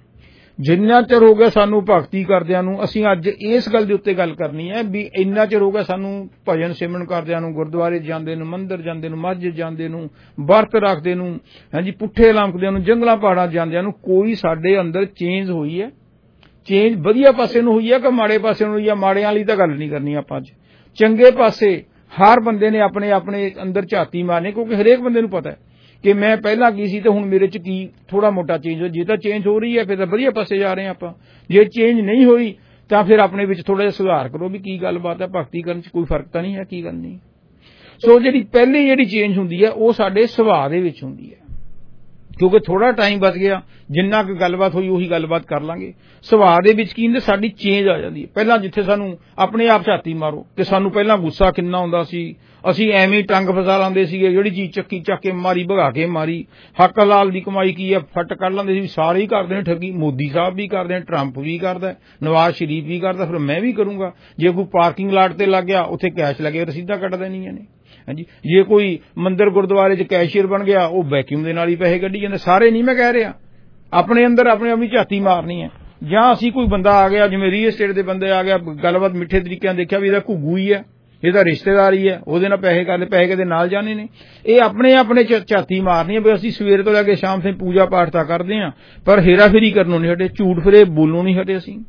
ਜਿੰਨਾ ਚਿਰ ਹੋ ਗਿਆ ਸਾਨੂੰ ਭਗਤੀ ਕਰਦਿਆਂ ਨੂੰ, ਅਸੀਂ ਅੱਜ ਇਸ ਗੱਲ ਦੇ ਉੱਤੇ ਗੱਲ ਕਰਨੀ ਹੈ ਵੀ ਇੰਨਾ ਚਿਰ ਹੋ ਗਿਆ ਸਾਨੂੰ ਭਜਨ ਸਿਮਰਨ ਕਰਦਿਆਂ ਨੂੰ, ਗੁਰਦੁਆਰੇ ਜਾਂਦੇ ਨੂੰ, ਮੰਦਿਰ ਜਾਂਦੇ ਨੂੰ, ਮਸਜਿਦ ਜਾਂਦੇ ਨੂੰ, ਵਰਤ ਰੱਖਦੇ ਨੂੰ, ਹਾਂਜੀ ਪੁੱਠੇ ਲੰਮਕਦਿਆਂ ਨੂੰ, ਜੰਗਲਾਂ ਪਹਾੜਾਂ ਜਾਂਦਿਆਂ ਨੂੰ। ਕੋਈ ਸਾਡੇ ਅੰਦਰ ਚੇਂਜ ਹੋਈ ਹੈ? ਚੇਂਜ ਵਧੀਆ ਪਾਸੇ ਨੂੰ ਹੋਈ ਹੈ ਕਿ ਮਾੜੇ ਪਾਸੇ ਨੂੰ ਹੋਈ ਹੈ? ਮਾੜਿਆਂ ਵਾਲੀ ਤਾਂ ਗੱਲ ਨਹੀਂ ਕਰਨੀ ਆਪਾਂ ਅੱਜ, ਚੰਗੇ ਪਾਸੇ ਹਰ ਬੰਦੇ ਨੇ ਆਪਣੇ ਆਪਣੇ ਅੰਦਰ ਝਾਤੀ ਮਾਰਨੀ, ਕਿਉਂਕਿ ਹਰੇਕ ਬੰਦੇ ਨੂੰ ਪਤਾ ਹੈ ਕਿ ਮੈਂ ਪਹਿਲਾਂ ਕੀ ਸੀ ਤੇ ਹੁਣ ਮੇਰੇ 'ਚ ਕੀ ਥੋੜਾ ਮੋਟਾ ਚੇਂਜ ਹੋ। ਜੇ ਤਾਂ ਚੇਂਜ ਹੋ ਰਹੀ ਹੈ ਫਿਰ ਤਾਂ ਵਧੀਆ ਪਾਸੇ ਜਾ ਰਹੇ ਹਾਂ ਆਪਾਂ, ਜੇ ਚੇਂਜ ਨਹੀਂ ਹੋਈ ਤਾਂ ਫਿਰ ਆਪਣੇ ਵਿੱਚ ਥੋੜਾ ਜਿਹਾ ਸੁਧਾਰ ਕਰੋ ਵੀ ਕੀ ਗੱਲਬਾਤ ਹੈ, ਭਗਤੀ ਕਰਨ 'ਚ ਕੋਈ ਫਰਕ ਤਾਂ ਨਹੀਂ ਹੈ, ਕੀ ਗੱਲ ਨਹੀਂ। ਸੋ ਜਿਹੜੀ ਪਹਿਲੀ ਜਿਹੜੀ ਚੇਂਜ ਹੁੰਦੀ ਹੈ ਉਹ ਸਾਡੇ ਸੁਭਾਅ ਦੇ ਵਿੱਚ ਹੁੰਦੀ ਹੈ, ਕਿਉਂਕਿ ਥੋੜਾ ਟਾਈਮ ਬਚ ਗਿਆ, ਜਿੰਨਾ ਕੁ ਗੱਲਬਾਤ ਹੋਈ ਉਹੀ ਗੱਲਬਾਤ ਕਰ ਲਾਂਗੇ। ਸੁਭਾਅ ਦੇ ਵਿੱਚ ਕੀ ਹੁੰਦਾ, ਸਾਡੀ ਚੇਂਜ ਆ ਜਾਂਦੀ ਹੈ। ਪਹਿਲਾਂ ਜਿੱਥੇ ਸਾਨੂੰ ਆਪਣੇ ਆਪ ਝਾਤੀ ਮਾਰੋ ਕਿ ਸਾਨੂੰ ਪਹਿਲਾਂ ਗੁੱਸਾ ਕਿੰਨਾ ਹੁੰਦਾ ਸੀ, ਅਸੀਂ ਐਵੇਂ ਟੰਗ ਫਸਾ ਲਾਂਦੇ ਸੀਗੇ, ਜਿਹੜੀ ਚੀਜ਼ ਚੱਕੀ ਚੱਕ ਕੇ ਮਾਰੀ, ਭਗਾ ਕੇ ਮਾਰੀ। ਹੱਕ ਹਲਾਲ ਦੀ ਕਮਾਈ ਕੀ ਹੈ, ਫੱਟ ਕੱਢ ਲੈਂਦੇ ਸੀ। ਸਾਰੇ ਹੀ ਕਰਦੇ ਨੇ ਠੱਗੀ, ਮੋਦੀ ਸਾਹਿਬ ਵੀ ਕਰਦੇ ਨੇ, ਟਰੰਪ ਵੀ ਕਰਦਾ, ਨਵਾਜ਼ ਸ਼ਰੀਫ ਵੀ ਕਰਦਾ, ਫਿਰ ਮੈਂ ਵੀ ਕਰੂੰਗਾ। ਜੇ ਕੋਈ ਪਾਰਕਿੰਗ ਲਾਟ ਤੇ ਲੱਗ ਗਿਆ ਉੱਥੇ ਕੈਸ਼ ਲੱਗੇ, ਰਸੀਦਾਂ ਕੱਢ ਦੇਣੀਆਂ ਨੇ। ਹਾਂਜੀ, ਜੇ ਕੋਈ ਮੰਦਿਰ ਗੁਰਦੁਆਰੇ 'ਚ ਕੈਸ਼ੀਅਰ ਬਣ ਗਿਆ ਉਹ ਵੈਕਿਊਮ ਦੇ ਨਾਲ ਹੀ ਪੈਸੇ ਕੱਢੀ ਜਾਂਦੇ। ਸਾਰੇ ਨਹੀਂ ਮੈਂ ਕਹਿ ਰਿਹਾ, ਆਪਣੇ ਅੰਦਰ ਆਪਣੇ ਆਪ ਹੀ ਝਾਤੀ ਮਾਰਨੀ ਹੈ। ਜਾਂ ਅਸੀਂ ਕੋਈ ਬੰਦਾ ਆ ਗਿਆ, ਜਿਵੇਂ ਰੀਅਲ estate ਦੇ ਬੰਦੇ ਆ ਗਿਆ, ਗੱਲਬਾਤ ਮਿੱਠੇ ਤਰੀਕਿਆਂ ਦੇਖਿਆ ਵੀ ਇਹਦਾ ਘੁੱਗੂ ਹੀ ਹੈ, ਇਹਦਾ ਰਿਸ਼ਤੇਦਾਰ ਹੀ ਹੈ, ਉਹਦੇ ਨਾਲ ਪੈਸੇ ਕਰਦੇ, ਪੈਸੇ ਕਿਤੇ ਨਾਲ ਜਾਣੇ ਨੇ। ਇਹ ਆਪਣੇ ਆਪਣੇ ਝਾਤੀ ਮਾਰਨੀ ਹੈ ਵੀ ਅਸੀਂ ਸਵੇਰੇ ਤੋਂ ਲੈ ਕੇ ਸ਼ਾਮ ਤੱਕ ਪੂਜਾ ਪਾਠ ਤਾਂ ਕਰਦੇ ਹਾਂ ਪਰ ਹੇਰਾਫੇਰੀ ਕਰਨੋਂ ਨਹੀਂ ਹਟੇ, ਝੂਠ ਫਰੇਬ ਬੋਲਣੋਂ ਨਹੀਂ ਹਟੇ। ਅਸੀਂ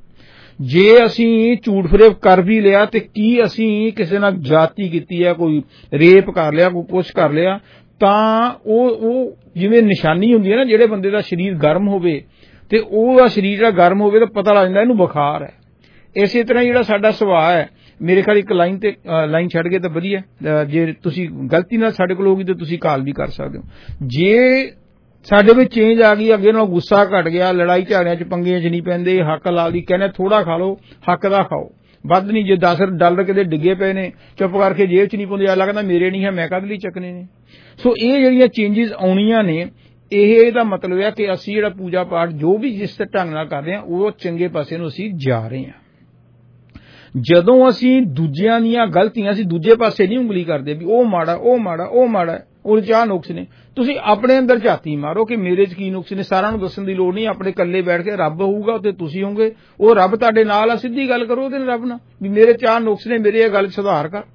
ਜੇ ਅਸੀਂ ਝੂਠ ਫਰੇਬ ਕਰ ਵੀ ਲਿਆ ਤੇ ਕੀ ਅਸੀਂ ਕਿਸੇ ਨਾਲ ਜਾਤੀ ਕੀਤੀ ਹੈ, ਕੋਈ ਰੇਪ ਕਰ ਲਿਆ, ਕੋਈ ਕੁਛ ਕਰ ਲਿਆ, ਤਾਂ ਉਹ ਜਿਵੇਂ ਨਿਸ਼ਾਨੀ ਹੁੰਦੀ ਹੈ ਨਾ, ਜਿਹੜੇ ਬੰਦੇ ਦਾ ਸਰੀਰ ਗਰਮ ਹੋਵੇ ਤੇ ਉਹਦਾ ਸਰੀਰ ਜਿਹੜਾ ਗਰਮ ਹੋਵੇ ਤਾਂ ਪਤਾ ਲੱਗ ਜਾਂਦਾ ਇਹਨੂੰ ਬੁਖਾਰ ਹੈ। ਇਸੇ ਤਰ੍ਹਾਂ ਜਿਹੜਾ ਸਾਡਾ ਸੁਭਾਅ ਹੈ, ਮੇਰੇ ਖਿਆਲ ਇੱਕ ਲਾਈਨ ਛੱਡ ਗਏ ਤਾਂ ਵਧੀਆ, ਜੇ ਤੁਸੀਂ ਗਲਤੀ ਨਾਲ ਸਾਡੇ ਕੋਲ ਹੋਗੀ ਤਾਂ ਤੁਸੀਂ ਕਾਲ ਵੀ ਕਰ ਸਕਦੇ ਹੋ। ਜੇ ਸਾਡੇ ਵਿੱਚ ਚੇਂਜ ਆ ਗਈ, ਅੱਗੇ ਨਾਲੋਂ ਗੁੱਸਾ ਘਟ ਗਿਆ, ਲੜਾਈ ਝਗੜਿਆਂ 'ਚ ਪੰਗਿਆਂ 'ਚ ਨਹੀਂ ਪੈਂਦੇ, ਹੱਕ ਹਲਾਲ ਦੀ ਕਹਿੰਦੇ ਥੋੜਾ ਖਾ ਲਓ, ਹੱਕ ਦਾ ਖਾਓ, ਵੱਧ ਨਹੀਂ। ਜੇ $10 ਕਿਤੇ ਡਿੱਗੇ ਪਏ ਨੇ ਚੁੱਪ ਕਰਕੇ ਜੇਬ 'ਚ ਨਹੀਂ ਪਾਉਂਦੇ, ਆ ਲੱਗਦਾ ਮੇਰੇ ਨਹੀਂ ਹੈ, ਮੈਂ ਕਦ ਲਈ ਚੱਕਣੇ ਨੇ। ਸੋ ਇਹ ਜਿਹੜੀਆਂ ਚੇਂਜਿਸ ਆਉਣੀਆਂ ਨੇ, ਇਹਦਾ ਮਤਲਬ ਹੈ ਕਿ ਅਸੀਂ ਜਿਹੜਾ ਪੂਜਾ ਪਾਠ ਜੋ ਵੀ ਜਿਸ ਢੰਗ ਨਾਲ ਕਰਦੇ ਹਾਂ ਉਹ ਚੰਗੇ ਪਾਸੇ ਨੂੰ ਅਸੀਂ ਜਾ ਰਹੇ ਹਾਂ। ਜਦੋਂ ਅਸੀਂ ਦੂਜਿਆਂ ਦੀਆਂ ਗਲਤੀਆਂ, ਅਸੀਂ ਦੂਜੇ ਪਾਸੇ ਨਹੀਂ ਉਂਗਲੀ ਕਰਦੇ ਵੀ ਉਹ ਮਾੜਾ ਉਹ ਮਾੜਾ ਉਹ ਮਾੜਾ, ਉਹ 'ਚ ਆਹ ਨੁਕਸ ਨੇ। ਤੁਸੀਂ ਆਪਣੇ ਅੰਦਰ ਝਾਤੀ ਮਾਰੋ ਕਿ ਮੇਰੇ 'ਚ ਕੀ ਨੁਕਸ ਨੇ। ਸਾਰਿਆਂ ਨੂੰ ਦੱਸਣ ਦੀ ਲੋੜ ਨਹੀਂ, ਆਪਣੇ ਇਕੱਲੇ ਬੈਠ ਕੇ ਰੱਬ ਹੋਊਗਾ ਤੇ ਤੁਸੀਂ ਹੋਗੇ, ਉਹ ਰੱਬ ਤੁਹਾਡੇ ਨਾਲ ਆ। ਸਿੱਧੀ ਗੱਲ ਕਰੋ ਉਹਦੇ ਨਾਲ ਰੱਬ ਨਾਲ ਵੀ ਮੇਰੇ 'ਚ ਆਹ ਨੁਕਸ ਨੇ, ਮੇਰੇ ਇਹ ਗੱਲ ਸੁਧਾਰ ਕਰ।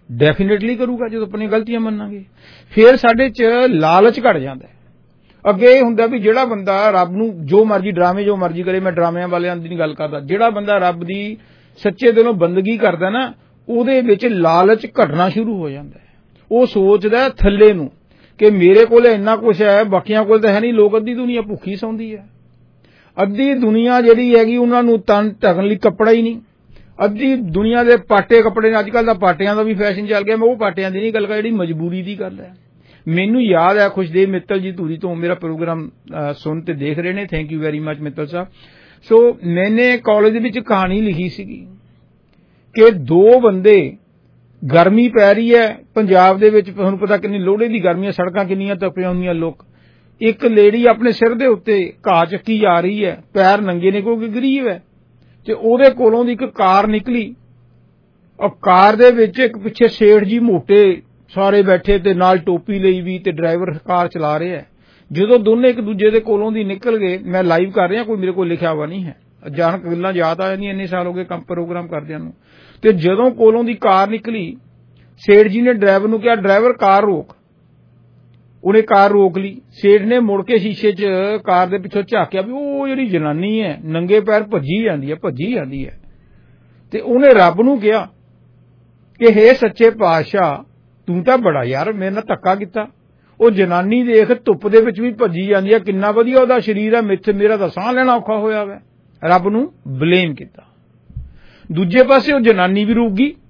ਡੈਫੀਨੇਟਲੀ ਕਰੂਗਾ ਜਦੋਂ ਆਪਣੀਆਂ ਗਲਤੀਆਂ ਮੰਨਾਂਗੇ। ਫਿਰ ਸਾਡੇ 'ਚ ਲਾਲਚ ਘਟ ਜਾਂਦਾ। ਅੱਗੇ ਇਹ ਹੁੰਦਾ ਵੀ ਜਿਹੜਾ ਬੰਦਾ ਰੱਬ ਨੂੰ ਜੋ ਮਰਜ਼ੀ ਡਰਾਮੇ ਜੋ ਮਰਜ਼ੀ ਕਰੇ, ਮੈਂ ਡਰਾਮਿਆਂ ਵਾਲਿਆਂ ਦੀ ਨਹੀਂ ਗੱਲ ਕਰਦਾ, ਜਿਹੜਾ ਬੰਦਾ ਰੱਬ ਦੀ ਸੱਚੇ ਦਿਲੋਂ ਬੰਦਗੀ ਕਰਦਾ ਨਾ, ਉਹਦੇ ਵਿੱਚ ਲਾਲਚ ਘਟਣਾ ਸ਼ੁਰੂ ਹੋ ਜਾਂਦਾ। ਉਹ ਸੋਚਦਾ ਥੱਲੇ ਨੂੰ ਕਿ ਮੇਰੇ ਕੋਲ ਇੰਨਾ ਕੁਛ ਹੈ, ਬਾਕੀਆਂ ਕੋਲ ਤਾਂ ਹੈ ਨਹੀਂ। ਲੋਕ ਅੱਧੀ ਦੁਨੀਆ ਭੁੱਖੀ ਸੌਂਦੀ ਹੈ, ਅੱਧੀ ਦੁਨੀਆ ਜਿਹੜੀ ਹੈਗੀ ਉਹਨਾਂ ਨੂੰ ਤਨ ਢਕਣ ਲਈ ਕੱਪੜਾ ਹੀ ਨਹੀਂ, ਅੱਧੀ ਦੁਨੀਆ ਦੇ ਪਾਟੇ ਕੱਪੜੇ ਨੇ। ਅੱਜ ਕੱਲ੍ਹ ਤਾਂ ਪਾਟਿਆਂ ਦਾ ਵੀ ਫੈਸ਼ਨ ਚੱਲ ਗਿਆ। ਮੈਂ ਉਹ ਪਾਟਿਆਂ ਦੀ ਨਹੀਂ ਗੱਲ ਕਰ, ਜਿਹੜੀ ਮਜਬੂਰੀ ਦੀ ਗੱਲ ਹੈ। ਮੈਨੂੰ ਯਾਦ ਹੈ ਖੁਸ਼ਦੇਵ ਮਿੱਤਲ ਜੀ ਧੂਰੀ ਤੋਂ ਮੇਰਾ ਪ੍ਰੋਗਰਾਮ ਸੁਣ ਤੇ ਦੇਖ ਰਹੇ ਨੇ, thank you very much Mittal Sahib. So ਮੈਨੇ ਕਾਲਜ ਦੇ ਵਿੱਚ ਕਹਾਣੀ ਲਿਖੀ ਸੀਗੀ ਕਿ ਦੋ ਬੰਦੇ, ਗਰਮੀ ਪੈ ਰਹੀ ਹੈ ਪੰਜਾਬ ਦੇ ਵਿੱਚ, ਤੁਹਾਨੂੰ ਪਤਾ ਕਿੰਨੀ ਲੋਹੜੇ ਦੀ ਗਰਮੀ ਹੈ, ਸੜਕਾਂ ਕਿੰਨੀਆਂ ਤਪੀਆਂ ਹੁੰਦੀਆਂ, ਲੋਕ। ਇੱਕ ਲੇਡੀ ਆਪਣੇ ਸਿਰ ਦੇ ਉੱਤੇ ਘਾਹ ਚੱਕੀ ਜਾ ਰਹੀ ਹੈ, ਪੈਰ ਨੰਗੇ ਨੇ ਕਿਉਂਕਿ ਗਰੀਬ ਹੈ, ਤੇ ਉਹਦੇ ਕੋਲੋਂ ਦੀ ਇੱਕ ਕਾਰ ਨਿਕਲੀ। ਔਰ ਕਾਰ ਦੇ ਵਿੱਚ ਇੱਕ ਪਿੱਛੇ ਸੇਠ ਜੀ ਮੋਟੇ ਸਾਰੇ ਬੈਠੇ ਤੇ ਨਾਲ ਟੋਪੀ ਲਈ ਵੀ, ਤੇ ਡਰਾਈਵਰ ਕਾਰ ਚਲਾ ਰਿਹਾ। ਜਦੋਂ ਦੋਨੇ ਇੱਕ ਦੂਜੇ ਦੇ ਕੋਲੋਂ ਦੀ ਨਿਕਲ ਗਏ, ਮੈਂ ਲਾਈਵ ਕਰ ਰਿਹਾ, ਕੋਈ ਮੇਰੇ ਕੋਲ ਲਿਖਿਆ ਹੋਇਆ ਨਹੀਂ ਹੈ, ਅਚਾਨਕ ਗੱਲਾਂ ਯਾਦ ਆ ਜਾਂਦੀਆਂ, ਇੰਨੇ ਸਾਲ ਹੋ ਗਏ ਕੰਮ ਪ੍ਰੋਗਰਾਮ ਕਰਦਿਆਂ ਨੂੰ। ਤੇ ਜਦੋਂ ਕੋਲੋਂ ਦੀ ਕਾਰ ਨਿਕਲੀ, ਸੇਠ ਜੀ ਨੇ ਡਰਾਈਵਰ ਨੂੰ ਕਿਹਾ, ਡਰਾਈਵਰ ਕਾਰ ਰੋਕ। ਉਹਨੇ ਕਾਰ ਰੋਕ ਲਈ। ਸੇਠ ਨੇ ਮੁੜ ਕੇ ਸ਼ੀਸ਼ੇ 'ਚ ਕਾਰ ਦੇ ਪਿੱਛੋਂ ਝਾਕਿਆ ਵੀ ਉਹ ਜਿਹੜੀ ਜਨਾਨੀ ਹੈ ਨੰਗੇ ਪੈਰ ਭੱਜੀ ਜਾਂਦੀ ਹੈ। ਤੇ ਉਹਨੇ ਰੱਬ ਨੂੰ ਕਿਹਾ ਕਿ ਹੇ ਸੱਚੇ ਪਾਤਸ਼ਾਹ, ਤੂੰ ਤਾਂ ਬੜਾ ਯਾਰ ਮੇਰੇ ਨਾਲ ਧੱਕਾ ਕੀਤਾ। ਉਹ ਜਨਾਨੀ ਦੇਖ ਧੁੱਪ ਦੇ ਵਿੱਚ ਵੀ ਭੱਜੀ ਜਾਂਦੀ ਹੈ, ਕਿੰਨਾ ਵਧੀਆ ਉਹਦਾ ਸਰੀਰ ਹੈ, ਮੇਰਾ ਤਾਂ ਸਾਹ ਲੈਣਾ ਔਖਾ ਹੋਇਆ ਵਾ। ਰੱਬ ਨੂੰ ਬਲੇਮ ਕੀਤਾ। ਦੂਜੇ ਪਾਸੇ ਉਹ ਜਨਾਨੀ ਵੀ ਰੁਕ ਗਈ।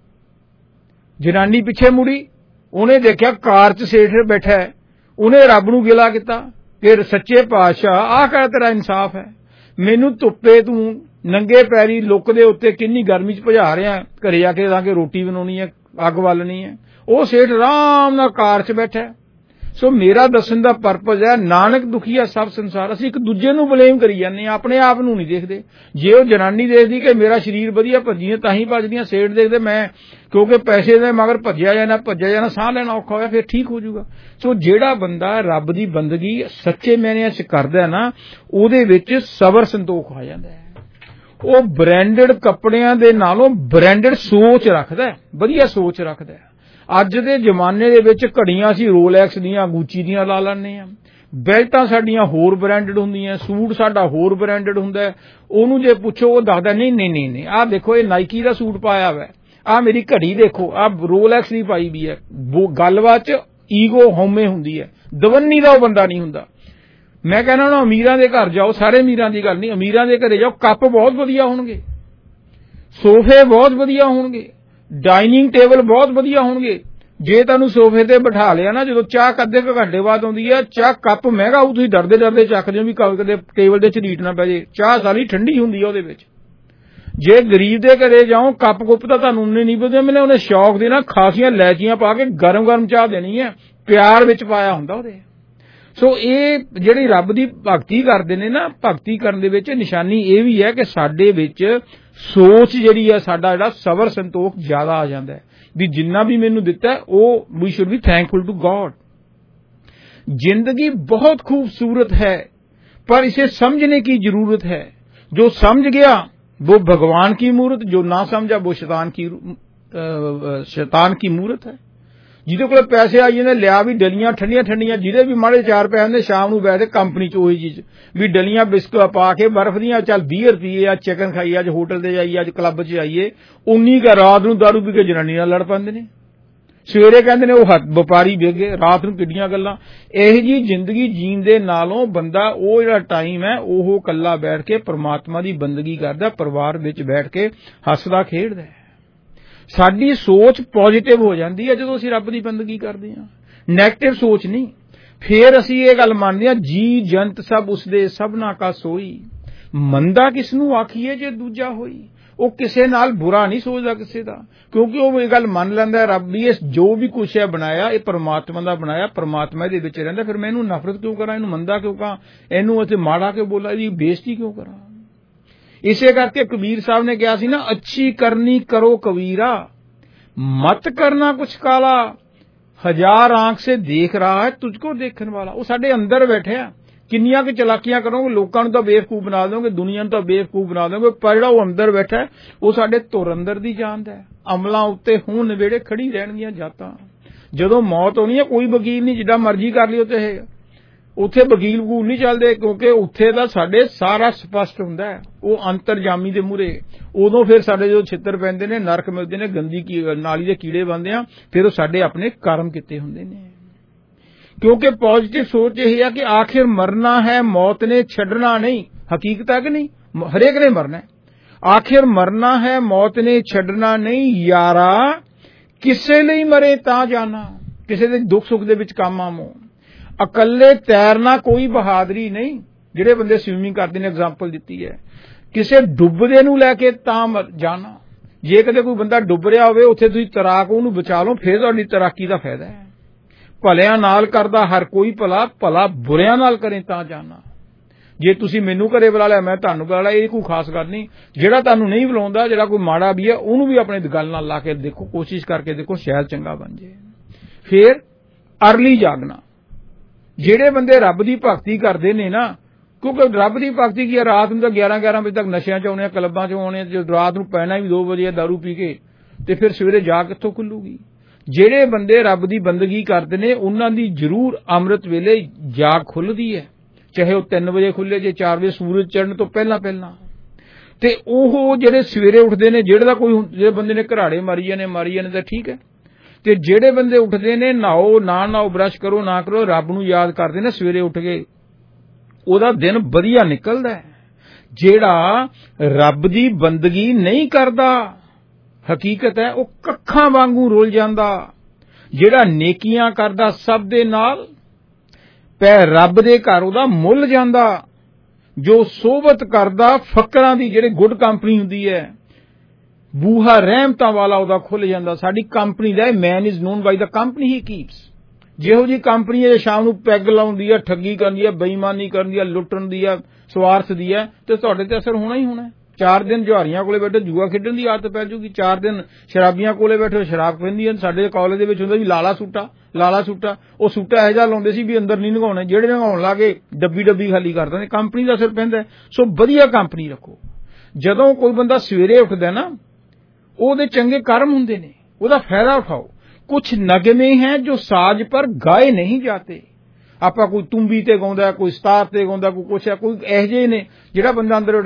ਜਨਾਨੀ ਪਿੱਛੇ ਮੁੜੀ, ਉਹਨੇ ਦੇਖਿਆ ਕਾਰ 'ਚ ਸੇਠ ਬੈਠਾ ਹੈ, ਉਹਨੇ ਰੱਬ ਨੂੰ ਗਿਲਾ ਕੀਤਾ ਕਿ ਸੱਚੇ ਪਾਤਸ਼ਾਹ ਆਹ ਕਿਹੜਾ ਤੇਰਾ ਇਨਸਾਫ ਹੈ, ਮੈਨੂੰ ਧੁੱਪੇ ਤੂੰ ਨੰਗੇ ਪੈਰੀ ਲੁੱਕ ਦੇ ਉੱਤੇ ਕਿੰਨੀ ਗਰਮੀ 'ਚ ਭਜਾ ਰਿਹਾ, ਘਰੇ ਜਾ ਕੇ ਤਾਂ ਕਿ ਰੋਟੀ ਬਣਾਉਣੀ ਹੈ, ਅੱਗ ਬਾਲਣੀ ਹੈ। ਉਹ ਸੇਠ ਆਰਾਮ ਨਾਲ ਕਾਰ 'ਚ ਬੈਠਾ। ਸੋ ਮੇਰਾ ਦੱਸਣ ਦਾ ਪਰਪਸ ਹੈ, ਨਾਨਕ ਦੁਖੀਆ ਸਭ ਸੰਸਾਰ। ਅਸੀਂ ਇੱਕ ਦੂਜੇ ਨੂੰ ਬਲੇਮ ਕਰੀ ਜਾਂਦੇ ਹਾਂ, ਆਪਣੇ ਆਪ ਨੂੰ ਨਹੀਂ ਦੇਖਦੇ। ਜੇ ਉਹ ਜਨਾਨੀ ਦੇਖਦੀ ਕਿ ਮੇਰਾ ਸਰੀਰ ਵਧੀਆ, ਭੱਜੀਆਂ ਤਾਂ ਹੀ ਭੱਜਦੀਆਂ, ਸੇਠ ਦੇਖਦੇ ਮੈਂ ਕਿਉਂਕਿ ਪੈਸੇ ਦੇ ਮਗਰ ਭੱਜਿਆ ਜਾਣਾ, ਸਾਹ ਲੈਣਾ ਔਖਾ ਹੋਇਆ, ਫਿਰ ਠੀਕ ਹੋ ਜਾਊਗਾ। ਸੋ ਜਿਹੜਾ ਬੰਦਾ ਰੱਬ ਦੀ ਬੰਦਗੀ ਸੱਚੇ ਮਾਇਨਿਆਂ 'ਚ ਕਰਦਾ ਨਾ, ਉਹਦੇ ਵਿੱਚ ਸਬਰ ਸੰਤੋਖ ਆ ਜਾਂਦਾ ਹੈ। ਉਹ ਬ੍ਰਾਂਡਡ ਕੱਪੜਿਆਂ ਦੇ ਨਾਲੋਂ ਬ੍ਰਾਂਡਡ ਸੋਚ ਰੱਖਦਾ, ਵਧੀਆ ਸੋਚ ਰੱਖਦਾ। ਅੱਜ ਦੇ ਜ਼ਮਾਨੇ ਦੇ ਵਿੱਚ ਘੜੀਆਂ ਅਸੀਂ ਰੋਲੈਕਸ ਦੀਆਂ, ਗੂਚੀ ਦੀਆਂ ਲਾ ਲੈਂਦੇ ਹਾਂ, ਬੈਲਟਾਂ ਸਾਡੀਆਂ ਹੋਰ ਬ੍ਰਾਂਡਡ ਹੁੰਦੀਆਂ, ਸੂਟ ਸਾਡਾ ਹੋਰ ਬ੍ਰਾਂਡਡ ਹੁੰਦਾ। ਉਹਨੂੰ ਜੇ ਪੁੱਛੋ ਉਹ ਦੱਸਦਾ ਨਹੀਂ, ਆਹ ਦੇਖੋ ਇਹ ਨਾਈਕੀ ਦਾ ਸੂਟ ਪਾਇਆ ਵਾ, ਆਹ ਮੇਰੀ ਘੜੀ ਦੇਖੋ, ਆਹ ਰੋਲੈਕਸ ਦੀ ਪਾਈ ਵੀ ਹੈ। ਗੱਲਬਾਤ 'ਚ ਈਗੋ ਹਉਮੈ ਹੁੰਦੀ ਹੈ, ਦਵੰਨੀ ਦਾ ਉਹ ਬੰਦਾ ਨਹੀਂ ਹੁੰਦਾ। ਮੈਂ ਕਹਿੰਦਾ ਨਾ, ਅਮੀਰਾਂ ਦੇ ਘਰ ਜਾਓ, ਸਾਰੇ ਅਮੀਰਾਂ ਦੀ ਗੱਲ ਨਹੀਂ, ਅਮੀਰਾਂ ਦੇ ਘਰੇ ਜਾਓ, ਕੱਪ ਬਹੁਤ ਵਧੀਆ ਹੋਣਗੇ, ਸੋਫੇ ਬਹੁਤ ਵਧੀਆ ਹੋਣਗੇ, ਡਾਈਨਿੰਗ ਟੇਬਲ ਬਹੁਤ ਵਧੀਆ ਹੋਣਗੇ। ਜੇ ਤੁਹਾਨੂੰ ਸੋਫੇ ਤੇ ਬਿਠਾ ਲਿਆ ਨਾ, ਜਦੋਂ ਚਾਹ ਅੱਧੇ ਕੁ ਘੰਟੇ ਬਾਅਦ ਆਉਂਦੀ ਹੈ, ਚਾਹ ਕੱਪ ਮਹਿੰਗਾ ਹੋਊ, ਤੁਸੀਂ ਡਰਦੇ ਚੱਕਦੇ ਹੋ ਵੀ ਕਦੇ ਟੇਬਲ ਦੇ ਝਰੀਟ ਨਾ ਪੈ ਜੇ। ਚਾਹ ਸਾਰੀ ਠੰਡੀ ਹੁੰਦੀ ਹੈ ਉਹਦੇ ਵਿੱਚ। ਜੇ ਗਰੀਬ ਦੇ ਘਰੇ ਜਾਓ, ਕੱਪ ਕੁੱਪ ਤਾਂ ਤੁਹਾਨੂੰ ਉਹਨੇ ਨਹੀਂ ਪਤਾ ਮਿਲੇ, ਉਹਨੇ ਸ਼ੌਕ ਦੇ ਨਾਲ ਖਾਸੀਆਂ ਲੈਚੀਆਂ ਪਾ ਕੇ ਗਰਮ ਚਾਹ ਦੇਣੀ ਹੈ, ਪਿਆਰ ਵਿੱਚ ਪਾਇਆ ਹੁੰਦਾ ਉਹਦੇ। ਸੋ ਇਹ ਜਿਹੜੀ ਰੱਬ ਦੀ ਭਗਤੀ ਕਰਦੇ ਨੇ ਨਾ, ਭਗਤੀ ਕਰਨ ਦੇ ਵਿੱਚ ਨਿਸ਼ਾਨੀ ਇਹ ਵੀ ਹੈ ਕਿ ਸਾਡੇ ਵਿੱਚ ਸੋਚ ਜਿਹੜੀ ਹੈ, ਸਾਡਾ ਜਿਹੜਾ ਸਬਰ ਸੰਤੋਖ ਜ਼ਿਆਦਾ ਆ ਜਾਂਦਾ ਹੈ ਵੀ ਜਿੰਨਾ ਵੀ ਮੈਨੂੰ ਦਿੱਤਾ ਉਹ ਵੀ should be thankful to God. जिंदगी बहुत खूबसूरत है पर इसे समझने की जरूरत है। जो समझ गया वो भगवान की मूरत, जो ना समझा वो शैतान की मूरत है। ਜਿਹਦੇ ਕੋਲ ਪੈਸੇ ਆਈ ਜਾਂਦੇ ਲਿਆ ਵੀ ਡਲੀਆਂ ਠੰਡੀਆਂ, ਜਿਹਦੇ ਵੀ ਮਾੜੇ 4 ਪੈਸੇ ਹੁੰਦੇ, ਸ਼ਾਮ ਨੂੰ ਬੈਠੇ ਕੰਪਨੀ 'ਚ ਉਹੀ ਚੀਜ਼ ਵੀ ਡਲੀਆਂ ਬਿਸਕੁਟ ਪਾ ਕੇ ਬਰਫ਼ ਦੀਆਂ, ਚੱਲ 20 ਰੁਪਏ ਅੱਜ ਚਿਕਨ ਖਾਈਏ, ਅੱਜ ਹੋਟਲ ਤੇ ਜਾਈਏ, ਅੱਜ ਕਲੱਬ 'ਚ ਜਾਈਏ। 19 ਕਾ ਰਾਤ ਨੂੰ ਦਾਰੂ ਪੀ ਕੇ ਜਨਾਨੀ ਨਾਲ ਲੜ ਪੈਂਦੇ ਨੇ, ਸਵੇਰੇ ਕਹਿੰਦੇ ਨੇ ਉਹ ਵਪਾਰੀ ਵਿਕ ਗਏ, ਰਾਤ ਨੂੰ ਕਿੱਡੀਆਂ ਗੱਲਾਂ। ਇਹੋ ਜਿਹੀ ਜ਼ਿੰਦਗੀ ਜੀਣ ਦੇ ਨਾਲੋਂ ਬੰਦਾ ਉਹ ਜਿਹੜਾ ਟਾਈਮ ਹੈ ਉਹ ਇਕੱਲਾ ਬੈਠ ਕੇ ਪ੍ਰਮਾਤਮਾ ਦੀ ਬੰਦਗੀ ਕਰਦਾ, ਪਰਿਵਾਰ ਵਿੱਚ ਬੈਠ ਕੇ ਹੱਸਦਾ ਖੇਡਦਾ। ਸਾਡੀ ਸੋਚ ਪੋਜ਼ਿਟਿਵ ਹੋ ਜਾਂਦੀ ਹੈ ਜਦੋਂ ਅਸੀਂ ਰੱਬ ਦੀ ਬੰਦਗੀ ਕਰਦੇ ਹਾਂ, ਨੈਗੇਟਿਵ ਸੋਚ ਨਹੀਂ। ਫੇਰ ਅਸੀਂ ਇਹ ਗੱਲ ਮੰਨਦੇ ਹਾਂ, ਜੀ ਜੰਤ ਸਭ ਉਸਦੇ ਸਭਨਾ ਕਾ ਸੋਈ, ਮੰਦਾ ਕਿਸ ਨੂੰ ਆਖੀਏ ਜੇ ਦੂਜਾ ਹੋਈ। ਉਹ ਕਿਸੇ ਨਾਲ ਬੁਰਾ ਨਹੀਂ ਸੋਚਦਾ ਕਿਸੇ ਦਾ, ਕਿਉਂਕਿ ਉਹ ਇਹ ਗੱਲ ਮੰਨ ਲੈਂਦਾ ਰੱਬ ਵੀ ਇਹ ਜੋ ਵੀ ਕੁਛ ਹੈ ਬਣਾਇਆ ਇਹ ਪਰਮਾਤਮਾ ਦਾ ਬਣਾਇਆ, ਪਰਮਾਤਮਾ ਦੇ ਵਿੱਚ ਰਹਿੰਦਾ। ਫਿਰ ਮੈਂ ਇਹਨੂੰ ਨਫ਼ਰਤ ਕਿਉਂ ਕਰਾਂ, ਇਹਨੂੰ ਮੰਦਾ ਕਿਉਂ ਕਹਾਂ, ਇਹਨੂੰ ਅਸੀਂ ਮਾੜਾ ਕਿਉਂ ਬੋਲਾਂ, ਇਹਦੀ ਬੇਇੱਜ਼ਤੀ ਕਿਉਂ ਕਰਾਂ। ਇਸੇ ਕਰਕੇ ਕਬੀਰ ਸਾਹਿਬ ਨੇ ਕਿਹਾ ਸੀ ਨਾ, ਅੱਛੀ ਕਰਨੀ ਕਰੋ ਕਬੀਰਾ, ਮਤ ਕਰਨਾ ਕੁਛ ਕਾਲਾ, ਹਜ਼ਾਰ ਆਂਖ ਸੇ ਦੇਖ ਰਹਾ ਹੈ ਤੁਝਕੋ ਦੇਖਣ ਵਾਲਾ। ਉਹ ਸਾਡੇ ਅੰਦਰ ਬੈਠਿਆ, ਕਿੰਨੀਆਂ ਕੁ ਚਲਾਕੀਆਂ ਕਰੋਗੇ, ਲੋਕਾਂ ਨੂੰ ਤਾਂ ਬੇਵਕੂਫ ਬਣਾ ਦੋਗੇ, ਦੁਨੀਆ ਨੂੰ ਤਾਂ ਬੇਵਕੂਫ ਬਣਾ ਦੋਗੇ, ਪਰ ਜਿਹੜਾ ਉਹ ਅੰਦਰ ਬੈਠਾ ਉਹ ਸਾਡੇ ਧੁਰ ਅੰਦਰ ਦੀ ਜਾਣਦਾ ਹੈ। ਅਮਲਾਂ ਉੱਤੇ ਹੁਣ ਨਵੇੜੇ ਖੜੀ ਰਹਿਣਗੀਆਂ ਜਾਤਾਂ। ਜਦੋਂ ਮੌਤ ਹੋਣੀ ਹੈ ਕੋਈ ਵਕੀਲ ਨਹੀਂ, ਜਿੱਦਾਂ ਮਰਜ਼ੀ ਕਰ ਲਿਓ ਤੇ ਉੱਥੇ ਵਕੀਲ ਵਕੂਲ ਨਹੀਂ ਚੱਲਦੇ, ਕਿਉਂਕਿ ਉੱਥੇ ਤਾਂ ਸਾਡੇ ਸਾਰਾ ਸਪਸ਼ਟ ਹੁੰਦਾ ਹੈ, ਉਹ ਅੰਤਰਜਾਮੀ ਦੇ ਮੂਹਰੇ। ਉਦੋਂ ਫਿਰ ਸਾਡੇ ਜਦੋਂ ਛਿੱਤਰ ਪੈਂਦੇ ਨੇ, ਨਰਕ ਮਿਲਦੇ ਨੇ, ਗੰਦੀ ਨਾਲੀ ਦੇ ਕੀੜੇ ਬਣਦੇ ਆ, ਫਿਰ ਉਹ ਸਾਡੇ ਆਪਣੇ ਕਰਮ ਕੀਤੇ ਹੁੰਦੇ ਨੇ। ਕਿਉਂਕਿ ਪॉजिटिव ਸੋਚ ਇਹ ਹੈ ਕਿ ਆਖਿਰ ਮਰਨਾ ਹੈ, ਮੌਤ ਨੇ ਛੱਡਣਾ ਨਹੀਂ। ਹਕੀਕਤ ਹੈ ਕਿ ਨਹੀਂ, ਹਰੇਕ ਨੇ ਮਰਨਾ। ਆਖਿਰ ਮਰਨਾ ਹੈ, ਮੌਤ ਨੇ ਛੱਡਣਾ ਨਹੀਂ। ਯਾਰਾ ਕਿਸੇ ਲਈ ਮਰੇ ਤਾਂ ਜਾਣਾ, ਕਿਸੇ ਦੇ ਦੁੱਖ ਸੁੱਖ ਦੇ ਵਿੱਚ ਕੰਮ ਆਵੋ। ਇਕੱਲੇ ਤੈਰਨਾ ਕੋਈ ਬਹਾਦਰੀ ਨਹੀਂ। ਜਿਹੜੇ ਬੰਦੇ ਸਵਿਮਿੰਗ ਕਰਦੇ ਨੇ, ਐਗਜ਼ਾਮਪਲ ਦਿੱਤੀ ਹੈ, ਕਿਸੇ ਡੁੱਬਦੇ ਨੂੰ ਲੈ ਕੇ ਤਾਂ ਜਾਣਾ। ਜੇ ਕਦੇ ਕੋਈ ਬੰਦਾ ਡੁੱਬ ਰਿਹਾ ਹੋਵੇ, ਉੱਥੇ ਤੁਸੀਂ ਤੈਰਾਕ ਉਹਨੂੰ ਬਚਾ ਲਓ, ਫਿਰ ਤੁਹਾਡੀ ਤੈਰਾਕੀ ਦਾ ਫਾਇਦਾ ਹੈ। ਭਲਿਆਂ ਨਾਲ ਕਰਦਾ ਹਰ ਕੋਈ ਭਲਾ, ਭਲਾ ਬੁਰਿਆਂ ਨਾਲ ਕਰੇ ਤਾਂ ਜਾਣਾ। ਜੇ ਤੁਸੀਂ ਮੈਨੂੰ ਘਰੇ ਬੁਲਾ ਲਿਆ, ਮੈਂ ਤੁਹਾਨੂੰ ਬੁਲਾ ਲਿਆ, ਇਹ ਕੋਈ ਖਾਸ ਗੱਲ ਨਹੀਂ। ਜਿਹੜਾ ਤੁਹਾਨੂੰ ਨਹੀਂ ਬੁਲਾਉਂਦਾ, ਜਿਹੜਾ ਕੋਈ ਮਾੜਾ ਵੀ ਹੈ, ਉਹਨੂੰ ਵੀ ਆਪਣੇ ਗੱਲ ਨਾਲ ਲਾ ਕੇ ਦੇਖੋ, ਕੋਸ਼ਿਸ਼ ਕਰਕੇ ਦੇਖੋ, ਸ਼ਾਇਦ ਚੰਗਾ ਬਣ ਜਾਏ। ਫਿਰ ਅਰਲੀ ਜਾਗਣਾ। ਜਿਹੜੇ ਬੰਦੇ ਰੱਬ ਦੀ ਭਗਤੀ ਕਰਦੇ ਨੇ ਨਾ, ਕਿਉਂਕਿ ਰੱਬ ਦੀ ਭਗਤੀ ਕੀ ਹੈ, ਰਾਤ ਨੂੰ ਤਾਂ 11-11 ਵਜੇ ਤੱਕ ਨਸ਼ਿਆਂ 'ਚ ਆਉਣੇ ਆ, ਕਲੱਬਾਂ 'ਚ ਆਉਣੇ ਆ, ਜੇ ਰਾਤ ਨੂੰ ਪੈਣਾ ਵੀ 2 ਵਜੇ ਦਾਰੂ ਪੀ ਕੇ, ਤੇ ਫਿਰ ਸਵੇਰੇ ਜਾਗ ਕਿੱਥੋਂ ਖੁੱਲੂਗੀ। ਜਿਹੜੇ ਬੰਦੇ ਰੱਬ ਦੀ ਬੰਦਗੀ ਕਰਦੇ ਨੇ, ਉਹਨਾਂ ਦੀ ਜ਼ਰੂਰ ਅੰਮ੍ਰਿਤ ਵੇਲੇ ਜਾਗ ਖੁੱਲਦੀ ਹੈ, ਚਾਹੇ ਉਹ 3 ਵਜੇ ਖੁੱਲੇ, ਜੇ 4 ਵਜੇ ਸੂਰਜ ਚੜ੍ਹਨ ਤੋਂ ਪਹਿਲਾਂ। ਤੇ ਉਹ ਜਿਹੜੇ ਸਵੇਰੇ ਉੱਠਦੇ ਨੇ, ਜਿਹੜੇ ਦਾ ਕੋਈ ਜਿਹੜੇ ਬੰਦੇ ਨੇ ਘਰਾੜੇ ਮਾਰੀ ਜਾਂਦੇ ਤਾਂ ਠੀਕ ਹੈ, ਤੇ ਜਿਹੜੇ ਬੰਦੇ ਉੱਠਦੇ ਨੇ, ਨਹਾਓ ਨਾ ਨਹਾਓ, ਬਰਸ਼ ਕਰੋ ਨਾ ਕਰੋ, ਰੱਬ ਨੂੰ ਯਾਦ ਕਰਦੇ ਨੇ ਸਵੇਰੇ ਉੱਠ ਕੇ, ਉਹਦਾ ਦਿਨ ਵਧੀਆ ਨਿਕਲਦਾ ਹੈ। ਜਿਹੜਾ ਰੱਬ ਦੀ ਬੰਦਗੀ ਨਹੀਂ ਕਰਦਾ, ਹਕੀਕਤ ਹੈ ਉਹ ਕੱਖਾਂ ਵਾਂਗੂ ਰੁਲ ਜਾਂਦਾ। ਜਿਹੜਾ ਨੇਕੀਆਂ ਕਰਦਾ ਸਭ ਦੇ ਨਾਲ, ਪੈ ਰੱਬ ਦੇ ਘਰ ਉਹਦਾ ਮੁੱਲ ਜਾਂਦਾ। ਜੋ ਸੋਬਤ ਕਰਦਾ ਫਕਰਾਂ ਦੀ, ਜਿਹੜੇ ਗੁੱਡ ਕੰਪਨੀ ਹੁੰਦੀ ਹੈ, ਬੂਹਾ ਰਹਿਮਤਾਂ ਵਾਲਾ ਉਹਦਾ ਖੁੱਲ ਜਾਂਦਾ। ਸਾਡੀ ਕੰਪਨੀ ਦਾ man is known by the company he keeps. ਜਿਹੋ ਜੀ ਕੰਪਨੀ ਹੈ, ਸ਼ਾਮ ਨੂੰ ਪੈਗ ਲਾਉਂਦੀ ਹੈ, ਠੱਗੀ ਕਰਦੀ ਹੈ, ਬੇਈਮਾਨੀ ਕਰਦੀ ਹੈ, ਲੁੱਟਣ ਦੀ ਹੈ, ਸਵਾਰਥ ਦੀ ਹੈ, ਤੇ ਤੁਹਾਡੇ ਤੇ ਅਸਰ ਹੋਣਾ ਹੀ ਹੋਣਾ। 4 ਦਿਨ ਜੁਹਾਰੀਆਂ ਕੋਲੇ ਬੈਠੇ ਜੂਆ ਖੇਡਣ ਦੀ ਆਦਤ ਪੈ ਜੂਗੀ, 4 ਦਿਨ ਸ਼ਰਾਬੀਆਂ ਕੋਲੇ ਬੈਠੇ ਸ਼ਰਾਬ ਪੀਂਦੀਆਂ। ਸਾਡੇ ਕਾਲਜ ਦੇ ਵਿੱਚ ਹੁੰਦਾ ਵੀ ਲਾਲਾ ਸੂਟਾ, ਉਹ ਸੂਟਾ ਇਹੋ ਜਿਹਾ ਲਾਉਂਦੇ ਸੀ ਵੀ ਅੰਦਰ ਨਹੀਂ ਨਗਾਉਣੇ, ਜਿਹੜੇ ਨਗਾਉਣ ਲਾ ਕੇ ਡੱਬੀ ਖਾਲੀ ਕਰ ਦਿੰਦੇ। ਕੰਪਨੀ ਦਾ ਅਸਰ ਪੈਂਦਾ। ਸੋ ਵਧੀਆ ਕੰਪਨੀ ਰੱਖੋ। ਜਦੋਂ ਕੋਈ ਬੰਦਾ ਸਵੇਰੇ ਉੱਠਦਾ ਨਾ, ਉਹਦੇ ਚੰਗੇ ਕਰਮ ਹੁੰਦੇ ਨੇ, ਉਹਦਾ ਫਾਇਦਾ ਉਠਾਓ। ਕੁਝ ਨਗਮੇ ਹੈ ਜੋ ਸਾਜ ਪਰ ਗਾਏ ਨਹੀਂ ਜਾਤੇ। ਆਪਾਂ ਕੋਈ ਤੁੰਬੀ ਤੇ ਗਾਉਂਦਾ, ਕੋਈ ਸਤਾਰ ਤੇ ਗਾਉਂਦਾ, ਕੋਈ ਕੁਛ ਹੈ, ਕੋਈ ਇਹੋ ਜਿਹੇ ਨੇ ਜਿਹੜਾ ਬੰਦਾ ਅੰਦਰ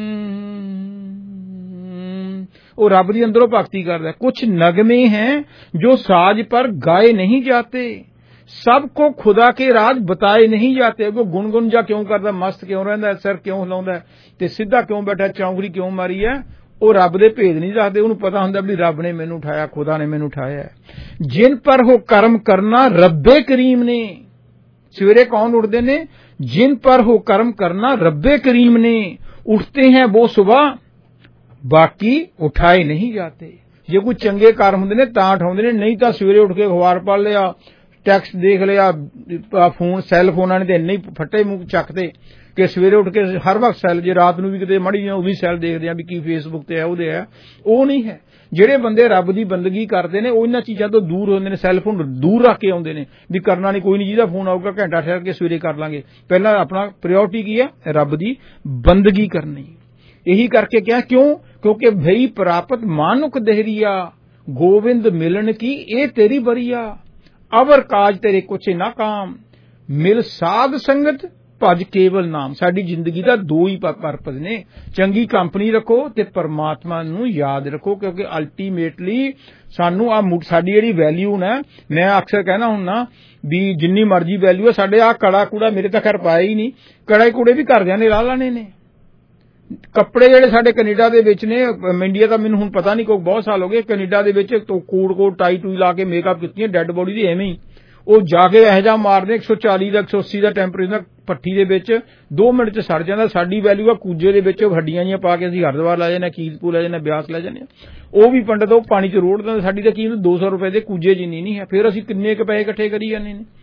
ਉਹ ਰੱਬ ਦੀ ਅੰਦਰੋਂ ਭਗਤੀ ਕਰਦਾ। ਕੁਝ ਨਗਮੇ ਹੈ ਜੋ ਸਾਜ ਪਰ ਗਾਏ ਨਹੀਂ ਜਾਤੇ, ਸਭ ਕੋ ਖੁਦਾ ਕੇ ਰਾਜ ਬਤਾਏ ਨਹੀਂ ਜਾਤੇ। ਉਹ ਗੁਣਗੁਣ ਜਾ ਕਿਉਂ ਕਰਦਾ, ਮਸਤ ਕਿਉਂ ਰਹਿੰਦਾ, ਸਿਰ ਕਿਉਂ ਹਿਲਾਉਂਦਾ ਤੇ ਸਿੱਧਾ ਕਿਉਂ ਬੈਠਾ, ਚੌਂਕੜੀ ਕਿਉਂ ਮਾਰੀ ਹੈ, ਉਹ ਰੱਬ ਦੇ ਭੇਦ ਨਹੀਂ ਦੱਸਦੇ। ਉਹਨੂੰ ਪਤਾ ਹੁੰਦਾ ਵੀ ਰੱਬ ਨੇ ਮੈਨੂੰ ਉਠਾਇਆ, ਖੁਦਾ ਨੇ ਮੈਨੂੰ ਉਠਾਇਆ। ਜਿਨ ਪਰ ਹੋ ਕਰਮ ਕਰਨਾ ਰੱਬੇ ਕਰੀਮ ਨੇ। ਸਵੇਰੇ ਕੌਣ ਉੱਠਦੇ ਨੇ? जिन पर हो कर्म करना रब्बे करीम ने। उठते हैं वो सुबह, बाकी उठाए नहीं जाते। जे कोई चंगे कार हुंदे ने तां उठाउंदे ने, नहीं तां सवेरे उठ के अखबार पढ़ लिया, टैक्स देख लिया, फोन सैल फोनां ने ते इन्ने फट्टे मूंह चकते कि सवेरे उठ के हर वक्त सैल, जे रात नूं भी किते माड़ी जी भी सैल देखदे आ भी की फेसबुक ते है ओहदे है, ਉਹ नहीं है। ਜਿਹੜੇ ਬੰਦੇ ਰੱਬ ਦੀ ਬੰਦਗੀ ਕਰਦੇ ਨੇ ਉਹ ਇਹਨਾਂ ਚੀਜ਼ਾਂ ਤੋਂ ਦੂਰ ਹੁੰਦੇ ਨੇ, ਸੈੱਲਫੋਨ ਦੂਰ ਰੱਖ ਕੇ ਆਉਂਦੇ ਨੇ ਵੀ ਕਰਨਾ ਨਹੀਂ, ਕੋਈ ਨਹੀਂ, ਜਿਹਦਾ ਫੋਨ ਆਊਗਾ ਘੰਟਾ ਠਹਿਰ ਕੇ ਸਵੇਰੇ ਕਰ ਲਾਂਗੇ। ਪਹਿਲਾਂ ਆਪਣਾ ਪ੍ਰਾਇੋਰਟੀ ਕੀ ਹੈ? ਰੱਬ ਦੀ ਬੰਦਗੀ ਕਰਨੀ। ਇਹੀ ਕਰਕੇ ਕਿਹਾ ਕਿਉਂ? ਕਿਉਂਕਿ ਭਈ ਪ੍ਰਾਪਤ ਮਾਨੁਖ ਦੇਹਰੀਆ, ਗੋਬਿੰਦ ਮਿਲਣ ਕੀ ਇਹ ਤੇਰੀ ਬਰੀਆ, ਅਵਰ ਕਾਜ ਤੇਰੇ ਕੁਛ ਨਾ ਕਾਮ, ਮਿਲ ਸਾਧ ਸੰਗਤ ਭਜ ਕੇਵਲ ਨਾਮ। ਸਾਡੀ ਜ਼ਿੰਦਗੀ ਦਾ ਦੋ ਹੀ ਪਰਪਸ ਨੇ, ਚੰਗੀ ਕੰਪਨੀ ਰੱਖੋ ਤੇ ਪਰਮਾਤਮਾ ਨੂੰ ਯਾਦ ਰੱਖੋ, ਕਿਉਂਕਿ ਅਲਟੀਮੇਟਲੀ ਸਾਨੂੰ ਆ ਸਾਡੀ ਜਿਹੜੀ ਵੈਲਿਊ ਨਾ, ਮੈਂ ਅਕਸਰ ਕਹਿਣਾ ਹੁੰਨਾ ਵੀ ਜਿੰਨੀ ਮਰਜ਼ੀ ਵੈਲਿਊ ਹੈ, ਸਾਡੇ ਆ ਕੜਾ ਕੂੜਾ ਮੇਰੇ ਤਾਂ ਖੈਰ ਪਾਇਆ ਹੀ ਨਹੀਂ, ਕੜਾ ਕੂੜੇ ਵੀ ਘਰਦਿਆਂ ਨੇ ਲਾ ਲਾਣੇ ਨੇ। ਕੱਪੜੇ ਜਿਹੜੇ ਸਾਡੇ ਕੈਨੇਡਾ ਦੇ ਵਿੱਚ ਨੇ, ਇੰਡੀਆ ਤਾਂ ਮੈਨੂੰ ਹੁਣ ਪਤਾ ਨਹੀਂ, ਕੋਈ ਬਹੁਤ ਸਾਲ ਹੋ ਗਏ, ਕੈਨੇਡਾ ਦੇ ਵਿੱਚ ਕੋਟ ਟਾਈ ਟੂਈ ਲਾ ਕੇ ਮੇਕਅਪ ਕੀਤੀਆਂ ਡੈਡ ਬੋਡੀ ਦੀ ਐਵੇਂ ਹੀ, ਉਹ ਜਾ ਕੇ ਇਹੋ ਜਿਹਾ ਮਾਰਦੇ 140 ਦਾ 180 ਦਾ ਟੈਂਪਰੇਚਰ ਭੱਠੀ ਦੇ ਵਿੱਚ 2 ਮਿੰਟ ਚ ਸੜ ਜਾਂਦਾ। ਸਾਡੀ ਵੈਲਿਊ ਆ ਕੂਜੇ ਦੇ ਵਿੱਚ ਹੱਡੀਆਂ ਜੀਆਂ ਪਾ ਕੇ ਅਸੀਂ ਹਰਿਦੁਆਰ ਲੈ ਜਾਂਦੇ, ਕੀਰਤਪੁਰ ਲੈ ਜਾਂਦੇ, ਬਿਆਸ ਲੈ ਜਾਂਦੇ, ਉਹ ਵੀ ਪੰਡਤ ਉਹ ਪਾਣੀ ਚ ਰੋੜ ਦਿੰਦੇ। ਸਾਡੀ ਤਾਂ ਕੀਮਤ 200 ਰੁਪਏ ਦੇ ਕੂਜੇ ਜਿੰਨੀ ਨਹੀਂ ਹੈ, ਫਿਰ ਅਸੀਂ ਕਿੰਨੇ ਕੁ ਪੈਸੇ ਇਕੱਠੇ ਕਰੀ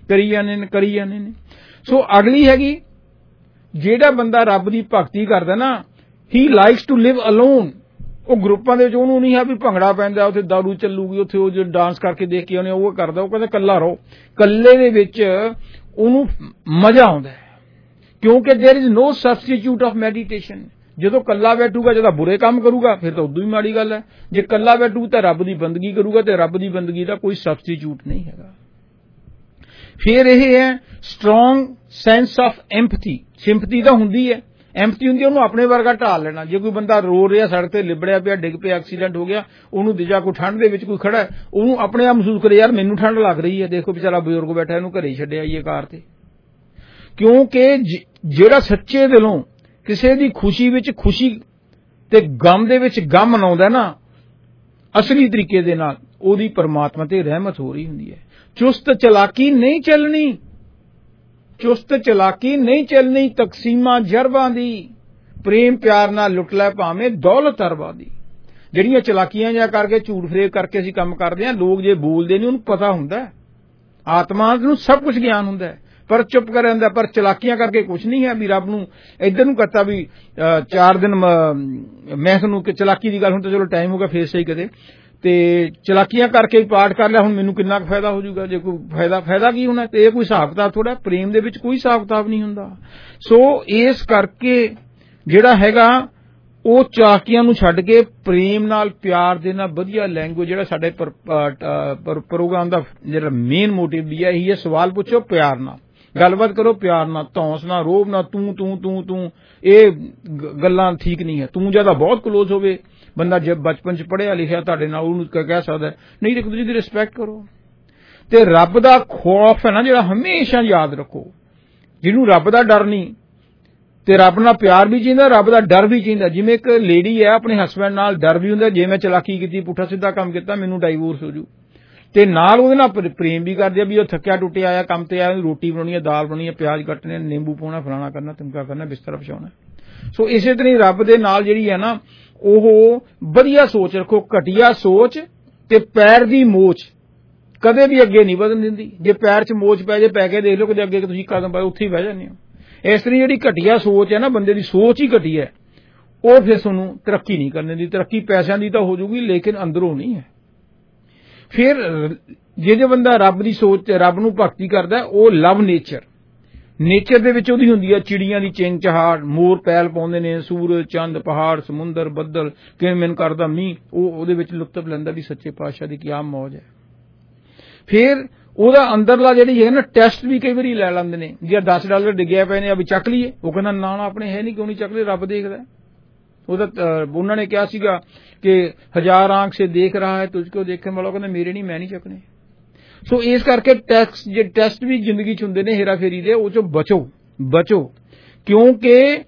ਜਾਂਦੇ ਨੇ। ਸੋ ਅਗਲੀ ਹੈਗੀ, ਜਿਹੜਾ ਬੰਦਾ ਰੱਬ ਦੀ ਭਗਤੀ ਕਰਦਾ ਨਾ, he likes to live alone. ਉਹ ਗਰੁੱਪਾਂ ਦੇ ਵਿੱਚ ਉਹਨੂੰ ਨਹੀਂ ਹੈ ਵੀ ਭੰਗੜਾ ਪੈਂਦਾ, ਉੱਥੇ ਦਾਰੂ ਚੱਲੂਗੀ, ਉੱਥੇ ਉਹ ਡਾਂਸ ਕਰਕੇ ਦੇਖ ਕੇ ਉਹਨੇ ਉਹ ਕਰਦਾ, ਉਹ ਕਹਿੰਦਾ ਕੱਲਾ ਰਹੋ। ਕੱਲੇ ਦੇ ਵਿੱਚ ਉਹਨੂੰ ਮਜ਼ਾ ਆਉਂਦਾ ਹੈ, ਕਿਉਂਕਿ there is no substitute of meditation. ਜਦੋਂ ਕੱਲਾ ਬੈਠੂਗਾ ਜਦੋਂ ਬੁਰੇ ਕੰਮ ਕਰੂਗਾ ਫਿਰ ਤਾਂ ਉਦੋਂ ਹੀ ਮਾੜੀ ਗੱਲ ਹੈ। ਜੇ ਕੱਲਾ ਬੈਠੂ ਤਾਂ ਰੱਬ ਦੀ ਬੰਦਗੀ ਕਰੂਗਾ ਤੇ ਰੱਬ ਦੀ ਬੰਦਗੀ ਦਾ ਕੋਈ ਸਬਸਟੀਟਿਊਟ ਨਹੀਂ ਹੈਗਾ। ਫਿਰ ਇਹ ਹੈ strong sense of empathy. Sympathy ਤਾਂ ਹੁੰਦੀ ਹੈ, ਐਮਪਥੀ ਹੁੰਦੀ ਉਹਨੂੰ ਆਪਣੇ ਵਰਗਾ ਢਾਲ ਲੈਣਾ। ਜੇ ਕੋਈ ਬੰਦਾ ਰੋ ਰਿਹਾ, ਸੜਕ ਤੇ ਲਿਬੜਿਆ ਪਿਆ, ਡਿੱਗ ਪਿਆ, ਐਕਸੀਡੈਂਟ ਹੋ ਗਿਆ, ਉਹਨੂੰ ਦਿਜਾ ਕੋਈ ਠੰਡ ਦੇ ਵਿੱਚ ਕੋਈ ਖੜਾ ਹੈ, ਉਹਨੂੰ ਆਪਣੇ ਆਪ ਮਹਿਸੂਸ ਕਰੇ ਯਾਰ ਮੈਨੂੰ ਠੰਡ ਲੱਗ ਰਹੀ ਹੈ, ਦੇਖੋ ਵਿਚਾਰਾ ਬਜ਼ੁਰਗ ਬੈਠਾ, ਇਹਨੂੰ ਘਰੇ ਛੱਡਿਆ ਆਈਏ ਕਾਰ ਤੇ। ਕਿਉਂਕਿ ਜਿਹੜਾ ਸੱਚੇ ਦਿਲੋਂ ਕਿਸੇ ਦੀ ਖੁਸ਼ੀ ਵਿੱਚ ਖੁਸ਼ੀ ਤੇ ਗਮ ਦੇ ਵਿੱਚ ਗਮ ਮਨਾਉਂਦਾ ਨਾ ਅਸਲੀ ਤਰੀਕੇ ਦੇ ਨਾਲ, ਉਹਦੀ ਪਰਮਾਤਮਾ ਤੇ ਰਹਿਮਤ ਹੋ ਰਹੀ ਹੁੰਦੀ ਹੈ। ਚੁਸਤ ਚਲਾਕੀ ਨਹੀਂ ਚੱਲਣੀ, ਚੁਸਤ ਚਲਾਕੀ ਨਹੀਂ ਚੱਲਣੀ, ਤਕਸੀਮਾਂ ਜਰਬਾਂ ਦੀ, ਪ੍ਰੇਮ ਪਿਆਰ ਨਾਲ ਲੁੱਟ ਲੈ ਭਾਵੇਂ ਦੌਲਤ ਅਰਬਾਂ ਦੀ। ਜਿਹੜੀਆਂ ਚਲਾਕੀਆਂ ਜਾਂ ਕਰਕੇ ਝੂਠ ਫਰੇਬ ਕਰਕੇ ਅਸੀਂ ਕੰਮ ਕਰਦੇ ਹਾਂ, ਲੋਕ ਜੇ ਬੋਲਦੇ ਨੇ ਉਹਨੂੰ ਪਤਾ ਹੁੰਦਾ, ਆਤਮਾ ਨੂੰ ਸਭ ਕੁਝ ਗਿਆਨ ਹੁੰਦਾ, ਪਰ ਚੁੱਪ ਕਰ ਰਹਿੰਦਾ। ਪਰ ਚਲਾਕੀਆਂ ਕਰਕੇ ਕੁਝ ਨਹੀਂ ਹੈ ਵੀ ਰੱਬ ਨੂੰ ਇੱਧਰ ਨੂੰ ਕਰਤਾ ਵੀ 4 ਦਿਨ ਮੈਂ ਤੁਹਾਨੂੰ ਚਲਾਕੀ ਦੀ ਗੱਲ, ਹੁਣ ਤਾਂ ਚਲੋ ਟਾਈਮ ਹੋ ਗਿਆ ਫੇਰ ਸਹੀ ਕਦੇ, ਤੇ ਚਲਾਕੀਆਂ ਕਰਕੇ ਪਾਠ ਕਰ ਲਿਆ, ਹੁਣ ਮੈਨੂੰ ਕਿੰਨਾ ਕੁ ਫਾਇਦਾ ਹੋ ਜਾਊਗਾ? ਜੇ ਕੋਈ ਫਾਇਦਾ ਕੀ ਹੋਣਾ? ਤੇ ਇਹ ਕੋਈ ਹਿਸਾਬ ਕਿਤਾਬ ਥੋੜਾ, ਪ੍ਰੇਮ ਦੇ ਵਿੱਚ ਕੋਈ ਹਿਸਾਬ ਕਿਤਾਬ ਨਹੀਂ ਹੁੰਦਾ। ਸੋ ਇਸ ਕਰਕੇ ਜਿਹੜਾ ਹੈਗਾ ਉਹ ਚਲਾਕੀਆਂ ਨੂੰ ਛੱਡ ਕੇ ਪ੍ਰੇਮ ਨਾਲ, ਪਿਆਰ ਦੇ ਨਾਲ, ਵਧੀਆ ਲੈਂਗੁਏਜ, ਜਿਹੜਾ ਸਾਡੇ ਪ੍ਰੋਗਰਾਮ ਦਾ ਜਿਹੜਾ ਮੇਨ ਮੋਟਿਵ ਵੀ ਹੈ ਇਹੀ ਹੈ, ਸਵਾਲ ਪੁੱਛੋ ਪਿਆਰ ਨਾਲ, ਗੱਲਬਾਤ ਕਰੋ ਪਿਆਰ ਨਾਲ, ਧੌਂਸ ਨਾਲ, ਰੋਬ ਨਾਲ, ਤੂੰ ਇਹ ਗੱਲਾਂ ਠੀਕ ਨਹੀਂ ਹੈ। ਤੂੰ ਜਿਆਦਾ ਬਹੁਤ ਕਲੋਜ਼ ਹੋਵੇ, ਬੰਦਾ ਜਦ ਬਚਪਨ ਚ ਪੜ੍ਹਿਆ ਲਿਖਿਆ ਤੁਹਾਡੇ ਨਾਲ, ਉਹਨੂੰ ਕਹਿ ਸਕਦਾ ਨਹੀਂ, ਇੱਕ ਦੂਜੇ ਦੀ ਰਿਸਪੈਕਟ ਕਰੋ। ਤੇ ਰੱਬ ਦਾ ਖੌਫ ਹੈ ਨਾ ਜਿਹੜਾ, ਹਮੇਸ਼ਾ ਯਾਦ ਰੱਖੋ, ਜਿਹਨੂੰ ਰੱਬ ਦਾ ਡਰ ਨਹੀਂ ਤੇ ਰੱਬ ਨਾਲ ਪਿਆਰ ਵੀ ਚਾਹੀਦਾ, ਰੱਬ ਦਾ ਡਰ ਵੀ ਚਾਹੀਦਾ। ਜਿਵੇਂ ਇੱਕ ਲੇਡੀ ਹੈ, ਆਪਣੇ ਹਸਬੈਂਡ ਨਾਲ ਡਰ ਵੀ ਹੁੰਦਾ, ਜੇ ਮੈਂ ਚਲਾਕੀ ਕੀਤੀ, ਪੁੱਠਾ ਸਿੱਧਾ ਕੰਮ ਕੀਤਾ, ਮੈਨੂੰ ਡਾਈਵੋਰਸ ਹੋ ਜੂ, ਤੇ ਨਾਲ ਉਹਦੇ ਨਾਲ ਪ੍ਰੇਮ ਵੀ ਕਰਦੇ ਆ ਵੀ ਉਹ ਥੱਕਿਆ ਟੁੱਟਿਆ ਆਇਆ, ਕੰਮ ਤੇ ਆਇਆ, ਰੋਟੀ ਬਣਾਉਣੀ ਹੈ, ਦਾਲ ਬਣਾਉਣੀ ਹੈ, ਪਿਆਜ਼ ਕੱਟਣੇ, ਨਿੰਬੂ ਪਾਉਣਾ, ਫਲਾਣਾ ਕਰਨਾ, ਧਮਕਾ ਕਰਨਾ, ਬਿਸਤਰਾ ਵਿਛਾਉਣਾ। ਸੋ ਇਸੇ ਤਰ੍ਹਾਂ ਹੀ ਰੱਬ ਦੇ ਨਾਲ ਜਿਹੜੀ ਹੈ ਨਾ, ਉਹ ਵਧੀਆ ਸੋਚ ਰੱਖੋ। ਘਟੀਆ ਸੋਚ ਤੇ ਪੈਰ ਦੀ ਮੋਚ ਕਦੇ ਵੀ ਅੱਗੇ ਨਹੀਂ ਵਧਣ ਦਿੰਦੀ। ਜੇ ਪੈਰ 'ਚ ਮੋਚ ਪੈ ਜੇ, ਪੈ ਕੇ ਦੇਖ ਲਓ ਕਦੇ ਅੱਗੇ ਤੁਸੀਂ ਕਦਮ ਪਾਏ, ਉੱਥੇ ਹੀ ਬਹਿ ਜਾਂਦੇ ਹੋ। ਇਸ ਤਰ੍ਹਾਂ ਜਿਹੜੀ ਘਟੀਆ ਸੋਚ ਹੈ ਨਾ, ਬੰਦੇ ਦੀ ਸੋਚ ਹੀ ਘਟੀ ਹੈ, ਉਹ ਫਿਰ ਤੁਹਾਨੂੰ ਤਰੱਕੀ ਨਹੀਂ ਕਰਨ ਦਿੰਦੀ। ਤਰੱਕੀ ਪੈਸਿਆਂ ਦੀ ਤਾਂ ਹੋ ਜੂਗੀ, ਲੇਕਿਨ ਅੰਦਰੋਂ ਨਹੀਂ ਹੈ। ਫਿਰ ਜੇ ਬੰਦਾ ਰੱਬ ਦੀ ਸੋਚ ਤੇ ਰੱਬ ਨੂੰ ਭਗਤੀ ਕਰਦਾ, ਉਹ ਲਵ ਨੇਚਰ ਦੇ ਵਿੱਚ ਉਹਦੀ ਹੁੰਦੀ ਹੈ, ਚਿੜੀਆਂ ਦੀ ਚਿੰਗ ਚਹਾਟ, ਮੋਰ ਪੈਲ ਪਾਉਂਦੇ ਨੇ, ਸੂਰਜ, ਚੰਦ, ਪਹਾੜ, ਸਮੁੰਦਰ, ਬੱਦਲ, ਕਿਵੇਂ ਮਨ ਕਰਦਾ ਮੀਂਹ, ਉਹਦੇ ਵਿੱਚ ਲੁਤਫ ਲੈਂਦਾ ਵੀ ਸੱਚੇ ਪਾਤਸ਼ਾਹ ਦੀ ਕਿਆ ਮੌਜ ਹੈ। ਫਿਰ ਉਹਦਾ ਅੰਦਰਲਾ ਜਿਹੜੀ ਹੈ ਨਾ, ਟੈਸਟ ਵੀ ਕਈ ਵਾਰੀ ਲੈ ਲੈਂਦੇ ਨੇ, ਜੇ $10 ਡਿੱਗਿਆ ਪਏ ਨੇ, ਆ ਵੀ ਚੱਕ ਲਈਏ, ਉਹ ਕਹਿੰਦਾ ਨਾ ਆਪਣੇ ਹੈ ਨਹੀਂ, ਕਿਉਂ ਨਹੀਂ ਚੱਕਦੇ, ਰੱਬ ਦੇਖਦਾ। ਉਹਦਾ ਉਹਨਾਂ ਨੇ ਕਿਹਾ ਸੀਗਾ ਕਿ 1000 ਆਂਖ ਸੇ ਦੇਖ ਰਹਾ ਹੈ ਤੁਝਕੋ ਦੇਖਣ ਵਾਲਾ, ਕਹਿੰਦਾ ਮੇਰੇ ਨਹੀਂ, ਮੈਂ ਨਹੀਂ ਚੱਕਣੇ। ਸੋ ਇਸ ਕਰਕੇ ਟੈਸਟ ਵੀ ਜ਼ਿੰਦਗੀ ਚ ਹੁੰਦੇ ਨੇ ਹੇਰਾਫੇਰੀ ਦੇ, ਉਹ ਚੋਂ ਬਚੋ। ਕਿਉਂਕਿ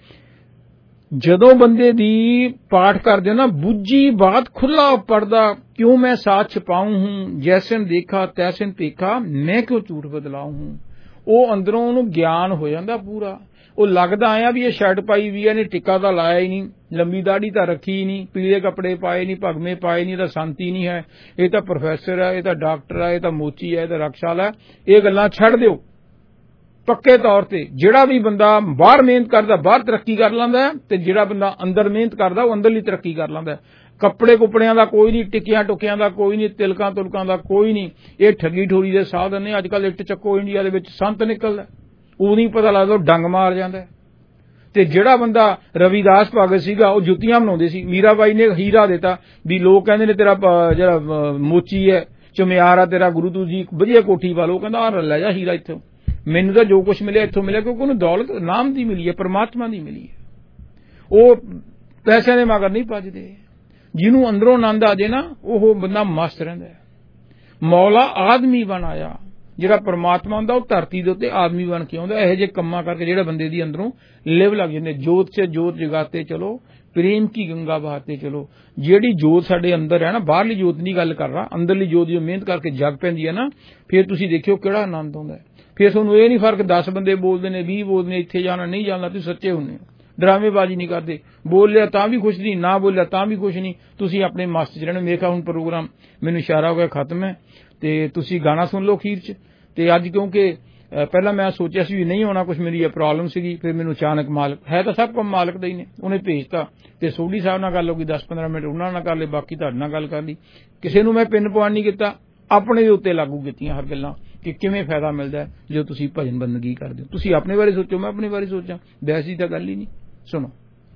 ਜਦੋਂ ਬੰਦੇ ਦੀ ਪਾਠ ਕਰਦੇ ਹੋ ਨਾ, ਬੁੱਝੀ ਬਾਤ ਖੁੱਲਾ ਪਰਦਾ, ਕਿਉਂ ਮੈਂ ਸਾਥ ਛਪਾऊं हूं, जैसन देखा तैसन देखा, मैं क्यों झूठ बदलाऊं हूं। ਉਹ ਅੰਦਰੋਂ ਉਹਨੂੰ ਗਿਆਨ ਹੋ ਜਾਂਦਾ ਪੂਰਾ। ਉਹ ਲੱਗਦਾ ਆਇਆ ਵੀ ਇਹ ਸ਼ਰਟ ਪਾਈ ਵੀ ਇਹਨੇ, ਟਿੱਕਾ ਤਾਂ ਲਾਇਆ ਹੀ ਨਹੀਂ, ਲੰਬੀ ਦਾੜੀ ਤਾਂ ਰੱਖੀ ਹੀ ਨਹੀਂ, ਪੀਲੇ ਕੱਪੜੇ ਪਾਏ ਨਹੀਂ, ਭਗਵੇਂ ਪਾਏ ਨਹੀਂ, ਤਾਂ ਸੰਤੀ ਨਹੀਂ ਹੈ, ਇਹ ਤਾਂ ਪ੍ਰੋਫੈਸਰ ਹੈ, ਇਹ ਤਾਂ ਡਾਕਟਰ ਹੈ, ਇਹ ਤਾਂ ਮੋਚੀ ਹੈ, ਇਹ ਤਾਂ ਰਕਸ਼ਾਲ ਹੈ। ਇਹ ਗੱਲਾਂ ਛੱਡ ਦਿਓ ਪੱਕੇ ਤੌਰ ਤੇ। ਜਿਹੜਾ ਵੀ ਬੰਦਾ ਬਾਹਰ ਮਿਹਨਤ ਕਰਦਾ, ਬਾਹਰ ਤਰੱਕੀ ਕਰ ਲੈਂਦਾ, ਤੇ ਜਿਹੜਾ ਬੰਦਾ ਅੰਦਰ ਮਿਹਨਤ ਕਰਦਾ, ਉਹ ਅੰਦਰਲੀ ਤਰੱਕੀ ਕਰ ਲੈਂਦਾ। ਕੱਪੜੇ ਕੁੱਪੜਿਆਂ ਦਾ ਕੋਈ ਨਹੀਂ, ਟਿੱਕਿਆਂ ਟੁੱਕਿਆਂ ਦਾ ਕੋਈ ਨਹੀਂ, ਤਿਲਕਾਂ ਤੁਲਕਾਂ ਦਾ ਕੋਈ ਨਹੀਂ। ਇਹ ਠੱਗੀ ਠੋਰੀ ਦੇ ਸਾਧਨ ਨੇ। ਅੱਜ ਕੱਲ੍ਹ ਇੱਟ ਚੱਕੋ ਇੰਡੀਆ ਦੇ ਵਿੱਚ ਸੰਤ ਨਿਕਲਦਾ, ਉਹ ਨਹੀਂ ਪਤਾ ਲੱਗਦਾ, ਉਹ ਡੰਗ ਮਾਰ ਜਾਂਦਾ। ਤੇ ਜਿਹੜਾ ਬੰਦਾ ਰਵਿਦਾਸ ਭਗਤ ਸੀਗਾ, ਉਹ ਜੁੱਤੀਆਂ ਬਣਾਉਂਦੇ ਸੀ। ਮੀਰਾਬਾਈ ਨੇ ਹੀਰਾ ਦਿੱਤਾ ਵੀ ਲੋਕ ਕਹਿੰਦੇ ਨੇ ਤੇਰਾ ਜਿਹੜਾ ਮੋਚੀ ਹੈ, ਚੁਮਿਆਰ ਆ ਤੇਰਾ, ਗੁਰੂ ਤੂੰ ਜੀ ਵਧੀਆ ਕੋਠੀ ਪਾ ਲਓ। ਕਹਿੰਦਾ ਆ ਲੈ ਜਾ ਹੀਰਾ ਇੱਥੋਂ, ਮੈਨੂੰ ਤਾਂ ਜੋ ਕੁਛ ਮਿਲਿਆ ਇੱਥੋਂ ਮਿਲਿਆ, ਕਿਉਂਕਿ ਉਹਨੂੰ ਦੌਲਤ ਨਾਮ ਦੀ ਮਿਲੀ ਹੈ, ਪਰਮਾਤਮਾ ਦੀ ਮਿਲੀ ਹੈ। ਉਹ ਪੈਸਿਆਂ ਦੇ ਮਗਰ ਨਹੀਂ ਭੱਜਦੇ। ਜਿਹਨੂੰ ਅੰਦਰੋਂ ਆਨੰਦ ਆ ਜੇ ਨਾ, ਉਹ ਬੰਦਾ ਮਸਤ ਰਹਿੰਦਾ। ਮੌਲਾ ਆਦਮੀ ਬਣਾਇਆ, ਜਿਹੜਾ ਪਰਮਾਤਮਾ ਹੁੰਦਾ ਉਹ ਧਰਤੀ ਦੇ ਉੱਤੇ ਆਦਮੀ ਬਣ ਕੇ ਆਉਂਦਾ। ਇਹੋ ਜਿਹੇ ਕੰਮਾਂ ਕਰਕੇ ਜਿਹੜਾ ਬੰਦੇ ਦੀ ਅੰਦਰੋਂ ਲਿਵ ਲੱਗ ਜਾਂਦੇ। ਜੋਤ ਸੇ ਜੋਤ ਜਗਾਤੇ ਚਲੋ, ਪ੍ਰੇਮ ਕੀ ਗੰਗਾ ਬਹਾਤੇ ਚਲੋ। ਜਿਹੜੀ ਜੋਤ ਸਾਡੇ ਅੰਦਰ ਹੈ ਨਾ, ਬਾਹਰਲੀ ਜੋਤ ਦੀ ਗੱਲ ਕਰ ਰਹਾ, ਅੰਦਰਲੀ ਜੋਤ ਜੋ ਮਿਹਨਤ ਕਰਕੇ ਜਗ ਪੈਂਦੀ ਹੈ ਨਾ, ਫਿਰ ਤੁਸੀਂ ਦੇਖਿਓ ਕਿਹੜਾ ਆਨੰਦ ਆਉਂਦਾ। ਫਿਰ ਤੁਹਾਨੂੰ ਇਹ ਨਹੀਂ ਫਰਕ 10 ਬੰਦੇ ਬੋਲਦੇ ਨੇ, 20 ਬੋਲਦੇ ਨੇ, ਇੱਥੇ ਜਾਣਾ ਨਹੀਂ ਜਾਣਾ, ਤੁਸੀਂ ਸੱਚੇ ਹੁੰਦੇ ਹੋ, ਡਰਾਮੇਬਾਜ਼ੀ ਨਹੀਂ ਕਰਦੇ। ਬੋਲ ਲਿਆ ਤਾਂ ਵੀ ਖੁਸ਼ ਨਹੀਂ, ਨਾ ਬੋਲਿਆ ਤਾਂ ਵੀ ਖੁਸ਼ ਨਹੀਂ, ਤੁਸੀਂ ਆਪਣੇ ਮਸਤ ਚ ਰਹਿਣਾ। ਮੇਰਾ ਹੁਣ ਪ੍ਰੋਗਰਾਮ ਮੈਨੂੰ ਇਸ਼ਾਰਾ ਹੋ ਗਿਆ ਖਤਮ ਹੈ, ਤੇ ਤੁਸੀਂ ਗਾਣਾ ਸੁਣ ਲਓ ਅਖੀਰ ਚ। ਤੇ ਅੱਜ ਕਿਉਂਕਿ ਪਹਿਲਾਂ ਮੈਂ ਸੋਚਿਆ ਸੀ ਵੀ ਨਹੀਂ ਹੋਣਾ ਕੁਝ, ਮੇਰੀ ਇਹ ਪ੍ਰੋਬਲਮ ਸੀਗੀ, ਫਿਰ ਮੈਨੂੰ ਅਚਾਨਕ ਮਾਲਕ ਹੈ ਤਾਂ ਸਭ ਕੰਮ ਮਾਲਕ ਦਾ ਹੀ ਨੇ, ਉਹਨੇ ਭੇਜਤਾ। ਤੇ ਸੋਢੀ ਸਾਹਿਬ ਨਾਲ ਗੱਲ ਹੋ ਗਈ 10-15 ਮਿੰਟ, ਉਹਨਾਂ ਨਾਲ ਕਰ ਲਏ, ਬਾਕੀ ਤੁਹਾਡੇ ਨਾਲ ਗੱਲ ਕਰ ਲਈ। ਕਿਸੇ ਨੂੰ ਮੈਂ ਪਿੰਨ ਪੁਆਇੰਟ ਨਹੀਂ ਕੀਤਾ, ਆਪਣੇ ਦੇ ਉੱਤੇ ਲਾਗੂ ਕੀਤੀਆਂ ਹਰ ਗੱਲਾਂ। ਕਿ ਕਿਵੇਂ ਫਾਇਦਾ ਮਿਲਦਾ ਹੈ ਜੋ ਤੁਸੀਂ ਭਜਨ ਬੰਦਗੀ ਕਰਦੇ ਹੋ। ਤੁਸੀਂ ਆਪਣੇ ਬਾਰੇ ਸੋਚੋ, ਮੈਂ ਆਪਣੇ ਬਾਰੇ ਸੋਚਾਂ, ਬਹਿਸ ਦੀ ਤਾਂ ਗੱਲ ਹੀ ਨਹੀਂ। ਸੁਣੋ।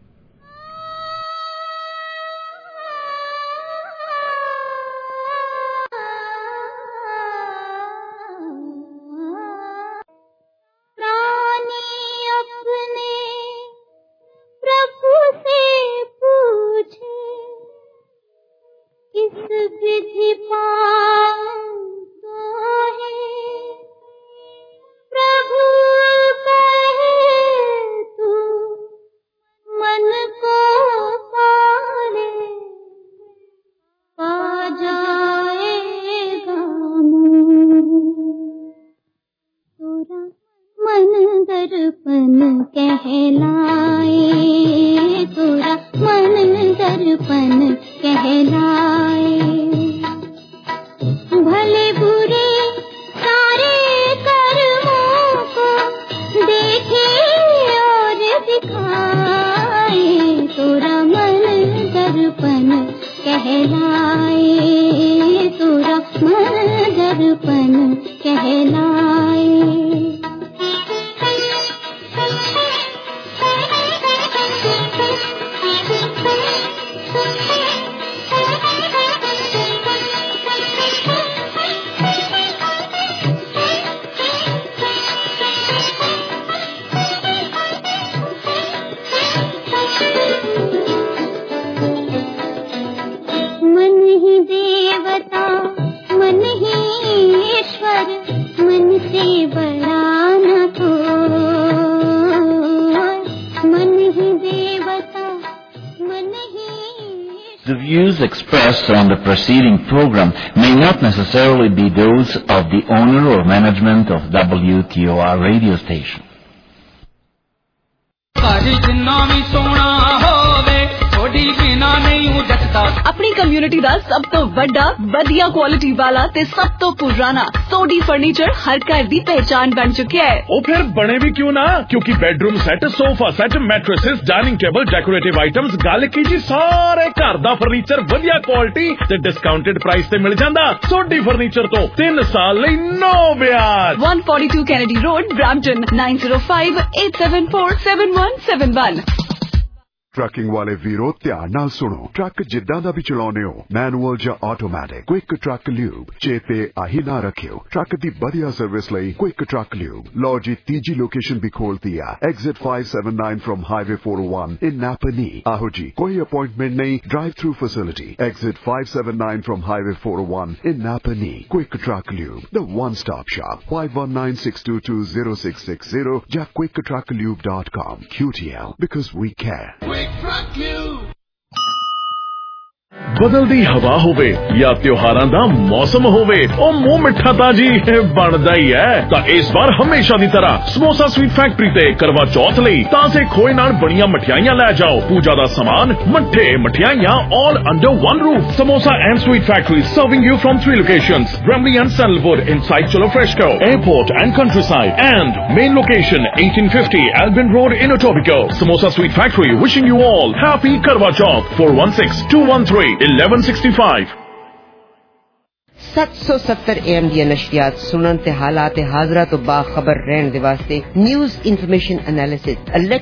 The views expressed on the preceding program may not necessarily be those of the owner or management of WTOR radio station. अपनी कम्युनिटी दा सब तो वड्डा वधिया क्वालिटी वाला ते सब तो पुराना सोडी फर्नीचर हर घर दी पहचान बन चुका है। ओ फिर बने भी क्यों ना, क्योंकि bedroom set, sofa set, mattresses, dining table, decorative items, गल की जी सारे घर दा फर्नीचर वधिया क्वालिटी ते डिस्काउंटेड प्राइस ते मिल जांदा। सोडी फर्नीचर तो 3 साल लई नो ब्याज। 142 कैनेडी रोड, ब्रैम्पटन 9058747171। ट्रकिंग वाले वीरो ध्यान नाल सुनो। ट्रक जिद्दां दा भी चलाउने हो, मैनुअल या ऑटोमैटिक, क्विक ट्रक ल्यूब चेते आही ना रखियो। ट्रक दी बढ़िया सर्विस लई क्विक ट्रक ल्यूब। लो जी तीजी लोकेशन भी खोल दिया, exit 579 from highway 401 in Napanee. आहो जी, कोई अपॉइंटमेंट नहीं, drive through facility, exit 579 from highway 401 in Napanee. Quick truck lube, the one stop shop, 5196220660 या quicktrucklube.com। QTL, because we care। बदलदी हवा होवे या त्योहारां दा मौसम होवे, ओ मुंह मिठा ताजी बनदा ही है। तां इस बार हमेशा दी तरह समोसा स्वीट फैक्ट्री ते करवा चौथ लई ताजे खोए नाल बणियां मठियाइयां लै जाओ। पूजा दा सामान, मट्ठे, मठियाइयां all under one roof। Samosa and Sweet Factory serving you from 3 locations, Bramley and Sandalwood inside Cholo Fresco, Airport and Countryside, and main location 1850 Albin Road in Etobicoke. Samosa Sweet Factory wishing you all happy Karwa Chauth। 416-213-1165। 770 AM दी नशरियात सुनन ते हालात हाजरा तो बाखबर रहन दे वास्ते न्यूज़ इन्फॉर्मेशन एनालिसिस, अ